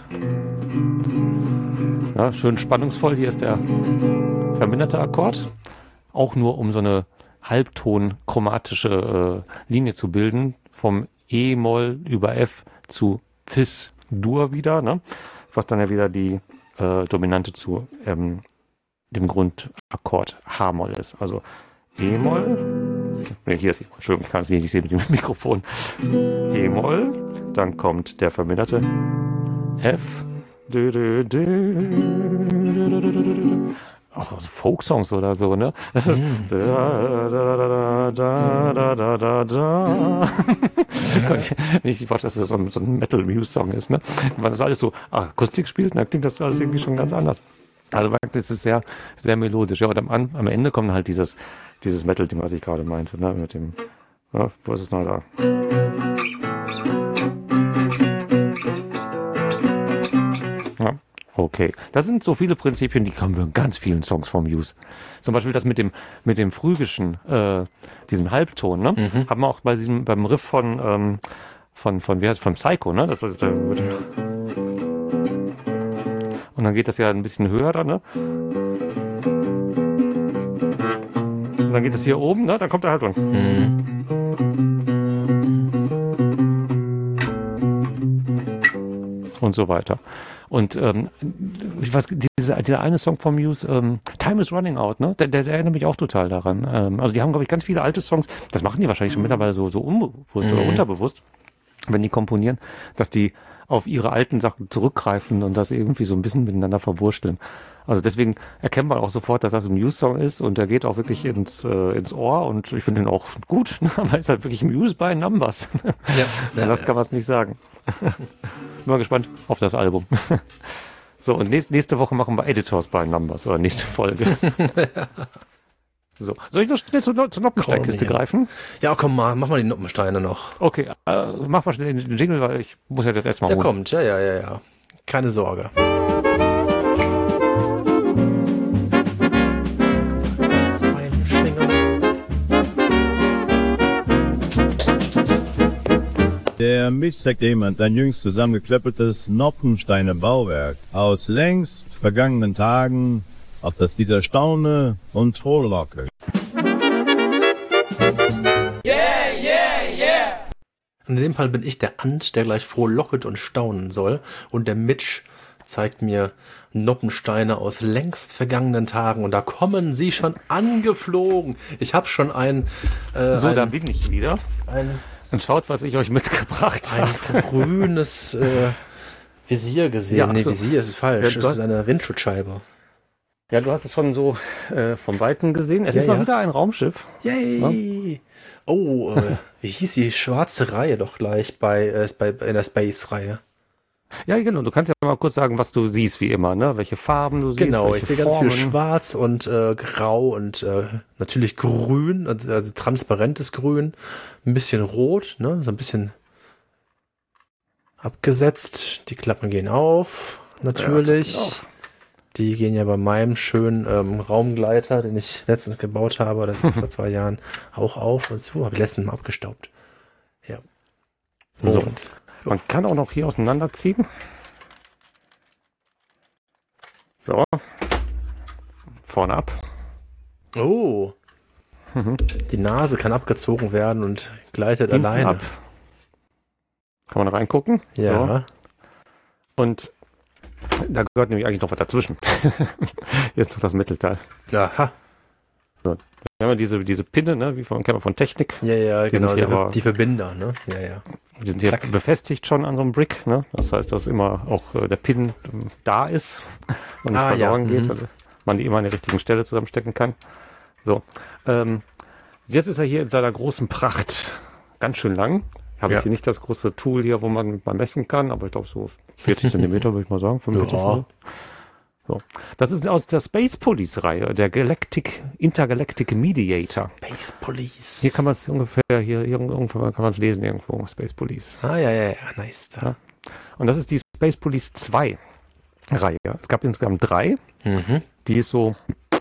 Ja, schön spannungsvoll, hier ist der verminderte Akkord, auch nur um so eine halbton-chromatische Linie zu bilden, vom E-Moll über F zu Fis Dur wieder, ne? Was dann ja wieder die Dominante zu dem Grundakkord H-Moll ist. Also E-Moll, hier ist E-Moll, Entschuldigung, ich kann es nicht sehen mit dem Mikrofon. E-Moll, dann kommt der verminderte F, auch so Folksongs oder so, ne? Das ist ich weiß, dass das so ein Metal-Muse-Song ist, ne? Wenn das alles so Akustik spielt, dann klingt das alles irgendwie schon ganz anders. Also es ist sehr, sehr melodisch. Ja, und am Ende kommt halt dieses Metal-Ding, was ich gerade meinte, ne? Mit dem, wo ist es noch da? Ja. Okay, das sind so viele Prinzipien, die kommen wir in ganz vielen Songs vom Muse. Zum Beispiel das mit dem phrygischen, diesem Halbton, ne? Haben wir auch beim Riff von Psycho, ne? Das ist und dann geht das ja ein bisschen höher dann, ne? Und dann geht es hier oben, ne? Dann kommt der Halbton. Und so weiter. Und ich weiß, dieser eine Song von Muse, Time is Running Out, ne? Der erinnert mich auch total daran. Also die haben, glaube ich, ganz viele alte Songs, das machen die wahrscheinlich schon mittlerweile so unbewusst oder unterbewusst, wenn die komponieren, dass die auf ihre alten Sachen zurückgreifen und das irgendwie so ein bisschen miteinander verwursteln. Also deswegen erkennt man auch sofort, dass das ein Muse-Song ist und der geht auch wirklich ins Ohr und ich finde ihn auch gut, aber es ist halt wirklich Muse by Numbers. Ja. Das kann man es nicht sagen. Bin mal gespannt auf das Album. So, und nächste Woche machen wir Editors by Numbers oder nächste Folge. So, soll ich noch schnell zur Noppensteinkiste greifen? Ja, komm mal, mach mal die Noppensteine noch. Okay, mach mal schnell den Jingle, weil ich muss ja das erstmal holen. Der kommt, ja. Keine Sorge. Der Mist sagt jemand, ein jüngst zusammengeklöppeltes Noppensteiner Bauwerk aus längst vergangenen Tagen, auf das dieser staune und frohlocke. In dem Fall bin ich der Ant, der gleich frohlocket und staunen soll. Und der Mitch zeigt mir Noppensteine aus längst vergangenen Tagen. Und da kommen sie schon angeflogen. Ich habe schon da bin ich wieder. Und schaut, was ich euch mitgebracht habe. Ein grünes Visier gesehen. Ja, Visier ist falsch. Es ist eine Windschutzscheibe. Ja, du hast es schon so vom Weiten gesehen. Es ist mal wieder ein Raumschiff. Yay! Ja? Oh, wie hieß die schwarze Reihe doch gleich in der Space-Reihe? Ja, genau. Du kannst ja mal kurz sagen, was du siehst, wie immer, ne? Welche Farben du siehst. Genau, ich sehe ganz viel Schwarz und Grau und natürlich Grün, also transparentes Grün, ein bisschen Rot, ne? So ein bisschen abgesetzt. Die Klappen gehen auf, natürlich. Ja, die gehen ja bei meinem schönen Raumgleiter, den ich letztens gebaut habe, oder vor 2 Jahren, auch auf und zu. Habe ich letztens mal abgestaubt. Ja. So. Man kann auch noch hier auseinanderziehen. So. Vorne ab. Oh. Die Nase kann abgezogen werden und gleitet hinten alleine. Ab. Kann man reingucken. Ja. So. Und da gehört nämlich eigentlich noch was dazwischen. Hier ist noch das Mittelteil. Aha. So. Wir haben ja diese Pinne, ne, kennt man von Technik. Ja, genau, die Verbinder, ne? Ja. Die sind hier befestigt schon an so einem Brick, ne? Das heißt, dass immer auch der Pin da ist und nicht verloren geht, also man die immer an der richtigen Stelle zusammenstecken kann. So. Jetzt ist er hier in seiner großen Pracht. Ganz schön lang. Ich habe jetzt hier nicht das große Tool hier, wo man mal messen kann, aber ich glaube so 40 Zentimeter, würde ich mal sagen. 45 So. Das ist aus der Space Police-Reihe, der Intergalactic Mediator. Space Police. Hier kann man es ungefähr, irgendwo kann man es lesen irgendwo, Space Police. Ja, nice. Ja. Und das ist die Space Police 2 Reihe. Es gab insgesamt 3. Die ist so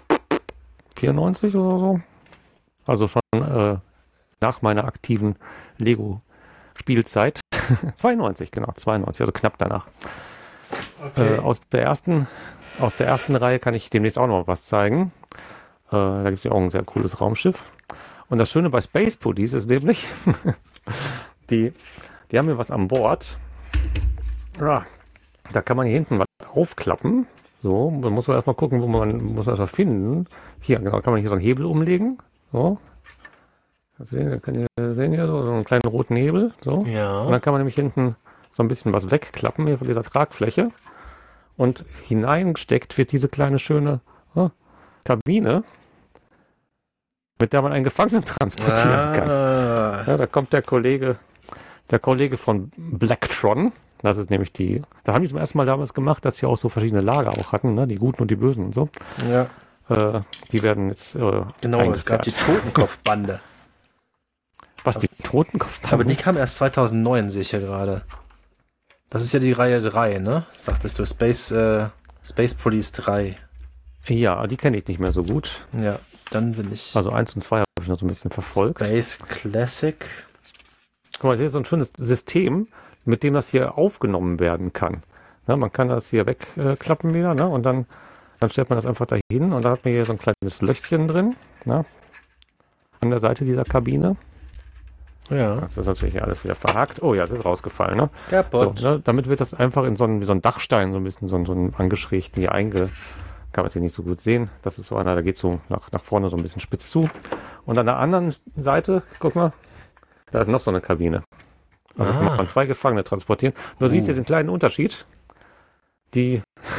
94 oder so. Also schon nach meiner aktiven Lego-Spielzeit. 92, also knapp danach. Okay. Aus der ersten Reihe kann ich demnächst auch noch was zeigen. Da gibt es ja auch ein sehr cooles Raumschiff. Und das Schöne bei Space Police ist nämlich, die haben hier was an Bord. Ja, da kann man hier hinten was aufklappen. So, man muss erstmal gucken, muss man das finden. Hier, genau, kann man hier so einen Hebel umlegen. So. Sehen hier so einen kleinen roten Hebel. So. Ja. Und dann kann man nämlich hinten so ein bisschen was wegklappen hier von dieser Tragfläche. Und hineingesteckt wird diese kleine schöne Kabine, mit der man einen Gefangenen transportieren kann. Ja, da kommt der Kollege von Blacktron. Das ist nämlich da haben die zum ersten Mal damals gemacht, dass sie auch so verschiedene Lager auch hatten, ne? Die Guten und die Bösen und so. Ja. Die werden jetzt genau, es gab die Totenkopfbande. Was, die Totenkopfbande? Aber die kam erst 2009, sehe ich ja gerade. Das ist ja die Reihe 3, ne? Sagtest du, Space Police 3. Ja, die kenne ich nicht mehr so gut. Ja, dann bin ich... Also 1 und 2 habe ich noch so ein bisschen verfolgt. Space Classic. Guck mal, hier ist so ein schönes System, mit dem das hier aufgenommen werden kann. Ja, man kann das hier wegklappen wieder, ne? Und dann stellt man das einfach dahin und da hat man hier so ein kleines Löchchen drin, ne? An der Seite dieser Kabine. Ja. Das ist natürlich alles wieder verhakt. Oh ja, das ist rausgefallen, ne? Kaputt. So, ne? Damit wird das einfach in so einen Dachstein so ein bisschen so einen angeschrägten hier kann man es hier nicht so gut sehen. Das ist so einer, da geht so nach vorne so ein bisschen spitz zu. Und an der anderen Seite, guck mal, da ist noch so eine Kabine. Also kann man 2 Gefangene transportieren. Nur siehst du den kleinen Unterschied. Die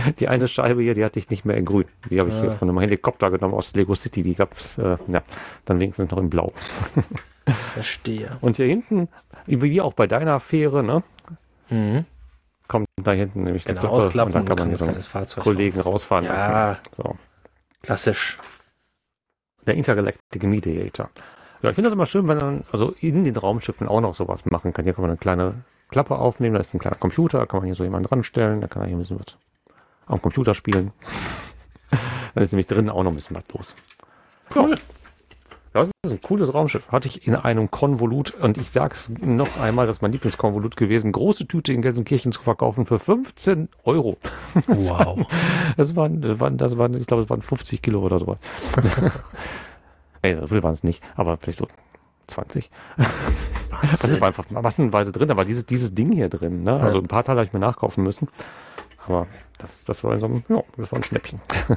die eine Scheibe hier, die hatte ich nicht mehr in grün. Die habe ich hier von einem Helikopter genommen aus Lego City. Die gab es dann wenigstens noch in blau. Verstehe. Und hier hinten, wie auch bei deiner Fähre, ne? Kommt da hinten nämlich eine Ausklappe und dann kann man hier so einen Kollegen rausfahren lassen. So. Klassisch. Der Intergalactic Mediator. Ja, ich finde das immer schön, wenn man also in den Raumschiffen auch noch sowas machen kann. Hier kann man eine kleine Klappe aufnehmen, da ist ein kleiner Computer, da kann man hier so jemanden ranstellen, da kann er hier ein bisschen was am Computer spielen. Da ist nämlich drinnen auch noch ein bisschen was los. Cool. Ja, das ist ein cooles Raumschiff. Hatte ich in einem Konvolut, und ich sag's noch einmal, das ist mein Lieblingskonvolut gewesen, große Tüte in Gelsenkirchen zu verkaufen für 15 €. Wow. Das waren, ich glaube, es waren 50 Kilo oder so. Nee, so viel waren es nicht, aber vielleicht so 20. Das war einfach massenweise drin, da war dieses Ding hier drin. Ne? Also ein paar Teile habe ich mir nachkaufen müssen. Aber das war das war ein Schnäppchen.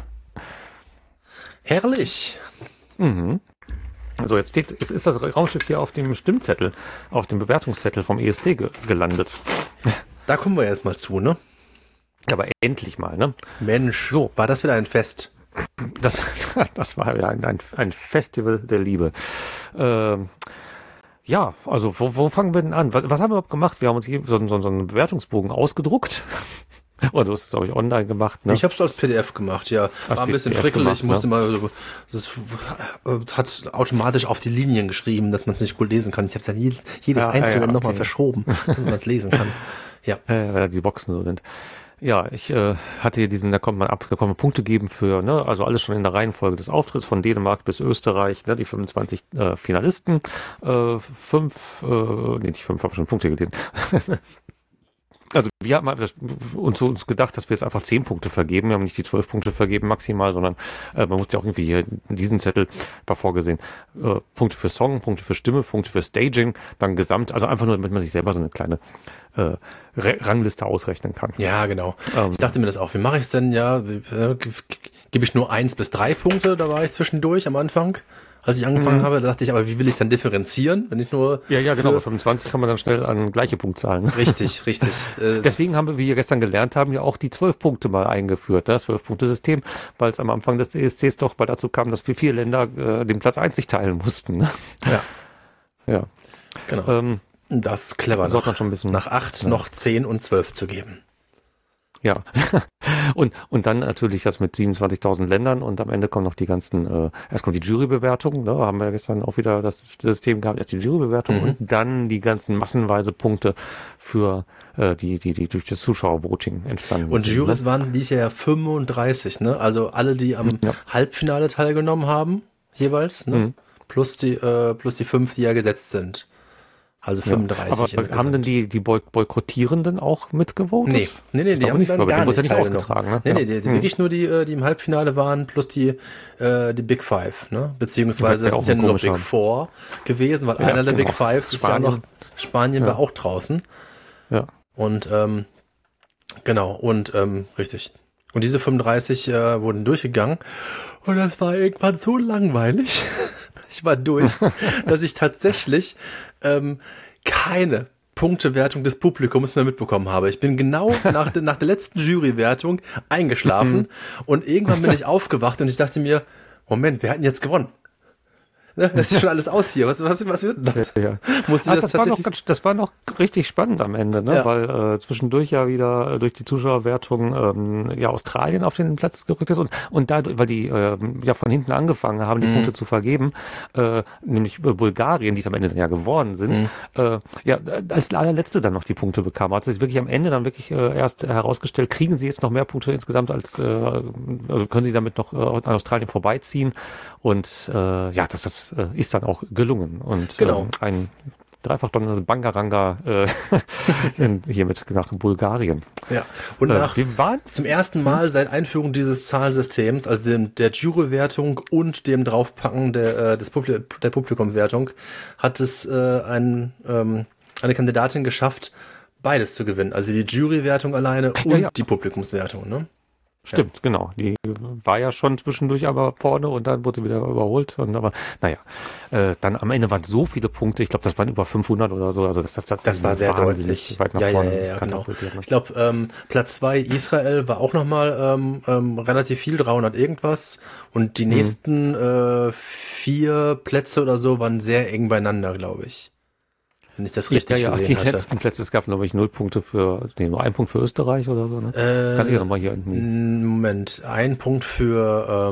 Herrlich. Also jetzt ist das Raumschiff hier auf dem Stimmzettel, auf dem Bewertungszettel vom ESC gelandet. Da kommen wir jetzt mal zu, ne? Aber endlich mal, ne? Mensch, so war das wieder ein Fest. Das war ja ein Festival der Liebe. Ja, also wo fangen wir denn an? Was haben wir überhaupt gemacht? Wir haben uns hier so einen Bewertungsbogen ausgedruckt. Und du hast es, glaube ich, online gemacht. Ne? Ich habe es als PDF gemacht, ja. War ein bisschen frickelig, musste mal so, das hat automatisch auf die Linien geschrieben, dass man es nicht gut lesen kann. Ich habe dann jedes einzelne nochmal verschoben, damit man es lesen kann. Ja. Weil die Boxen so sind. Ja, ich hatte hier da konnte man Punkte geben für, ne, also alles schon in der Reihenfolge des Auftritts von Dänemark bis Österreich, ne, die 25 Finalisten, nicht 5, habe schon Punkte gelesen. Also wir haben uns gedacht, dass wir jetzt einfach 10 Punkte vergeben. Wir haben nicht die 12 Punkte vergeben maximal, sondern man musste ja auch irgendwie hier in diesen Zettel war vorgesehen. Punkte für Song, Punkte für Stimme, Punkte für Staging, dann Gesamt. Also einfach nur, damit man sich selber so eine kleine Rangliste ausrechnen kann. Ja, genau. Ich dachte mir das auch. Wie mache ich es denn? Ja, gebe ich nur 1 bis 3 Punkte? Da war ich zwischendurch am Anfang. Als ich angefangen habe, da dachte ich, aber wie will ich dann differenzieren, wenn ich nur... Ja, genau, bei 25 kann man dann schnell an gleiche Punktzahlen. Richtig. Deswegen haben wir, wie wir gestern gelernt haben, ja auch die 12 Punkte mal eingeführt, das 12-Punkte-System, weil es am Anfang des ESCs doch mal dazu kam, dass wir 4 Länder den Platz 1 sich teilen mussten. Ne? Ja. Genau. Das ist clever, nach 8 noch 10 und 12 zu geben. Ja, und dann natürlich das mit 27.000 Ländern und am Ende kommen noch die ganzen, erst kommt die Jurybewertung, ne, haben wir ja gestern auch wieder das System gehabt, erst die Jurybewertung und dann die ganzen massenweise Punkte für die durch das Zuschauervoting entstanden sind. Und Jurys waren dieses Jahr 35, ne, also alle, die am Halbfinale teilgenommen haben, jeweils, ne, plus die 5, die ja gesetzt sind. Also 35 insgesamt. Aber haben denn die Boykottierenden auch mitgevotet? Nee, die haben dann gar nicht nicht ausgetragen. Ne? Nee, die wirklich nur die im Halbfinale waren, plus die Big Five, ne? Beziehungsweise es sind ja nur noch Big Four gewesen, weil einer der Big Five ist ja noch, Spanien war auch draußen. Ja. Und richtig. Und diese 35 wurden durchgegangen und das war irgendwann so langweilig. Ich war durch, dass ich tatsächlich keine Punktewertung des Publikums mehr mitbekommen habe. Ich bin genau nach der letzten Jurywertung eingeschlafen und irgendwann bin ich aufgewacht und ich dachte mir, Moment, wer hat denn jetzt gewonnen? Ne, das ist schon alles aus hier. Was wird denn das? Ja. Das war noch richtig spannend am Ende, ne? Weil zwischendurch ja wieder durch die Zuschauerwertung Australien auf den Platz gerückt ist und dadurch, weil die von hinten angefangen haben, die Punkte zu vergeben, nämlich Bulgarien, die es am Ende dann ja geworden sind, als allerletzte dann noch die Punkte bekam. Also es ist wirklich am Ende dann wirklich erst herausgestellt, kriegen sie jetzt noch mehr Punkte insgesamt als also können sie damit noch an Australien vorbeiziehen und das ist dann auch gelungen. Und ein dreifach donnerndes Bangaranga hier nach Bulgarien. Ja, und zum ersten Mal seit Einführung dieses Zahlsystems, also der Jurywertung und dem Draufpacken der Publikumwertung, hat es eine Kandidatin geschafft, beides zu gewinnen. Also die Jurywertung alleine und die Publikumswertung, ne? Stimmt, genau. Die war ja schon zwischendurch aber vorne und dann wurde sie wieder überholt. Aber naja, dann am Ende waren so viele Punkte. Ich glaube, das waren über 500 oder so. Also das war sehr deutlich. Weit nach vorne. Ja, genau. Ich glaube, Platz 2 Israel war auch nochmal relativ viel, 300 irgendwas. Und die nächsten 4 Plätze oder so waren sehr eng beieinander, glaube ich. Wenn ich das richtig gesehen hatte. Die letzten Plätze, es gab, glaube ich, 0 Punkte nur 1 Punkt für Österreich oder so, ne? Kann ich ja nochmal hier Moment, 1 Punkt für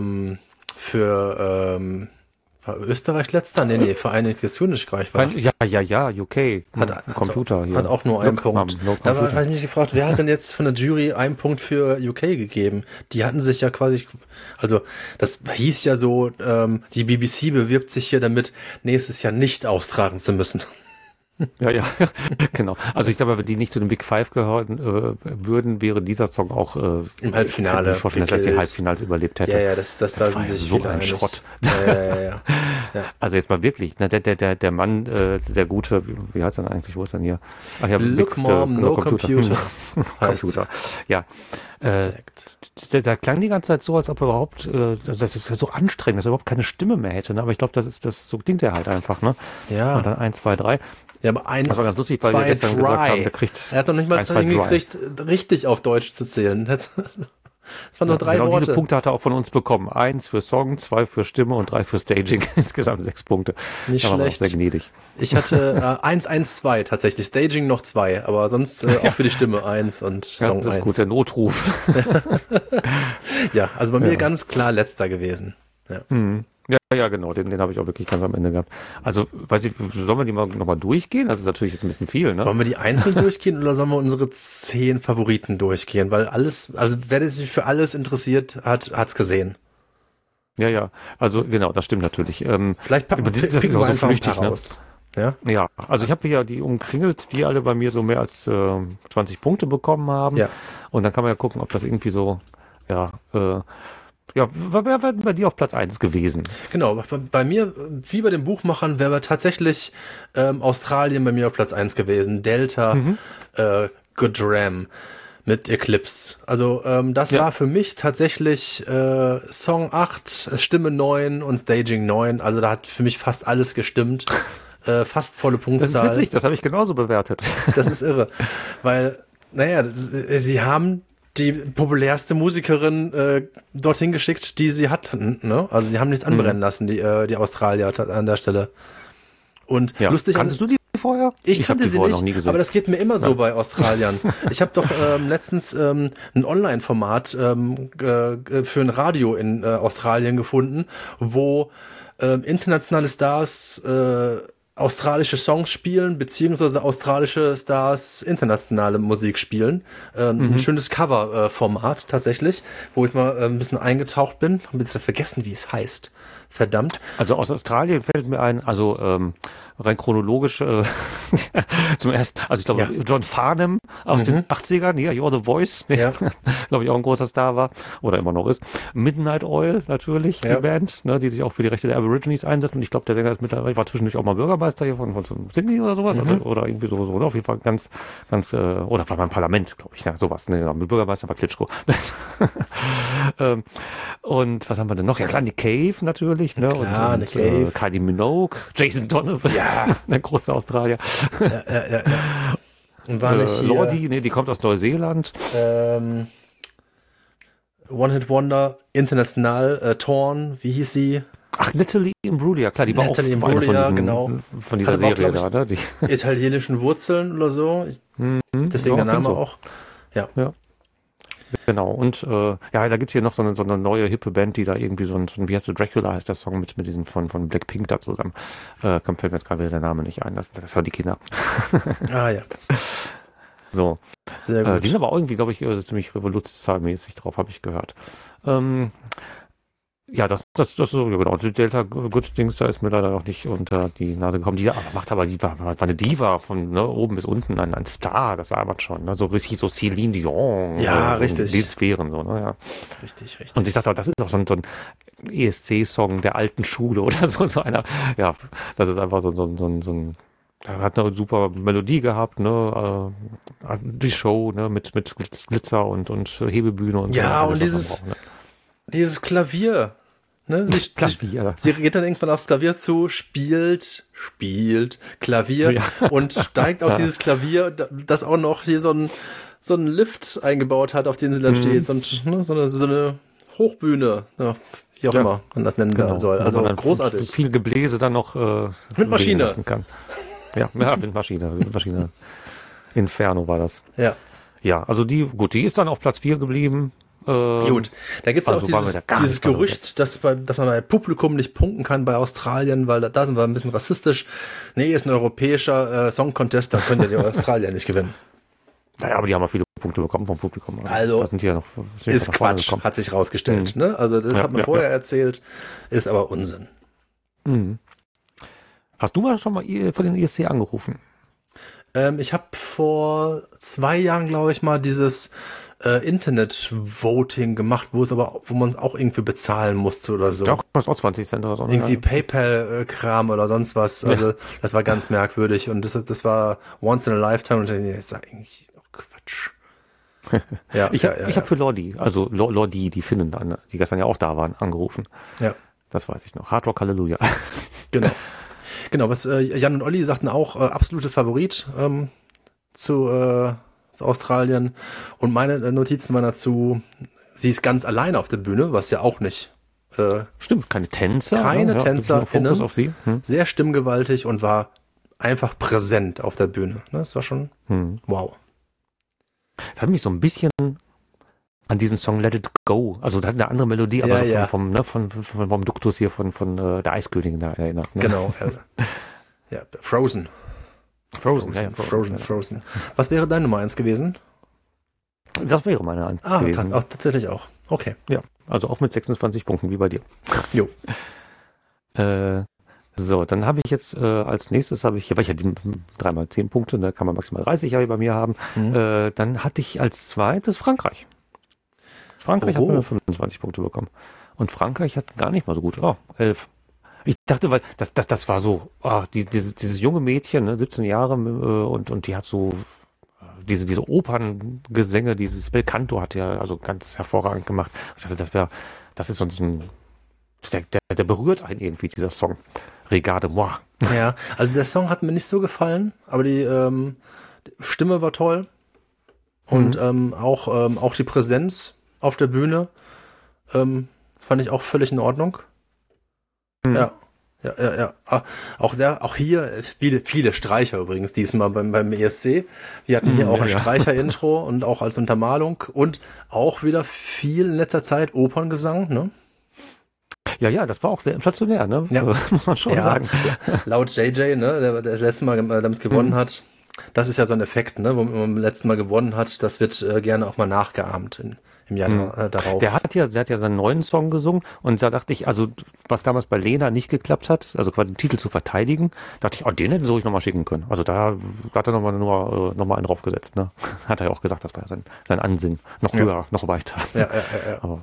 Österreich letzter? Nee, Vereinigtes Königreich war. Ja, UK. Hat auch nur 1 Punkt. Da habe ich mich gefragt, wer hat denn jetzt von der Jury 1 Punkt für UK gegeben? Die hatten sich ja quasi, also das hieß ja so, die BBC bewirbt sich hier damit, nächstes Jahr nicht austragen zu müssen. Ja, genau. Also ich glaube, wenn die nicht zu den Big Five gehören würden, wäre dieser Song auch im Halbfinale. Ich vorstellen, dass die Halbfinals überlebt hätte. Ja, das da sind sich so ein Schrott. Ja. Also jetzt mal wirklich, ne, der Mann, der Gute, wie heißt er denn eigentlich? Wo ist er denn hier? Ach ja, Look Mom, No Computer. Computer. Ja. Da klang die ganze Zeit so, als ob er überhaupt, das ist so anstrengend, dass er überhaupt keine Stimme mehr hätte. Ne? Aber ich glaube, so klingt er halt einfach. Ne? Ja. Und dann 1, 2, 3. Ja, aber 1, das war ganz lustig, weil wir gestern gesagt haben, der kriegt. Er hat noch nicht mal hingekriegt, richtig auf Deutsch zu zählen. Es waren nur 3 genau Worte. Diese Punkte hat er auch von uns bekommen. 1 für Song, 2 für Stimme und 3 für Staging. Insgesamt 6 Punkte. Nicht schlecht. Sehr gnädig. Ich hatte 1, 1, 2 tatsächlich. Staging noch 2, aber sonst auch für die Stimme 1 und Song 1. Das ist gut, der Notruf. Ja, also bei mir ganz klar letzter gewesen. Ja. Ja, genau, den habe ich auch wirklich ganz am Ende gehabt. Also, weiß ich, sollen wir die mal nochmal durchgehen? Das ist natürlich jetzt ein bisschen viel, ne? Wollen wir die einzeln durchgehen oder sollen wir unsere 10 Favoriten durchgehen? Weil wer sich für alles interessiert, hat's gesehen. Ja, also genau, das stimmt natürlich. Vielleicht picken wir auch so flüchtig raus. Ne? Ja, also ich habe hier die umkringelt, die alle bei mir so mehr als 20 Punkte bekommen haben. Ja. Und dann kann man ja gucken, ob das irgendwie so, wer wäre bei dir auf Platz 1 gewesen? Genau, bei mir, wie bei den Buchmachern, wäre Tatsächlich Australien bei mir auf Platz 1 gewesen. Delta, Good Ram mit Eclipse. Also das war für mich tatsächlich Song 8, Stimme 9 und Staging 9. Also da hat für mich fast alles gestimmt. Fast volle Punktzahl. Das ist witzig, das habe ich genauso bewertet. Das ist irre, weil, sie haben die populärste Musikerin dorthin geschickt, die sie hatten. Ne? Also die haben nichts anbrennen lassen, die Australier an der Stelle. Und lustig. Kanntest du die vorher? Ich kannte sie noch nie nicht, gesehen. aber das geht mir immer so bei Australiern. Ich habe doch letztens ein Online-Format für ein Radio in Australien gefunden, wo internationale Stars australische Songs spielen, beziehungsweise australische Stars internationale Musik spielen. Ein schönes Cover-Format tatsächlich, wo ich mal ein bisschen eingetaucht bin. Hab jetzt vergessen, wie es heißt. Verdammt. Also aus Australien fällt mir ein, rein chronologisch zum ersten, also ich glaube John Farnham aus den 80ern, You're the Voice, glaube ich auch ein großer Star war oder immer noch ist. Midnight Oil natürlich, die Band, ne, die sich auch für die Rechte der Aborigines einsetzt und ich glaube, der Sänger ist mittlerweile, war zwischendurch auch mal Bürgermeister hier von Sydney oder sowas, also, oder irgendwie so, oder auf jeden Fall ganz, oder war beim Parlament, glaube ich, sowas, ne, mit Bürgermeister war Klitschko. Und was haben wir denn noch? Ja klar, Nick Cave natürlich, ne, klar, und Kylie Minogue, Jason Donovan. Ja, der große Australier. Ja. Und war nicht Lordi, die kommt aus Neuseeland. One-Hit Wonder, international, Torn, wie hieß sie? Ach, Natalie Imbruglia, klar, die war auch von dieser Serie da, ne? Die italienischen Wurzeln oder so. Deswegen der Name auch. Ja. Genau, und da gibt's hier noch so eine neue hippe Band, die da irgendwie so ein wie heißt der, Dracula heißt der Song mit diesem von Blackpink da zusammen. Fällt mir jetzt gerade wieder der Name nicht ein, das hören die Kinder. Ah ja. So. Sehr gut. Die sind aber irgendwie, glaube ich, ziemlich revolutionsmäßig drauf, habe ich gehört. Ja, das so, ja genau. Die Delta Good Dings, da ist mir leider noch nicht unter die Nase gekommen. Die war eine Diva von oben bis unten, ein Star, das war man schon. Ne? So richtig so Celine Dion. Ja, so richtig. Die Sphären, so, ne? Ja. Richtig. Und ich dachte, das ist auch so ein ESC-Song der alten Schule oder so einer. Ja, das ist einfach so ein Er hat eine super Melodie gehabt, ne? Die Show, ne? Mit Glitzer und Hebebühne und ja, so. Und dieses Klavier. Ne? Sie geht dann irgendwann aufs Klavier zu, spielt Klavier und steigt auf dieses Klavier, das auch noch hier so einen Lift eingebaut hat, auf den sie dann steht. Und ne? so eine Hochbühne, ja, wie auch immer man das nennen soll. Also großartig. Viel Gebläse dann noch mit Maschine kann. Ja, mit Maschine. Inferno war das. Ja. Ja, also die ist dann auf Platz 4 geblieben. Gut, da gibt es also auch dieses Gerücht, dass man bei Publikum nicht punkten kann bei Australien, weil da sind wir ein bisschen rassistisch. Nee, ist ein europäischer Song Contest, da können ja die Australier nicht gewinnen. Naja, aber die haben auch viele Punkte bekommen vom Publikum. Also sind die ja noch ist Quatsch, hat sich rausgestellt. Ne? Also das hat man vorher erzählt, ist aber Unsinn. Mhm. Hast du mal schon mal von den ESC angerufen? Ich habe vor 2 Jahren, glaube ich, mal dieses Internet-Voting gemacht, wo man auch irgendwie bezahlen musste oder so. Ja, kostet auch 20 Cent oder so. Irgendwie PayPal-Kram oder sonst was. Also das war ganz merkwürdig und das war once in a lifetime und das ist eigentlich auch Quatsch. Ja, ich habe für Lordi, also Lordi, die Finnen, die gestern ja auch da waren, angerufen. Ja. Das weiß ich noch. Hard Rock Halleluja. Genau, was Jan und Olli sagten auch, absolute Favorit zu Australien. Und meine Notizen waren dazu, sie ist ganz alleine auf der Bühne, was ja auch nicht. Stimmt, keine Tänzer. Keine Tänzer. Fokus auf sie. Sehr stimmgewaltig und war einfach präsent auf der Bühne. Das war schon wow. Das hat mich so ein bisschen an diesen Song Let It Go, also da hat eine andere Melodie, aber vom Duktus hier von der Eiskönigin da erinnert. Ne? Genau. Ja, Frozen. Was wäre deine Nummer 1 gewesen? Das wäre meine 1 gewesen. Tatsächlich auch. Okay. Ja, also auch mit 26 Punkten, wie bei dir. Jo. So, dann habe ich jetzt als nächstes weil ich ja 3x10 Punkte, da kann man maximal 30 bei mir haben. Dann hatte ich als zweites Frankreich. Frankreich hat mir 25 Punkte bekommen. Und Frankreich hat gar nicht mal so gut. 11. Ich dachte, weil das war so, dieses junge Mädchen, ne, 17 Jahre und die hat so diese Operngesänge, dieses Bel Canto hat ja also ganz hervorragend gemacht. Ich dachte, das ist so ein, der berührt einen irgendwie, dieser Song. Regarde moi. Ja, also der Song hat mir nicht so gefallen, aber die Stimme war toll und auch die Präsenz auf der Bühne fand ich auch völlig in Ordnung. Ja. Auch hier viele Streicher übrigens diesmal beim ESC. Wir hatten hier auch ein Streicher-Intro und auch als Untermalung und auch wieder viel in letzter Zeit Operngesang, ne? Ja, das war auch sehr inflationär, ne? Ja. Muss man schon sagen. Laut JJ, ne, der das letzte Mal damit gewonnen hat, das ist ja so ein Effekt, ne, wo man beim letzten Mal gewonnen hat, das wird gerne auch mal nachgeahmt im Januar darauf. Der hat ja seinen neuen Song gesungen und da dachte ich, also was damals bei Lena nicht geklappt hat, also quasi den Titel zu verteidigen, dachte ich, den hätten sie ruhig nochmal schicken können. Also da hat er nochmal einen draufgesetzt, ne? Hat er ja auch gesagt, das war ja sein Ansinnen. Noch höher, noch weiter. Ja. Aber,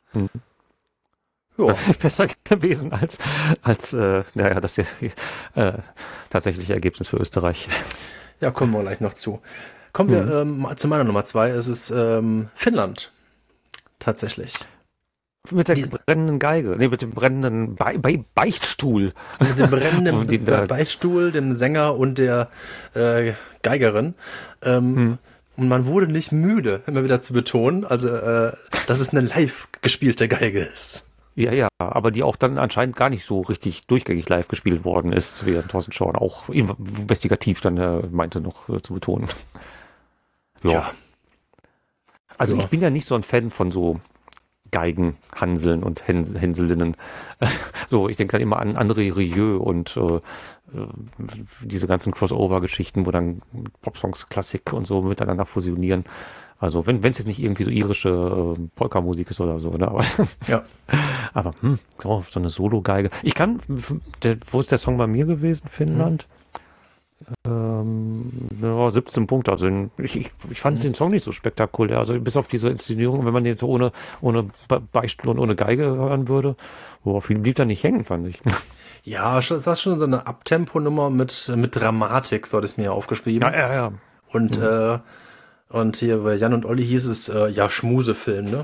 besser gewesen als das tatsächliche Ergebnis für Österreich. Ja, kommen wir gleich noch zu. Kommen wir zu meiner Nummer 2. Es ist Finnland. Tatsächlich. Mit der brennenden Geige. Nee, mit dem brennenden Beichtstuhl. Mit dem brennenden Beichtstuhl, dem Sänger und der Geigerin. Und man wurde nicht müde, immer wieder zu betonen, also dass es eine live gespielte Geige ist. Ja, aber die auch dann anscheinend gar nicht so richtig durchgängig live gespielt worden ist, wie Thorsten Schorn auch investigativ dann meinte noch zu betonen. Ja. Also ich bin ja nicht so ein Fan von so Geigenhanseln und Hänselinnen. So, ich denke dann immer an André Rieu und diese ganzen Crossover-Geschichten, wo dann Popsongs, Klassik und so miteinander fusionieren. Also wenn es jetzt nicht irgendwie so irische Polka-Musik ist oder so, ne? Aber so eine Solo-Geige. Wo ist der Song bei mir gewesen? Finnland? Ja, 17 Punkte. Also ich fand den Song nicht so spektakulär. Also bis auf diese Inszenierung, wenn man den jetzt ohne Beichtstuhl und ohne Geige hören würde, viel blieb da nicht hängen, fand ich. Ja, das war schon so eine Abtempo-Nummer mit Dramatik, so hat es mir aufgeschrieben. Ja. Und hier bei Jan und Olli hieß es, Schmusefilm, ne?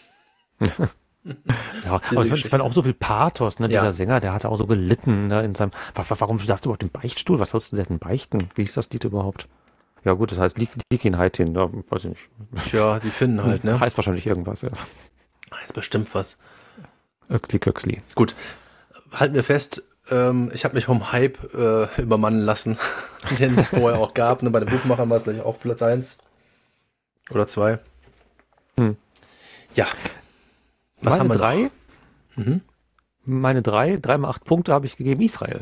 Ja, aber ich fand auch so viel Pathos, ne? Dieser Sänger, der hatte auch so gelitten, ne, in seinem, warum sagst du überhaupt den Beichtstuhl? Was sollst du denn beichten? Wie ist das Lied überhaupt? Ja gut, das heißt Likin Heitin, da weiß ich nicht. Tja, die finden halt, ne? Heißt wahrscheinlich irgendwas, ja. Heißt bestimmt was. Öxli. Gut, halten wir fest, ich habe mich vom Hype übermannen lassen, den es vorher auch gab. Ne? Bei den Buchmachern war es gleich auf Platz 1 oder 2. Ja. Was haben wir 3? Meine 3 mal 8 Punkte habe ich gegeben, Israel.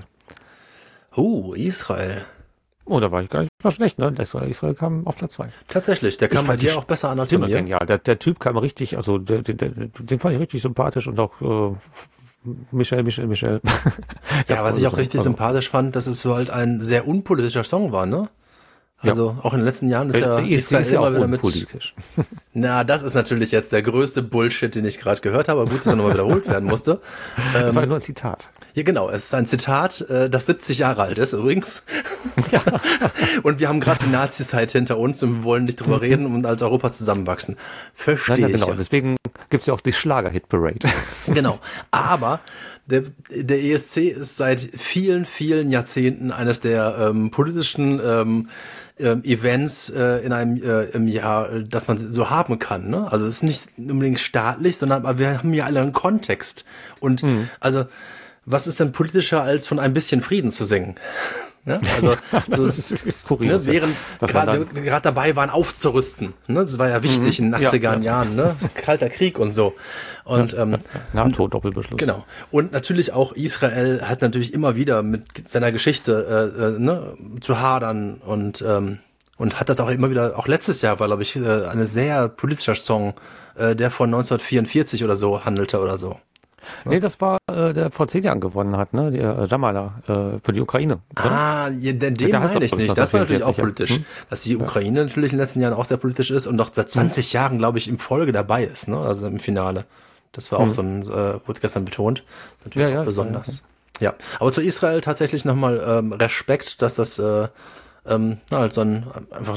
Israel. Oh, da war ich gar nicht mal schlecht, ne? Israel kam auf Platz 2. Tatsächlich, der kam bei dir auch besser an als bei mir. Genial. Der Typ kam richtig, also den fand ich richtig sympathisch und auch Michel. Ja, was ich auch richtig sympathisch fand, dass es so halt ein sehr unpolitischer Song war, ne? Also auch in den letzten Jahren ist ja Israel immer wieder unpolitisch. Na, das ist natürlich jetzt der größte Bullshit, den ich gerade gehört habe, aber gut, dass er nochmal wiederholt werden musste. Das war nur ein Zitat. Ja, genau, es ist ein Zitat, das 70 Jahre alt ist übrigens. Ja. Und wir haben gerade die Nazi-Zeit hinter uns und wir wollen nicht drüber reden und als Europa zusammenwachsen. Verstehe ich. Genau, deswegen gibt's ja auch die Schlager-Hit-Parade. Genau, aber der ESC ist seit vielen, vielen Jahrzehnten eines der politischen Events in einem im Jahr, das man so haben kann. Ne? Also es ist nicht unbedingt staatlich, sondern aber wir haben ja alle einen Kontext. Und also was ist denn politischer, als von ein bisschen Frieden zu singen? Ne? Also das ist kurios, ne? Während wir gerade dabei waren, aufzurüsten. Ne? Das war ja wichtig in den 80er Jahren. Ne? Kalter Krieg und so. Und NATO-Doppelbeschluss. Genau. Und natürlich auch Israel hat natürlich immer wieder mit seiner Geschichte zu hadern und hat das auch immer wieder, auch letztes Jahr war, glaube ich, ein sehr politischer Song, der von 1944 oder so handelte oder so. Nee, das war, der vor 10 Jahren gewonnen hat, ne? Der Jamala für die Ukraine. Oder? Den meine ich nicht. Das war natürlich auch politisch. Dass die Ukraine natürlich in den letzten Jahren auch sehr politisch ist und doch seit 20 Jahren, glaube ich, im Folge dabei ist, ne? Also im Finale. Das war auch so ein, wurde gestern betont. Das ist natürlich auch besonders. Ja, aber zu Israel tatsächlich nochmal Respekt, dass das halt so ein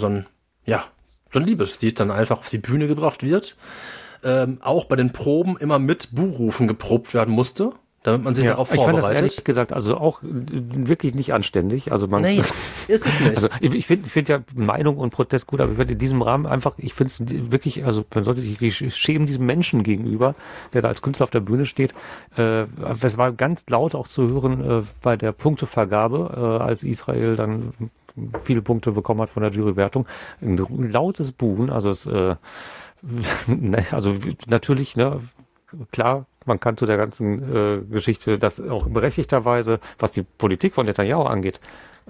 Liebeslied dann einfach auf die Bühne gebracht wird. Auch bei den Proben immer mit Buhrufen geprobt werden musste, damit man sich darauf vorbereitet. Ich fand das ehrlich gesagt also auch wirklich nicht anständig. Also nee, ist es nicht. Also ich finde ja Meinung und Protest gut, aber ich finde in diesem Rahmen einfach, ich finde es wirklich, also man sollte sich schämen diesem Menschen gegenüber, der da als Künstler auf der Bühne steht. Es war ganz laut auch zu hören bei der Punktevergabe, als Israel dann viele Punkte bekommen hat von der Jurywertung. Ein lautes Buhen, also also natürlich, ne, klar, man kann zu der ganzen Geschichte das auch berechtigterweise, was die Politik von Netanyahu angeht,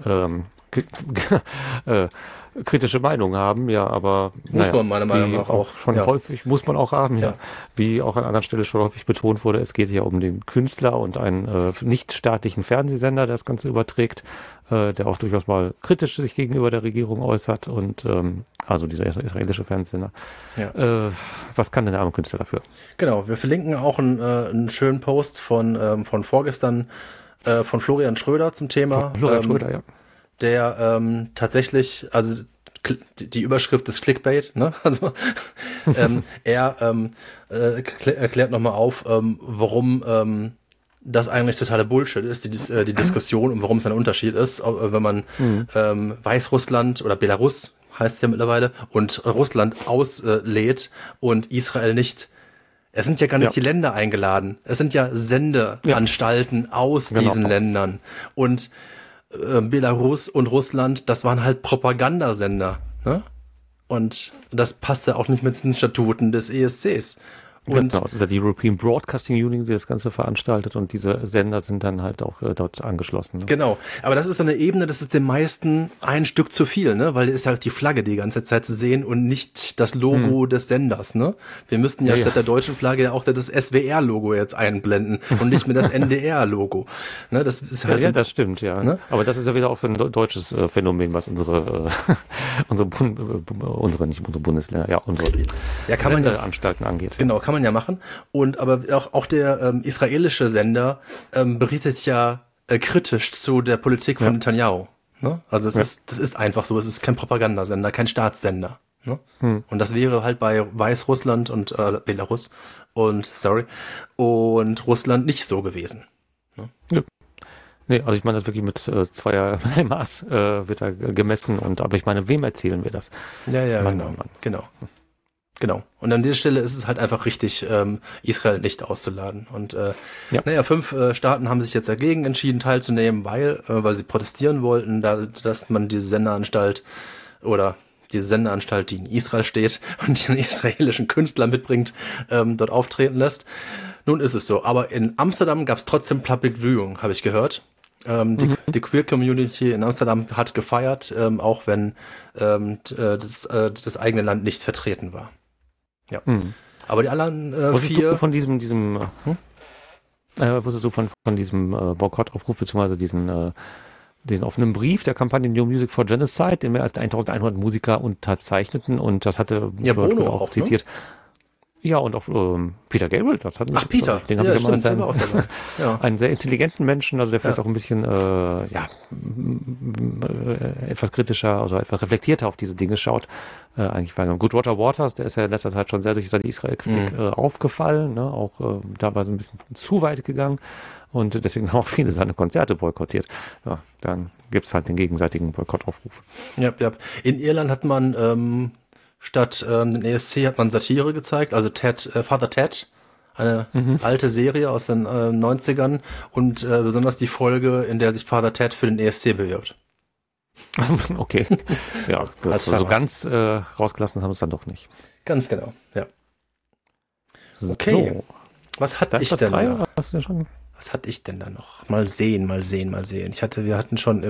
kritische Meinung haben, ja, aber muss man meiner Meinung nach auch schon häufig muss man auch haben, ja. Wie auch an anderen Stellen schon häufig betont wurde, es geht ja um den Künstler und einen nichtstaatlichen Fernsehsender, der das Ganze überträgt, der auch durchaus mal kritisch sich gegenüber der Regierung äußert und also dieser israelische Fernsehsender. Ja. Was kann denn der arme Künstler dafür? Genau, wir verlinken auch einen schönen Post von vorgestern von Florian Schröder zum Thema. Florian Schröder, ja. Der tatsächlich, also die Überschrift ist Clickbait, ne? Also er erklärt nochmal auf, warum das eigentlich totaler Bullshit ist, die Diskussion und warum es ein Unterschied ist, wenn man Weißrussland oder Belarus heißt es ja mittlerweile und Russland auslädt und Israel nicht. Es sind ja gar nicht die Länder eingeladen. Es sind ja Sendeanstalten aus diesen Ländern. Und Belarus und Russland, das waren halt Propagandasender. Ne? Und das passte auch nicht mit den Statuten des ESCs. Und genau, das ist ja die European Broadcasting Union, die das Ganze veranstaltet, und diese Sender sind dann halt auch dort angeschlossen. Ne? Genau, aber das ist dann eine Ebene, das ist den meisten ein Stück zu viel, ne? Weil ist halt die Flagge die ganze Zeit zu sehen und nicht das Logo des Senders. Ne? Wir müssten ja statt der deutschen Flagge ja auch das SWR-Logo jetzt einblenden und nicht mehr das NDR-Logo. Ne? Das ist halt ja, das stimmt, ja. Ne? Aber das ist ja wieder auch ein deutsches Phänomen, was unsere Bundesländer, unsere Anstalten angeht. Genau, kann man ja machen. Und aber auch der israelische Sender berichtet ja kritisch zu der Politik von Netanyahu. Ne? Also das ist einfach so. Es ist kein Propagandasender, kein Staatssender. Ne? Und das wäre halt bei Weißrussland und Belarus und Russland nicht so gewesen. Ne? Ja. Nee, also ich meine, das wirklich mit zweierlei Maß wird da gemessen, aber ich meine, wem erzählen wir das? Ja, genau. Und an dieser Stelle ist es halt einfach richtig, Israel nicht auszuladen. Und 5 Staaten haben sich jetzt dagegen entschieden, teilzunehmen, weil sie protestieren wollten, dass man diese Sendeanstalt, die in Israel steht und den israelischen Künstler mitbringt, dort auftreten lässt. Nun ist es so. Aber in Amsterdam gab es trotzdem Public Viewing, habe ich gehört. Die Queer Community in Amsterdam hat gefeiert, auch wenn das eigene Land nicht vertreten war. Ja. Aber die anderen wusstest du von diesem Boykottaufruf, beziehungsweise diesen offenen Brief der Kampagne New Music for Genocide, den mehr als 1100 Musiker unterzeichneten, und das hatte Bono auch zitiert. Ne? Ja, und auch Peter Gabriel, das hat Peter, den haben wir mal einen sehr intelligenten Menschen, also der vielleicht auch ein bisschen etwas kritischer, also etwas reflektierter auf diese Dinge schaut. Eigentlich war gut, Roger Waters, der ist ja in letzter Zeit schon sehr durch seine Israel-Kritik aufgefallen, ne? Auch dabei so ein bisschen zu weit gegangen, und deswegen haben auch viele seine Konzerte boykottiert. Ja, dann gibt's halt den gegenseitigen Boykottaufruf. Ja. In Irland hat man statt den ESC hat man Satire gezeigt, also Father Ted, eine alte Serie aus den 90ern, und besonders die Folge, in der sich Father Ted für den ESC bewirbt. Okay, ja, also ganz rausgelassen haben es dann doch nicht. Ganz genau, ja. Okay, was hatte ich denn da? Was hatte ich denn da noch? Mal sehen. Wir hatten schon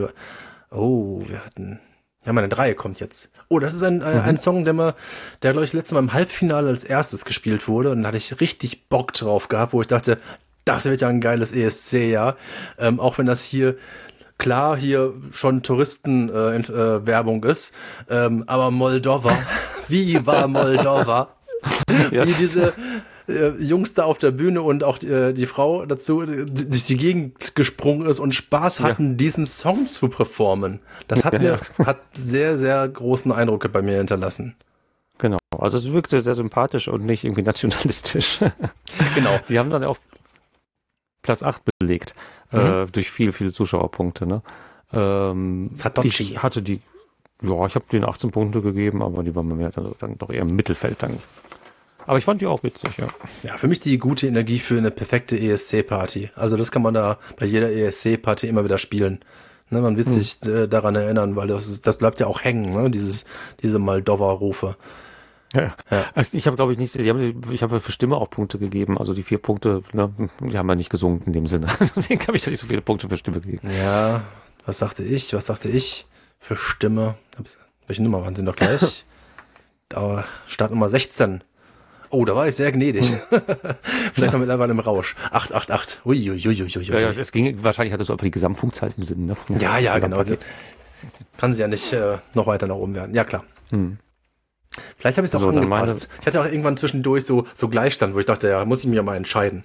meine 3 kommt jetzt. Oh, das ist ein Song, der glaube ich letztes Mal im Halbfinale als erstes gespielt wurde, und da hatte ich richtig Bock drauf gehabt, wo ich dachte, das wird ja ein geiles ESC-Jahr. Auch wenn das hier schon Touristenwerbung ist, aber Moldova, Viva Moldova, wie diese Jungs da auf der Bühne und auch die Frau dazu durch die Gegend gesprungen ist und Spaß hatten, diesen Song zu performen. Das hat sehr, sehr großen Eindruck bei mir hinterlassen. Genau, also es wirkte sehr sympathisch und nicht irgendwie nationalistisch. Genau. Die haben dann auf Platz 8 belegt, durch viele Zuschauerpunkte. Ne? Ich habe denen 18 Punkte gegeben, aber die waren bei mir dann doch eher im Mittelfeld dann. Aber ich fand die auch witzig, ja. Ja, für mich die gute Energie für eine perfekte ESC-Party. Also das kann man da bei jeder ESC-Party immer wieder spielen. Ne, man wird sich daran erinnern, weil das bleibt ja auch hängen, ne? Diese Moldova-Rufe. Ja. Ich habe, glaube ich, nicht, ich habe für Stimme auch Punkte gegeben, also die 4 Punkte, ne, die haben wir nicht gesungen in dem Sinne. Deswegen habe ich da nicht so viele Punkte für Stimme gegeben. Ja, was sagte ich für Stimme? Welche Nummer waren sie noch gleich? Startnummer 16. Oh, da war ich sehr gnädig. Vielleicht noch mittlerweile im Rausch. 888. Uiuiuiui. Ja, das ging, wahrscheinlich hattest du einfach die Gesamtpunktzahl im Sinn, ne? Ja, genau. Kann sie ja nicht noch weiter nach oben werden. Ja, klar. Vielleicht habe ich es auch angepasst. Ich hatte auch irgendwann zwischendurch so Gleichstand, wo ich dachte, ja, muss ich mich ja mal entscheiden.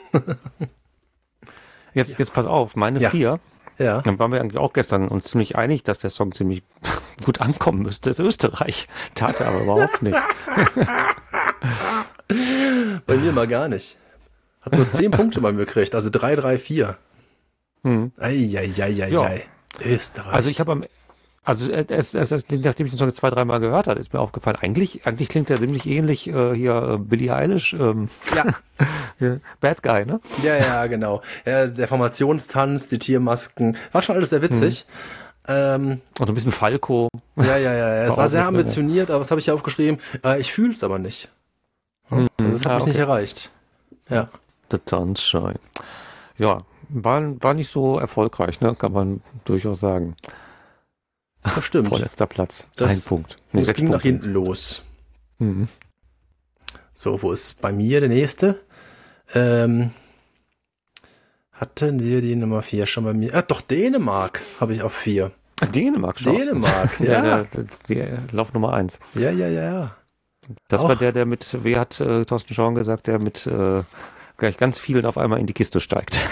Jetzt pass auf, meine 4. Ja. Dann waren wir eigentlich auch gestern uns ziemlich einig, dass der Song ziemlich gut ankommen müsste. Das ist Österreich. Tat er aber überhaupt nicht. Bei mir mal gar nicht. Hat nur 10 Punkte bei mir gekriegt, also 3, 3, 4. Eieieiei. Österreich. Also ich habe nachdem ich den Song jetzt 2-3 Mal gehört habe, ist mir aufgefallen, eigentlich klingt der ziemlich ähnlich hier Billie Eilish. Bad Guy, ne? Ja, genau. Ja, der Formationstanz, die Tiermasken, war schon alles sehr witzig. Und so ein bisschen Falco. Ja. Es war sehr ambitioniert, aber was habe ich hier aufgeschrieben? Ich fühle es aber nicht. Das hat mich nicht erreicht. Ja. The Sunshine. Ja, war nicht so erfolgreich, ne? Kann man durchaus sagen. Das stimmt. Vorletzter Platz. Ein Punkt. Es ging nach hinten los. Mhm. So, wo ist bei mir der nächste? Hatten wir die Nummer 4 schon bei mir? Doch, Dänemark habe ich auf 4. Dänemark schon. Dänemark, ja. Die Lauf Nummer 1. Ja. Das war der mit, wie hat Thorsten Schorn gesagt, der mit gleich ganz vielen auf einmal in die Kiste steigt.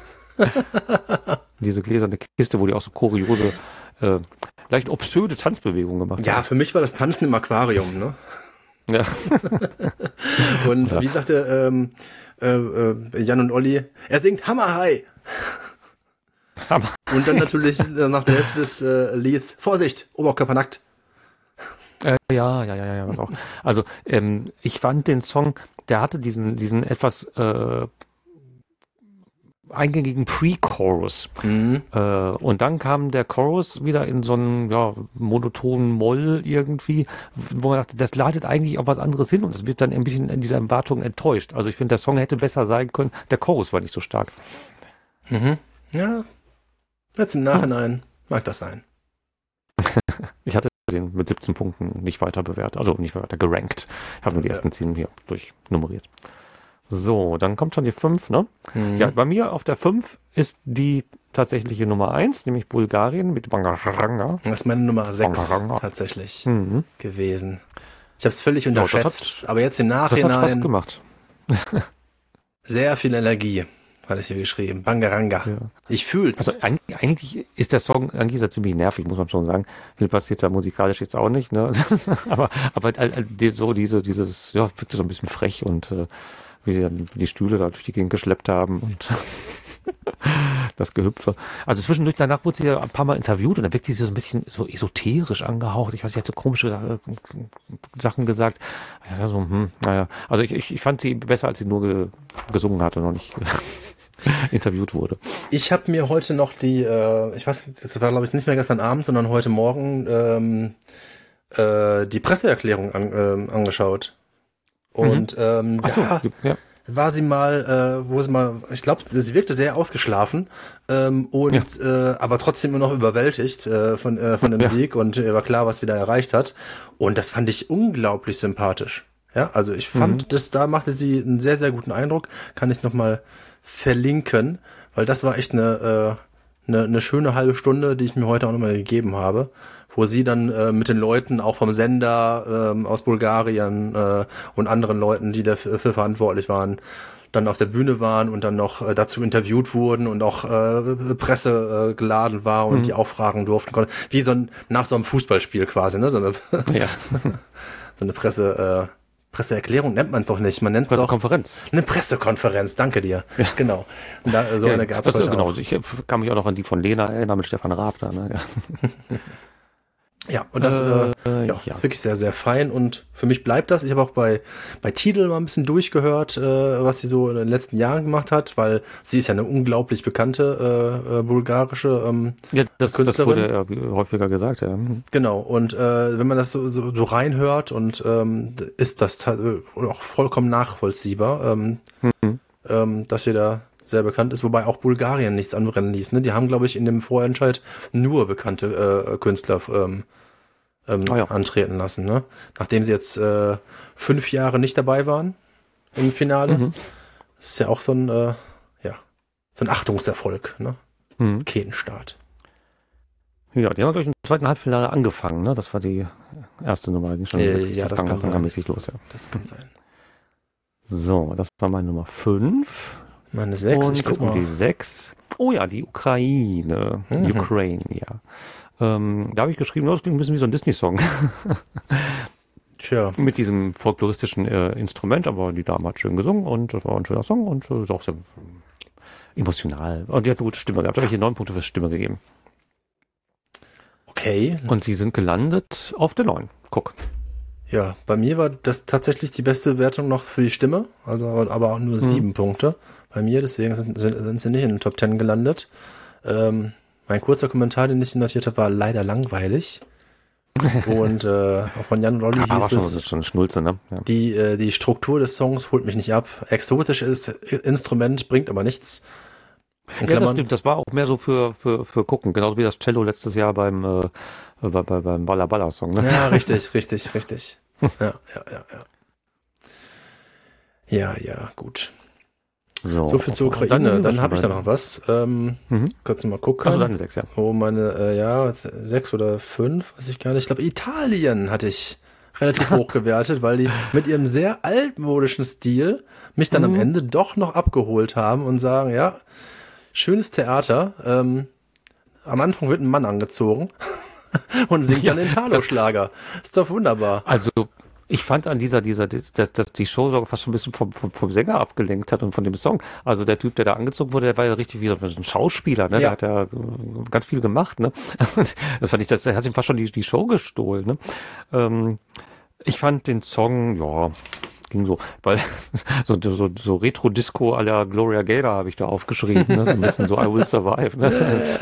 Diese gläserne Kiste, wo die auch so kuriose, leicht obsöde Tanzbewegungen gemacht haben. Ja, für mich war das Tanzen im Aquarium, ne? Ja. Und wie sagte Jan und Olli, er singt Hammer High. Hammer. Und dann natürlich nach der Hälfte des Lieds, Vorsicht, Oberkörper nackt. Ja, was auch. Also, ich fand den Song, der hatte diesen etwas eingängigen Pre-Chorus. Und dann kam der Chorus wieder in so einen monotonen Moll irgendwie, wo man dachte, das leitet eigentlich auf was anderes hin und es wird dann ein bisschen in dieser Erwartung enttäuscht. Also ich finde, der Song hätte besser sein können, der Chorus war nicht so stark. Ja, jetzt im Nachhinein mag das sein. Ich hatte den mit 17 Punkten nicht weiter bewertet, also nicht weiter gerankt. Ich habe nur die ersten 10 hier durchnummeriert. So, dann kommt schon die 5, ne? Ja, bei mir auf der 5 ist die tatsächliche Nummer 1, nämlich Bulgarien mit Bangaranga. Das ist meine Nummer 6 tatsächlich gewesen. Ich habe es völlig unterschätzt, aber jetzt im Nachhinein... Das hat Spaß gemacht. Sehr viel Energie, hatte ich hier geschrieben. Bangaranga. Ja. Ich fühl's. Also eigentlich ist der Song eigentlich ziemlich nervig, muss man schon sagen. Viel passiert da musikalisch jetzt auch nicht, ne? aber so dieses, wirkte so ein bisschen frech und wie sie dann die Stühle da durch die Gegend geschleppt haben und das Gehüpfe. Also zwischendurch, danach wurde sie ja ein paar Mal interviewt und dann wirkte sie so ein bisschen so esoterisch angehaucht. Ich weiß, sie hat so komische Sachen gesagt. Ja, so, Also ich fand sie besser, als sie nur gesungen hat und noch nicht interviewt wurde. Ich habe mir heute noch die, ich weiß, das war glaube ich nicht mehr gestern Abend, sondern heute Morgen die Presseerklärung angeschaut. Und war sie mal, ich glaube, sie wirkte sehr ausgeschlafen aber trotzdem immer noch überwältigt von dem Sieg und war klar, was sie da erreicht hat. Und das fand ich unglaublich sympathisch. Ja, also ich fand, da machte sie einen sehr, sehr guten Eindruck. Kann ich nochmal verlinken, weil das war echt eine schöne halbe Stunde, die ich mir heute auch nochmal gegeben habe, wo sie dann mit den Leuten auch vom Sender aus Bulgarien und anderen Leuten, die dafür verantwortlich waren, dann auf der Bühne waren und dann noch dazu interviewt wurden und auch Presse geladen war und die auch fragen durften. Wie nach so einem Fußballspiel quasi, ne? So eine Presseerklärung nennt man es doch nicht. Man nennt es Pressekonferenz. Eine Pressekonferenz, danke dir. Ja. Genau. Und eine gab es heute auch. Ich kann mich auch noch an die von Lena erinnern mit Stefan Raab da. Ne? Ja. Ja, und das ist wirklich sehr, sehr fein und für mich bleibt das. Ich habe auch bei Tidal mal ein bisschen durchgehört, was sie so in den letzten Jahren gemacht hat, weil sie ist ja eine unglaublich bekannte bulgarische Künstlerin. Das wurde ja häufiger gesagt, ja. Genau, und wenn man das so reinhört und ist das auch vollkommen nachvollziehbar, dass sie da sehr bekannt ist, wobei auch Bulgarien nichts anbrennen ließ. Ne? Die haben, glaube ich, in dem Vorentscheid nur bekannte Künstler antreten lassen. Ne? Nachdem sie jetzt 5 Jahre nicht dabei waren im Finale. Das ist ja auch so ein Achtungserfolg. Ne? Raketenstart. Ja, die haben, glaube ich, im zweiten Halbfinale angefangen. Ne? Das war die erste Nummer. Das kann sein. Los, ja. Das kann sein. So, das war meine Nummer 5. Meine 6, ich guck mal. Die 6. Oh ja, die Ukraine. Ukraine, ja. Da habe ich geschrieben, das klingt ein bisschen wie so ein Disney-Song. Tja. Mit diesem folkloristischen Instrument, aber die Dame hat schön gesungen und das war ein schöner Song und ist auch sehr emotional. Und die hat eine gute Stimme gehabt. Da habe ich hier 9 Punkte für Stimme gegeben. Okay. Und sie sind gelandet auf der 9. Guck. Ja, bei mir war das tatsächlich die beste Wertung noch für die Stimme, also aber auch nur 7 Punkte bei mir, deswegen sind sie nicht in den Top 10 gelandet. Mein kurzer Kommentar, den ich notiert habe, war leider langweilig. Und auch von Jan Rolli hieß es... Das ist schon Schnulze, ne? Ja. Die Struktur des Songs holt mich nicht ab. Exotisches Instrument, bringt aber nichts. Ja, das stimmt. Das war auch mehr so für Gucken. Genauso wie das Cello letztes Jahr beim Balla Balla Song. Ne? Ja, richtig. Ja, gut. So viel zur Ukraine. Dann habe ich da noch was. Kurz mal gucken. Also dann 6, ja. Oh, meine, 6 oder 5, weiß ich gar nicht. Ich glaube, Italien hatte ich relativ hoch gewertet, weil die mit ihrem sehr altmodischen Stil mich dann am Ende doch noch abgeholt haben und sagen, ja, schönes Theater. Am Anfang wird ein Mann angezogen und singt dann Italo-Schlager. Ist doch wunderbar. Also ich fand an dass die Show sogar fast schon ein bisschen vom Sänger abgelenkt hat und von dem Song. Also der Typ, der da angezogen wurde, der war ja richtig wie so ein Schauspieler, ne? Ja. Der hat ja ganz viel gemacht, ne? Das fand ich, der hat ihm fast schon die Show gestohlen, ne? Ich fand den Song, ja, ging so, weil so Retro-Disco à la Gloria Gaynor habe ich da aufgeschrieben, ne? So ein bisschen so I Will Survive, ne?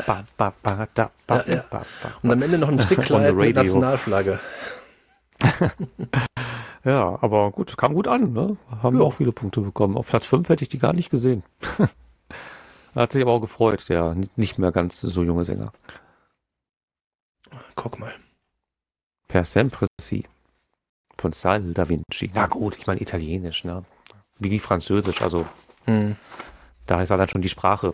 Und am Ende noch ein Trickkleid mit Nationalflagge. Ja, aber gut, kam gut an, ne? Haben wir auch viele Punkte bekommen. Auf Platz 5 hätte ich die gar nicht gesehen. Hat sich aber auch gefreut, der nicht mehr ganz so junge Sänger. Guck mal. Per sempre si. Von Sal da Vinci. Na gut, ich meine Italienisch, ne? Wie Französisch, also da ist dann schon die Sprache.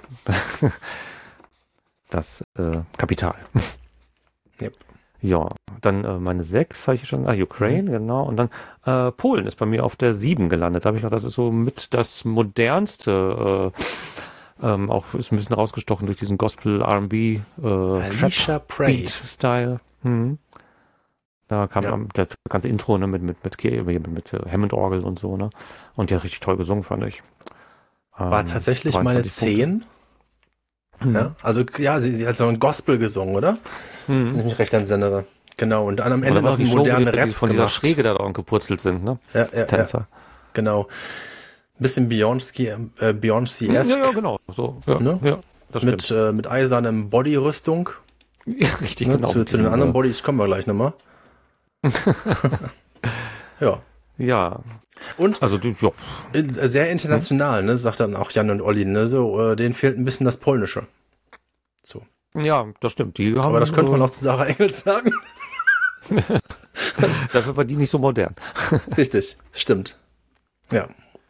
Das Kapital. Yep. Ja, dann meine 6 habe ich schon, Ukraine, genau. Und dann Polen ist bei mir auf der 7 gelandet. Da habe ich gedacht, das ist so mit das modernste, auch ist ein bisschen rausgestochen durch diesen Gospel R&B Beat-Style. Da kam das ganze Intro, ne, mit Hammond-Orgel und so, ne? Und der hat richtig toll gesungen, fand ich. War tatsächlich meine 10. Ja, also sie hat so ein Gospel gesungen, oder? Wenn ich mich recht entsinnere. Genau, und dann am Ende noch einen modernen Rap von dieser Schräge da gepurzelt sind, ne? Ja. Genau. Ein bisschen Beyoncé-esque. Ja, genau. So, ja, ne? Ja, das stimmt. Mit eisernem Bodyrüstung. Ja, richtig, ne? genau. Zu den anderen Bodys kommen wir gleich nochmal. Ja. Ja. Und also sehr international, ne, sagt dann auch Jan und Olli, ne, so, denen fehlt ein bisschen das Polnische. So. Ja, das stimmt. Aber das könnte man auch zu Sarah Engels sagen. Dafür war die nicht so modern. Richtig, stimmt. Ja.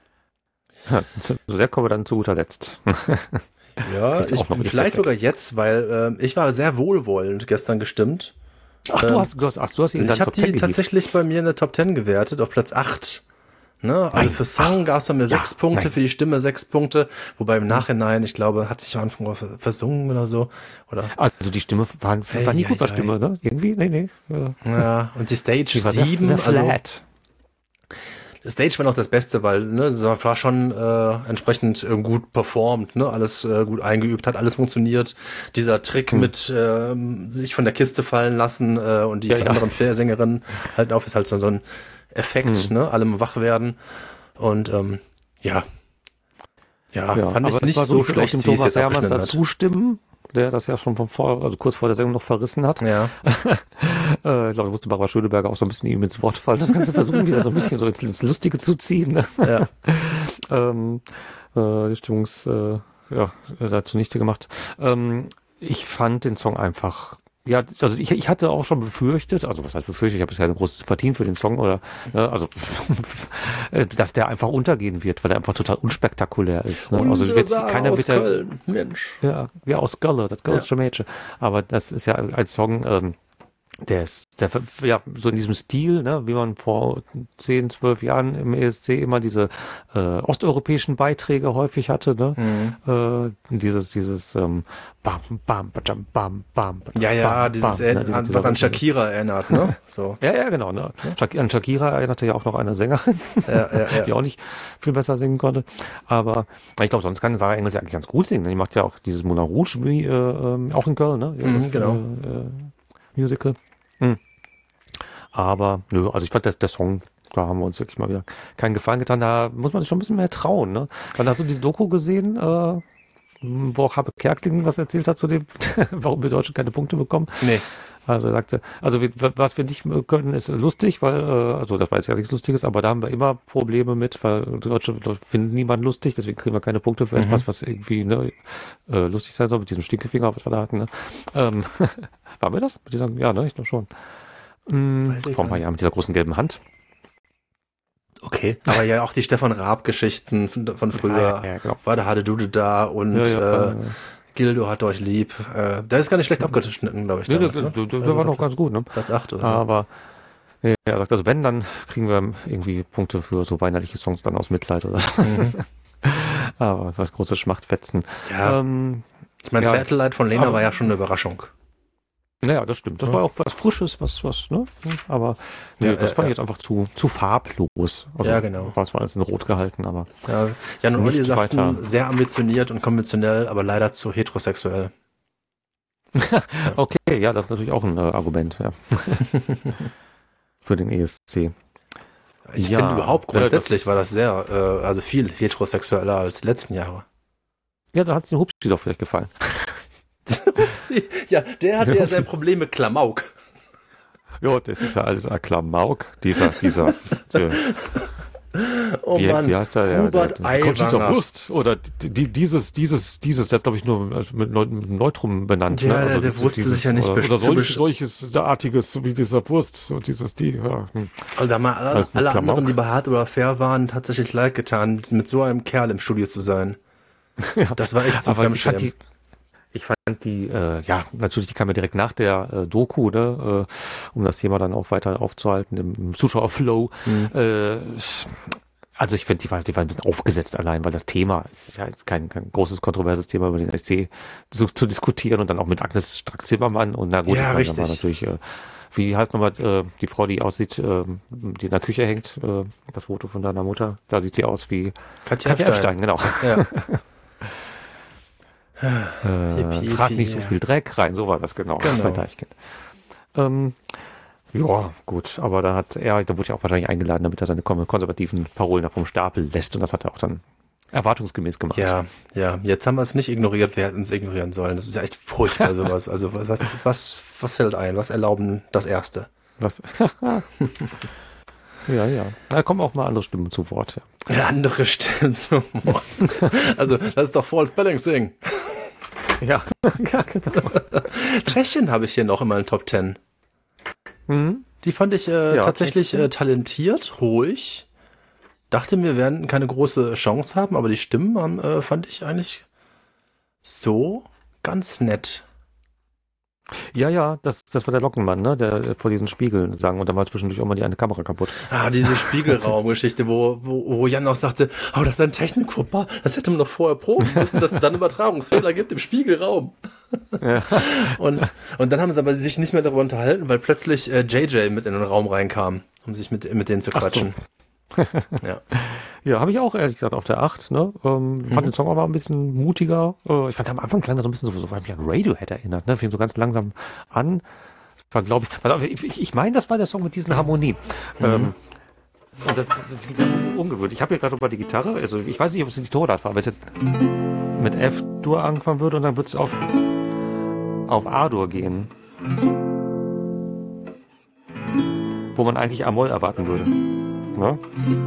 So sehr kommen wir dann zu guter Letzt. Ja, vielleicht sogar jetzt, weil ich war sehr wohlwollend gestern gestimmt. Ach, du hast ihn ich habe die tatsächlich bei mir in der Top 10 gewertet, auf Platz 8. Ne? Also für Song gab es dann mir 6 Punkte, für die Stimme 6 Punkte, wobei im Nachhinein, ich glaube, hat sich am Anfang versungen oder so. Oder? Also die Stimme war nie gut, Stimme, ne? Irgendwie? Nee. Ja, und die Stage 7, sehr flat. Stage war noch das Beste, weil es war schon entsprechend gut performt, ne, alles gut eingeübt, hat alles funktioniert. Dieser Trick mit sich von der Kiste fallen lassen und die anderen Sängerinnen halt auf, ist halt so ein Effekt, ne, allem wach werden. Und fand ich nicht so schlecht, wie es jetzt abgeschnitten hat. Zustimmen, der das ja schon kurz vor der Sendung noch verrissen hat. Ja. Ich glaube, musste Barbara Schöneberger auch so ein bisschen ihm ins Wort fallen. Das Ganze versuchen wieder so ein bisschen so ins Lustige zu ziehen. Ne? Ja. Die Stimmungs, da zunichte gemacht. Ich fand den Song einfach, ja, also ich hatte auch schon befürchtet, also was heißt befürchtet, ich habe bisher eine große Sympathien für den Song oder, dass der einfach untergehen wird, weil er einfach total unspektakulär ist. Ne? Also keiner aus Köln, Mensch. Ja, aus Köln, das große Mädchen. Aber das ist ja ein Song, der so in diesem Stil, ne, wie man vor 10, 12 Jahren im ESC immer diese osteuropäischen Beiträge häufig hatte, ne? Dieses bam, bam, bam, bam, bam. Ja, dieses was an Shakira erinnert, ne? So. Ja, genau, ne? An Shakira erinnerte ja auch noch eine Sängerin, die auch nicht viel besser singen konnte. Aber ich glaube, sonst kann Sarah Engels ja eigentlich ganz gut singen. Die macht ja auch dieses Moulin Rouge auch in Köln, ne? Genau. Musical. Aber also ich fand, der Song, da haben wir uns wirklich mal wieder keinen Gefallen getan. Da muss man sich schon ein bisschen mehr trauen. Ne? Dann hast du diese Doku gesehen, wo auch Habe Kerkeling was erzählt hat zu dem, warum wir Deutschen keine Punkte bekommen. Nee. Also er sagte, was wir nicht können, ist lustig, weil, also das war jetzt ja nichts Lustiges, aber da haben wir immer Probleme mit, weil Deutsche finden niemanden lustig, deswegen kriegen wir keine Punkte für etwas, was irgendwie lustig sein soll, mit diesem Stinkefinger, was wir da hatten. Ne? Waren wir das? Ja, ne, ich glaube schon. Vor ein paar Jahren mit dieser großen gelben Hand. Okay, aber ja auch die Stefan Raab-Geschichten von früher, genau. War der Hadedude da und Gildo hat euch lieb. Der ist gar nicht schlecht abgeschnitten, glaube ich. Der war noch ganz gut, ne? Platz 8 oder so. Aber er sagt, also wenn, dann kriegen wir irgendwie Punkte für so weinerliche Songs dann aus Mitleid oder so. Aber was große Schmachtfetzen. Ja. Ich meine, Satellite von Lena war ja schon eine Überraschung. Naja, das stimmt. Das war auch was Frisches, was, ne? Aber das fand ich jetzt einfach zu farblos. Also, ja, genau. War zwar alles in Rot gehalten, aber. Ja, Jan und Olli sagten, sehr ambitioniert und konventionell, aber leider zu heterosexuell. Okay, ja, das ist natürlich auch ein Argument, ja. Für den ESC. Ich finde überhaupt grundsätzlich war das sehr, also viel heterosexueller als die letzten Jahre. Ja, da hat es den Hupsi doch vielleicht gefallen. Ja, der hatte ja sein Problem mit Klamauk. Ja, das ist ja alles ein Klamauk. Dieser oh Mann, wie heißt der? Hubert Aiwanger. Wurst oder dieses, der hat glaube ich nur mit Neutrum benannt. Ja, ne? Also der wusste sich ja nicht oder solches derartiges wie dieser Wurst und ja. Also da mal alle anderen, die bei Hard oder Fair waren, tatsächlich leid getan, mit so einem Kerl im Studio zu sein. Ja, das war echt so fremdschämen. Ich fand die, natürlich, die kam ja direkt nach der Doku, ne, um das Thema dann auch weiter aufzuhalten im Zuschauerflow. Also ich finde, die war ein bisschen aufgesetzt allein, weil das Thema ist ja kein großes kontroverses Thema über den SC zu diskutieren und dann auch mit Agnes Strack-Zimmermann und na gut, ja, das war natürlich, wie heißt nochmal die Frau, die aussieht, die in der Küche hängt, das Foto von deiner Mutter, da sieht sie aus wie Katja Epstein, genau. Ja. Frag nicht so viel Dreck rein, so war das genau. Bei Deichkind. Ja, gut, aber da wurde ja auch wahrscheinlich eingeladen, damit er seine konservativen Parolen da vom Stapel lässt und das hat er auch dann erwartungsgemäß gemacht. Ja, jetzt haben wir es nicht ignoriert, wir hätten es ignorieren sollen. Das ist ja echt furchtbar sowas. Also was fällt ein? Was erlauben das Erste? Was? Ja. Da kommen auch mal andere Stimmen zu Wort. Ja. Andere Stimmen zu Wort. Also, das ist doch False Balancing. Ja, genau. Tschechien habe ich hier noch in meinen Top 10. Die fand ich tatsächlich talentiert, ruhig. Dachte mir, wir werden keine große Chance haben, aber die Stimmen fand ich eigentlich so ganz nett. Ja, das war der Lockenmann, ne, der vor diesen Spiegeln sang und da war zwischendurch auch mal die eine Kamera kaputt. Diese Spiegelraumgeschichte, wo Jan auch sagte, das ist ein Technikfauxpas, das hätte man doch vorher proben müssen, dass es dann Übertragungsfehler gibt im Spiegelraum. Ja. Und dann haben sie aber sich nicht mehr darüber unterhalten, weil plötzlich JJ mit in den Raum reinkam, um sich mit denen zu quatschen. Ja, habe ich auch ehrlich gesagt auf der 8. Ne? Fand den Song aber ein bisschen mutiger. Ich fand am Anfang klang das so ein bisschen so, weil mich an Radiohead erinnert. Ne? Fing so ganz langsam an. Das war, glaube ich meine, das war der Song mit diesen Harmonien. Und das ist sehr ungewöhnlich. Ich habe hier gerade mal die Gitarre. Also ich weiß nicht, ob es in die Tonart war, aber jetzt mit F-Dur angefangen würde und dann wird es auf A-Dur gehen. Wo man eigentlich A-Moll erwarten würde. Ne?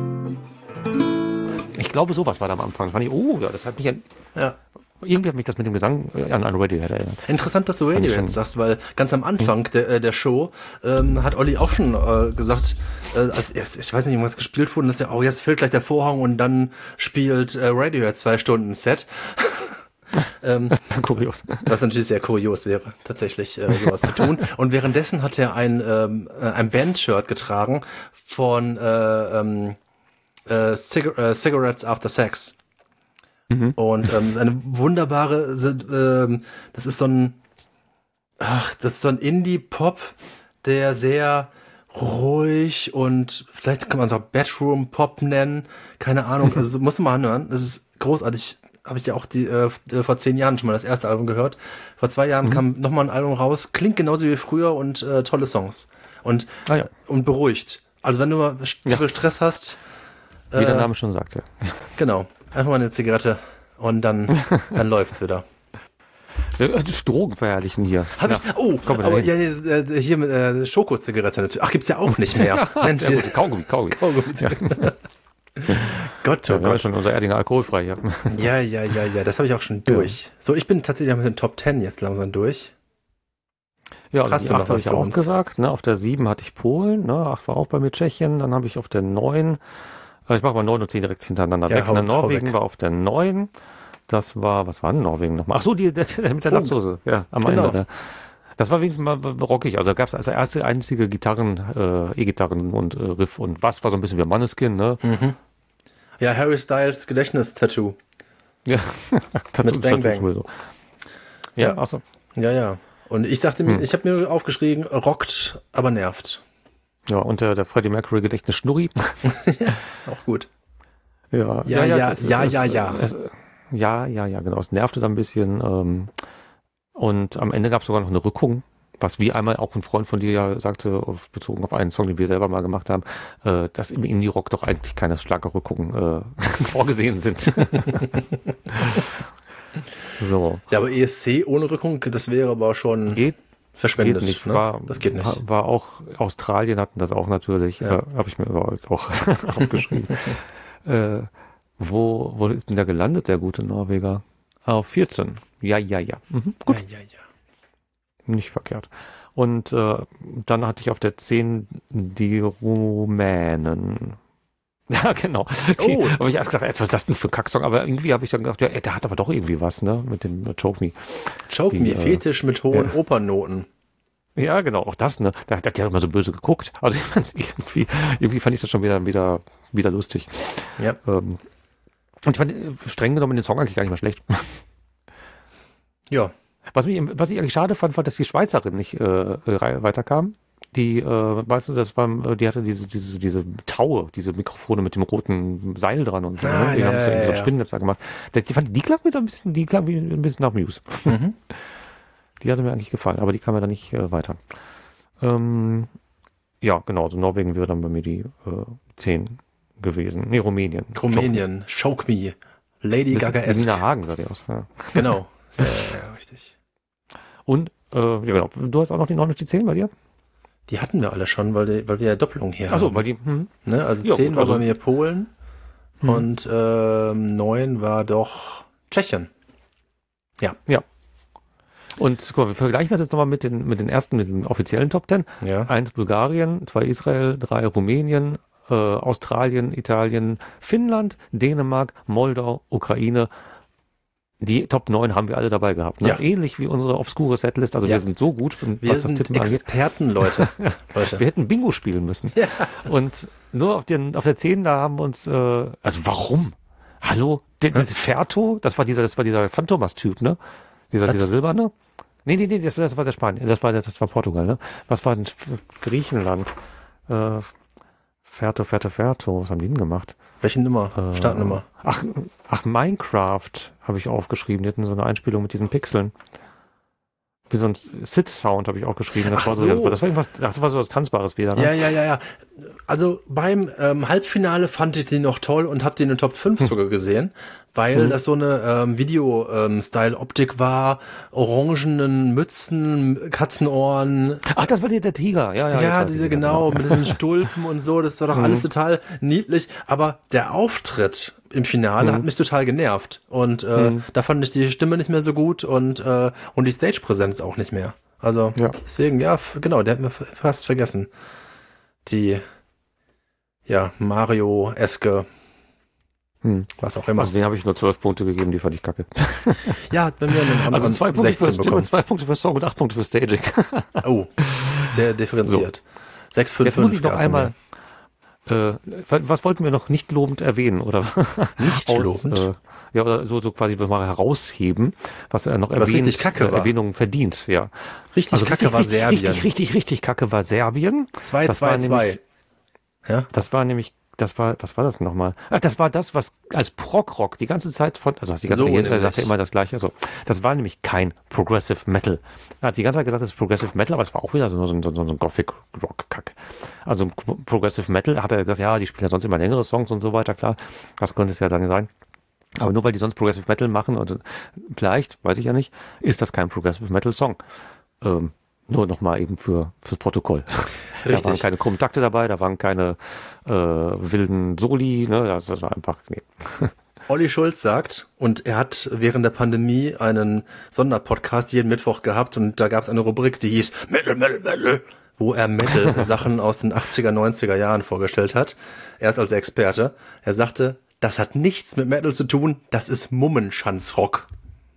Ich glaube, sowas war da am Anfang. Fand ich, das hat mich irgendwie hat mich das mit dem Gesang an Radiohead erinnert. Interessant, dass du Radiohead sagst, weil ganz am Anfang der Show hat Olli auch schon gesagt, ich weiß nicht, was gespielt wurde, und dass jetzt fällt gleich der Vorhang und dann spielt Radiohead 2 Stunden Set. Kurios. Was natürlich sehr kurios wäre, tatsächlich sowas zu tun. Und währenddessen hat er ein Band-Shirt getragen von Cigarettes After Sex. Und eine wunderbare, das ist so ein Indie-Pop, der sehr ruhig und vielleicht kann man es auch Bedroom-Pop nennen, keine Ahnung, also musst du mal anhören, das ist großartig. Habe ich ja auch vor 10 Jahren schon mal das erste Album gehört. Vor 2 Jahren kam nochmal ein Album raus, klingt genauso wie früher und tolle Songs. Und beruhigt. Also wenn du mal zu viel Stress hast. Wie der Name schon sagte. Genau. Einfach mal eine Zigarette und dann läuft's wieder. Drogen verherrlichen hier. Hier mit Schokozigarette natürlich. Ach, gibt's ja auch nicht mehr. Kaugummi. Gott, wir haben schon unser Erdinger alkoholfrei hier. Ja, das habe ich auch schon durch. So, ich bin tatsächlich mit den Top 10 jetzt langsam durch. Ja, und hast du noch was für uns gesagt? Ne? Auf der 7 hatte ich Polen, ne? 8 war auch bei mir Tschechien, dann habe ich auf der 9, ich mache mal 9 und 10 direkt hintereinander weg. Norwegen war auf der 9, das war, was war denn Norwegen nochmal? Ach so, der mit der Latzhose, ja, am Ende. Das war wenigstens mal rockig, also da gab es als erste einzige Gitarren, E-Gitarren und Riff und was war so ein bisschen wie Måneskin, ne? Mhm. Ja, Harry Styles Gedächtnis-Tattoo. Ja, mit Bang Bang. Ja, achso. Ja. Und ich dachte mir, ich habe mir aufgeschrieben, rockt, aber nervt. Ja, und der Freddie Mercury Gedächtnis Schnurri. Ja, auch gut. Ja, genau. Es nervte dann ein bisschen. Und am Ende gab es sogar noch eine Rückung, was wie einmal auch ein Freund von dir ja sagte, bezogen auf einen Song, den wir selber mal gemacht haben, dass im Indie-Rock doch eigentlich keine Schlagerrückungen vorgesehen sind. So. Ja, aber ESC ohne Rückung, das wäre aber schon verschwendet. Geht nicht. Ne? Das geht nicht. War auch, Australien hatten das auch natürlich, habe ich mir überall auch aufgeschrieben. Wo ist denn der gelandet, der gute Norweger? Auf 14. Ja. Gut. Ja. Nicht verkehrt. Und dann hatte ich auf der 10 die Rumänen. Ja, genau. Aber ich erst gedacht, was ist das denn für ein Kacksong? Aber irgendwie habe ich dann gedacht, ja, der hat aber doch irgendwie was, ne? Mit dem Choke Me. Choke Me, Fetisch mit hohen Opernnoten. Ja, genau, auch das, ne? Der hat ja immer so böse geguckt. Also irgendwie fand ich das schon wieder lustig. Ja. Und ich fand streng genommen den Song eigentlich gar nicht mal schlecht. Ja. Was ich eigentlich schade fand, war, dass die Schweizerin nicht weiterkam. Die, weißt du, die hatte diese Taue, diese Mikrofone mit dem roten Seil dran und so. Die haben so ein Spinnennetz da gemacht. Die klang wie ein bisschen nach Muse. Mhm. Die hatte mir eigentlich gefallen, aber die kam ja dann nicht weiter. Ja, genau, also Norwegen wäre dann bei mir die 10 gewesen. Nee, Rumänien. Choke Me. Lady Gaga-esque. Nina Hagen sah die aus. Ja. Genau. Ja, richtig. Und, ja genau, du hast auch noch die 9 und die 10 bei dir? Die hatten wir alle schon, weil wir ja Doppelung hier haben. Achso, weil die... Ne? Also 10 war bei mir Polen und 9 war doch Tschechien. Ja. Und guck mal, wir vergleichen das jetzt nochmal mit den offiziellen Top 10. Ja. 1 Bulgarien, 2 Israel, 3 Rumänien, Australien, Italien, Finnland, Dänemark, Moldau, Ukraine. Die Top 9 haben wir alle dabei gehabt. Ne? Ja. Ähnlich wie unsere obskure Setlist. Also wir sind so gut, was das Tippen angeht. Experten, Leute. Wir hätten Bingo spielen müssen. Ja. Und nur auf der 10, da haben wir uns, also warum? Hallo? Das Ferto, das war dieser Phantomas-Typ, ne? Dieser Silberne? Nee, das war der Spanien. Das war Portugal, ne? Was war denn Griechenland? Ferto. Was haben die denn gemacht? Welche Nummer? Startnummer? Ach, Minecraft habe ich aufgeschrieben. Die hatten so eine Einspielung mit diesen Pixeln. Wie so ein Sit-Sound habe ich auch geschrieben. Das war so was Tanzbares wieder. Ne? Ja. Also beim Halbfinale fand ich die noch toll und habe die in den Top 5 sogar gesehen, weil das so eine Video-Style-Optik war, orangenen Mützen, Katzenohren. Ach, das war der Tiger. Ja, diese genau, mit diesen Stulpen und so, das war doch alles total niedlich, aber der Auftritt im Finale hat mich total genervt und da fand ich die Stimme nicht mehr so gut und die Stage-Präsenz auch nicht mehr. Also deswegen, ja, genau, der hat mir fast vergessen. Die Mario-eske was auch immer. Also den habe ich nur 12 Punkte gegeben, die fand ich kacke. Ja, wenn wir einen also 2 Punkte für Stimme, 2 Punkte für Song und 8 Punkte für Staging. Oh, sehr differenziert. So. 6, 5, Jetzt muss ich noch einmal was wollten wir noch nicht lobend erwähnen, oder? Nicht lobend? Oder so quasi mal herausheben, was noch richtig kacke war. Erwähnung verdient, ja. Richtig kacke war Serbien. Richtig kacke war Serbien. 2-2-2. Ja? Was war das nochmal? Das war das, was als Prog-Rock die ganze Zeit also die ganze Zeit sagt ja immer das Gleiche. Also, das war nämlich kein Progressive Metal. Er hat die ganze Zeit gesagt, das ist Progressive Metal, aber es war auch wieder so ein Gothic-Rock-Kack. Also Progressive Metal hat er gesagt, ja, die spielen ja sonst immer längere Songs und so weiter, klar. Das könnte es ja dann sein. Aber nur weil die sonst Progressive Metal machen, und vielleicht, weiß ich ja nicht, ist das kein Progressive Metal Song. Nur nochmal eben fürs Protokoll. Richtig. Da waren keine krummen Takte dabei, da waren keine wilden Soli, ne? Das war einfach, nee. Olli Schulz sagt, und er hat während der Pandemie einen Sonderpodcast jeden Mittwoch gehabt und da gab es eine Rubrik, die hieß Metal, Metal, Metal, wo er Metal-Sachen aus den 80er, 90er Jahren vorgestellt hat. Er ist also Experte. Er sagte, das hat nichts mit Metal zu tun, das ist Mummenschanzrock.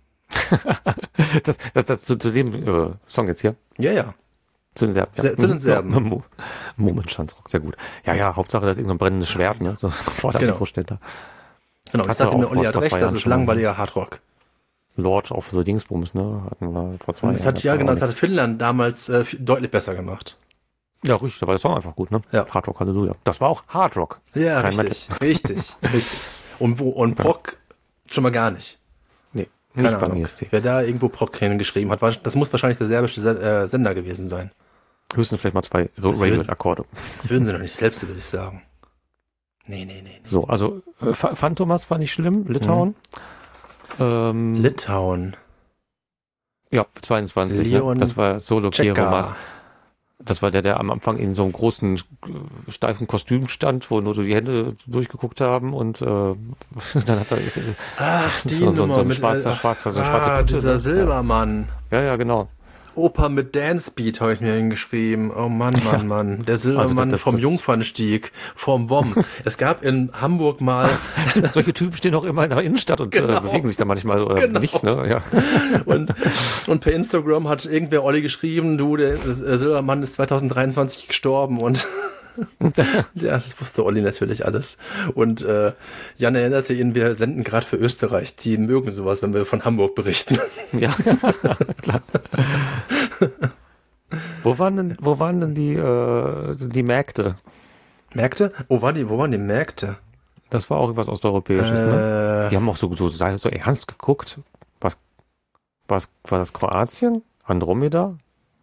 das zu dem Song jetzt hier? Ja. Zu den Serben. Ja. Zu den Serben. Mummenschanzrock, sehr gut. Ja, Hauptsache, das ist irgendein brennendes Schwert, ne? So vor der Mikroständer. Genau, ich sagte mir, Olli hat recht, das ist langweiliger Hardrock. Lord of the Dingsbums, ne? Hatten wir vor 2 Jahren. Das hat Finnland damals deutlich besser gemacht. Ja, richtig, da war der Song einfach gut, ne? Ja. Hardrock, Halleluja. Das war auch Hardrock. Ja, richtig. Und Prog schon mal gar nicht. Nee, Keine nicht beim Ahnung. ESC. Wer da irgendwo Prog hingeschrieben hat, das muss wahrscheinlich der serbische Sender gewesen sein. Höchstens vielleicht mal 2 Radio-Akkorde. Das würden sie noch nicht selbst über sich sagen. Nee. So, also Phantomas fand ich schlimm, Litauen. Litauen. Ja, 22. Leon ne? Das war Solo Checker. Kieromas. Das war der am Anfang in so einem großen, steifen Kostüm stand, wo nur so die Hände durchgeguckt haben und dann hat er so ein schwarzer Kutte, dieser Silbermann. Ja, genau. Oper mit Dancebeat habe ich mir hingeschrieben. Oh Mann. Der Silbermann vom Jungfernstieg, vom WOM. Es gab in Hamburg mal... Solche Typen stehen auch immer in der Innenstadt und bewegen sich da manchmal oder nicht. Ne? Ja. Und per Instagram hat irgendwer Olli geschrieben, der Silbermann ist 2023 gestorben und... Ja, das wusste Olli natürlich alles. Und Jan erinnerte ihn, wir senden gerade für Österreich. Die mögen sowas, wenn wir von Hamburg berichten. Ja, klar. Wo waren denn die Märkte? Märkte? Wo waren die Märkte? Das war auch was Osteuropäisches, ne? Die haben auch so ernst geguckt. War das Kroatien? Andromeda?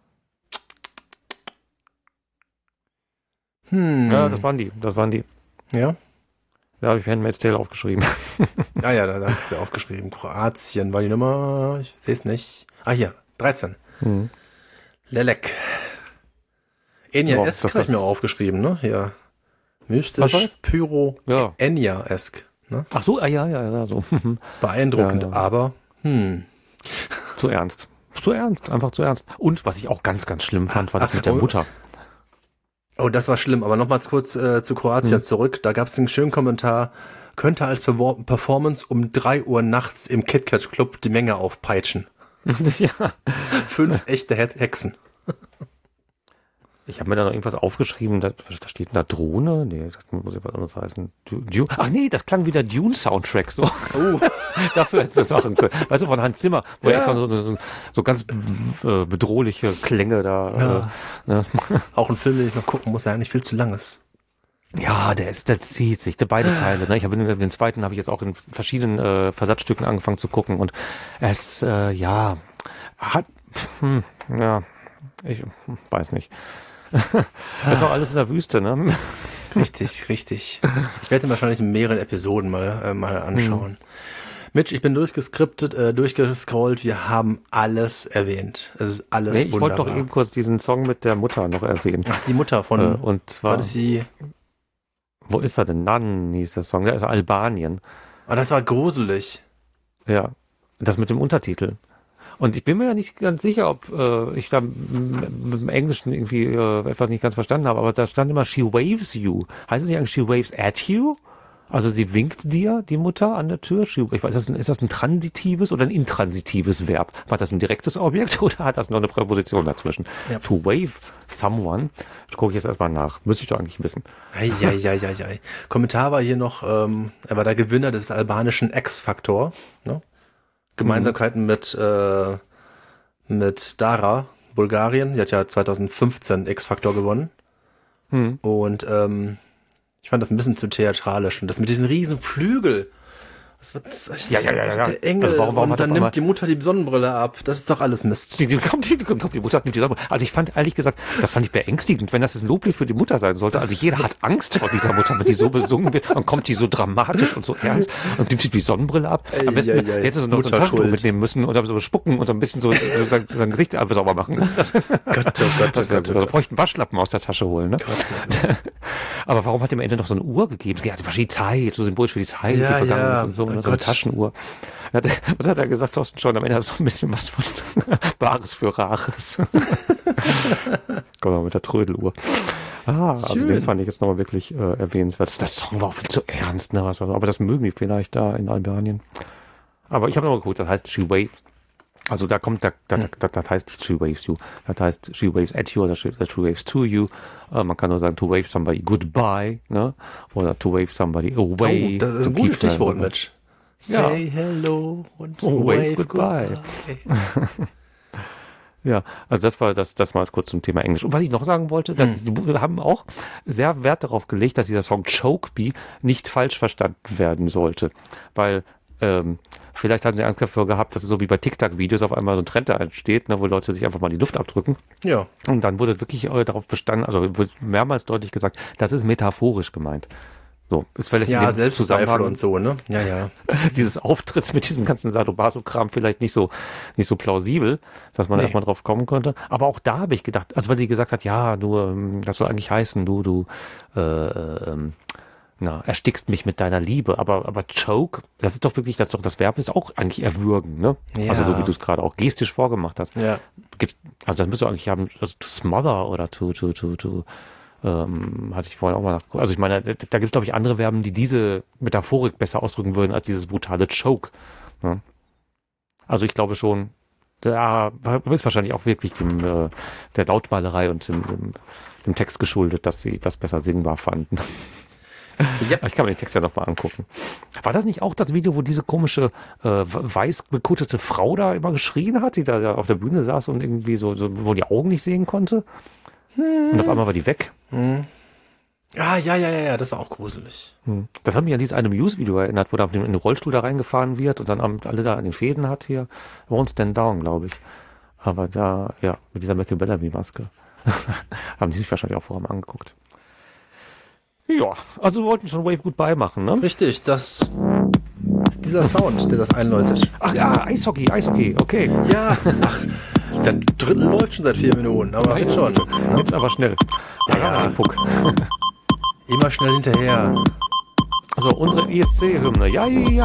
Ja, das waren die. Ja? Da habe ich Handmaid's Tale aufgeschrieben. Ja, da hast du aufgeschrieben. Kroatien war die Nummer, ich sehe es nicht. Hier, 13. Lelek. Enya-esk habe ich mir aufgeschrieben, ne? Ja. Mystisch, Pyro, ja. Enya-esk. Ne? Ach so, ja, so. Beeindruckend, ja. Aber, Zu ernst, einfach zu ernst. Und was ich auch ganz, ganz schlimm fand, war das mit der Mutter. Oh, das war schlimm, aber nochmals kurz zu Kroatien zurück. Da gab es einen schönen Kommentar, könnte als Performance um 3 Uhr nachts im KitKat Club die Menge aufpeitschen. Ja. 5 echte Hexen. Ich habe mir da noch irgendwas aufgeschrieben, da steht da Drohne? Nee, das muss ja was anderes heißen. Ach nee, das klang wie der Dune-Soundtrack. So. Dafür hättest du es machen können. Weißt du, von Hans Zimmer, wo extra so ganz bedrohliche Klänge da. Ne? Auch ein Film, den ich noch gucken muss, der eigentlich viel zu lang ist. Ja, der zieht sich, beide Teile. Ne? Den zweiten habe ich jetzt auch in verschiedenen Versatzstücken angefangen zu gucken und es, ich weiß nicht. Das ist auch alles in der Wüste, ne? Richtig. Ich werde ihn wahrscheinlich in mehreren Episoden mal anschauen. Mitch, ich bin durchgescrollt, wir haben alles erwähnt. Es ist alles wunderbar. Ich wollte doch eben kurz diesen Song mit der Mutter noch erwähnen. Ach, die Mutter von... und zwar... War das die... Wo ist er denn? Nan hieß der Song. Der ist Albanien. Ah, das war gruselig. Ja, das mit dem Untertitel. Und ich bin mir ja nicht ganz sicher, ob ich da mit dem Englischen irgendwie etwas nicht ganz verstanden habe, aber da stand immer she waves you. Heißt es nicht eigentlich she waves at you? Also sie winkt dir, die Mutter, an der Tür. Ich weiß, ist das ein transitives oder ein intransitives Verb? War das ein direktes Objekt oder hat das noch eine Präposition dazwischen? Ja. To wave someone. Das gucke ich jetzt erstmal nach. Müsste ich doch eigentlich wissen. Ei. Kommentar war hier noch, er war der Gewinner des albanischen X-Faktor. Ne? Gemeinsamkeiten mit Dara, Bulgarien. Die hat ja 2015 X-Faktor gewonnen. Und ich fand das ein bisschen zu theatralisch. Und das mit diesen riesen Flügel. Das wird ja. der Engel. Also warum und dann nimmt die Mutter die Sonnenbrille ab. Das ist doch alles Mist. Die Mutter nimmt die Sonnenbrille. Also ich fand, ehrlich gesagt, das fand ich beängstigend, wenn das ein Loblied für die Mutter sein sollte. Also jeder hat Angst vor dieser Mutter, wenn die so besungen wird. Dann kommt die so dramatisch und so ernst und nimmt die Sonnenbrille ab. Am besten, die hätte so noch ein Taschentuch mitnehmen müssen und dann so spucken und ein bisschen so sein Gesicht sauber machen. Gott. Feuchten Waschlappen aus der Tasche holen. Ne? Aber warum hat er am Ende noch so eine Uhr gegeben? Ja, die Zeit, so symbolisch für die Zeit, die vergangen ist und so. So eine Taschenuhr. Was hat er gesagt, Thorsten schon? Am Ende hat er so ein bisschen was von Bares für Rares. Komm mal mit der Trödeluhr. Also den fand ich jetzt nochmal wirklich erwähnenswert. Das Song war auch viel zu ernst, ne? Aber das mögen die vielleicht da in Albanien. Aber ich habe nochmal geguckt, das heißt She Wave. Also da kommt, das heißt nicht She Waves You. Das heißt She Waves at You oder She Waves to You. Man kann nur sagen to wave somebody goodbye, ne? Oder to wave somebody away. Das ist ein gutes Stichwort, Mitch. Say hello und wave goodbye. Ja, also das war kurz zum Thema Englisch. Und was ich noch sagen wollte, die haben auch sehr Wert darauf gelegt, dass dieser Song Choke Me nicht falsch verstanden werden sollte. Weil vielleicht hatten sie Angst dafür gehabt, dass es so wie bei TikTok-Videos auf einmal so ein Trend da entsteht, ne, wo Leute sich einfach mal die Luft abdrücken. Ja. Und dann wurde wirklich darauf bestanden, also wird mehrmals deutlich gesagt, das ist metaphorisch gemeint. So, ist vielleicht Selbstzweifel und so, ne? Ja. Dieses Auftritts mit diesem ganzen Sadomaso-Kram vielleicht nicht so plausibel, dass man erstmal drauf kommen konnte. Aber auch da habe ich gedacht, also weil sie gesagt hat, ja, du, das soll eigentlich heißen, du erstickst mich mit deiner Liebe, aber choke, das ist doch wirklich, das Verb ist auch eigentlich erwürgen, ne? Ja. Also so wie du es gerade auch gestisch vorgemacht hast. Ja. Also das müsste eigentlich haben, also to smother oder to hatte ich vorhin auch mal nachgeguckt. Also ich meine, da gibt es, glaube ich, andere Verben, die diese Metaphorik besser ausdrücken würden als dieses brutale Choke. Ne? Also ich glaube schon, da ist wahrscheinlich auch wirklich der Lautmalerei und dem Text geschuldet, dass sie das besser singbar fanden. Ja. Ich kann mir den Text ja nochmal angucken. War das nicht auch das Video, wo diese komische weiß bekuttete Frau da immer geschrien hat, die da auf der Bühne saß und irgendwie so wo die Augen nicht sehen konnte? Und auf einmal war die weg. Ja, das war auch gruselig. Das hat mich an dieses eine Muse-Video erinnert, wo da in den Rollstuhl da reingefahren wird und dann alle da an den Fäden hat hier. Won't Stand Down, glaube ich. Aber da, ja, mit dieser Matthew Bellamy-Maske. Haben die sich wahrscheinlich auch vorher mal angeguckt. Ja, also wir wollten schon Wave Goodbye machen, ne? Richtig, das ist dieser Sound, der das einläutet. Ach ja, Eishockey, okay. Ja, der Drittel läuft schon seit 4 Minuten, aber jetzt schon. Jetzt aber schnell. Ja. Immer schnell hinterher. Also unsere ESC-Hymne. Ja.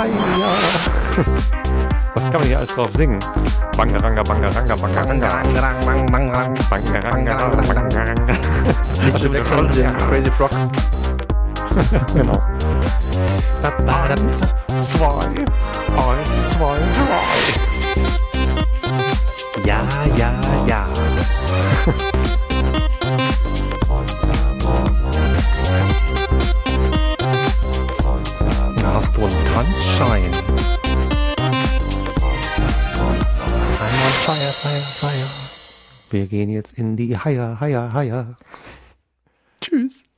Was kann man hier alles drauf singen? Bangaranga, bangaranga, bangaranga. Bangaranga. Nicht zu wechseln mit dem Crazy Frog. Genau. 1, 2, 1, 2, 3. Ja. Rast und Tanzschein. Fire. Wir gehen jetzt in die Haier. Tschüss.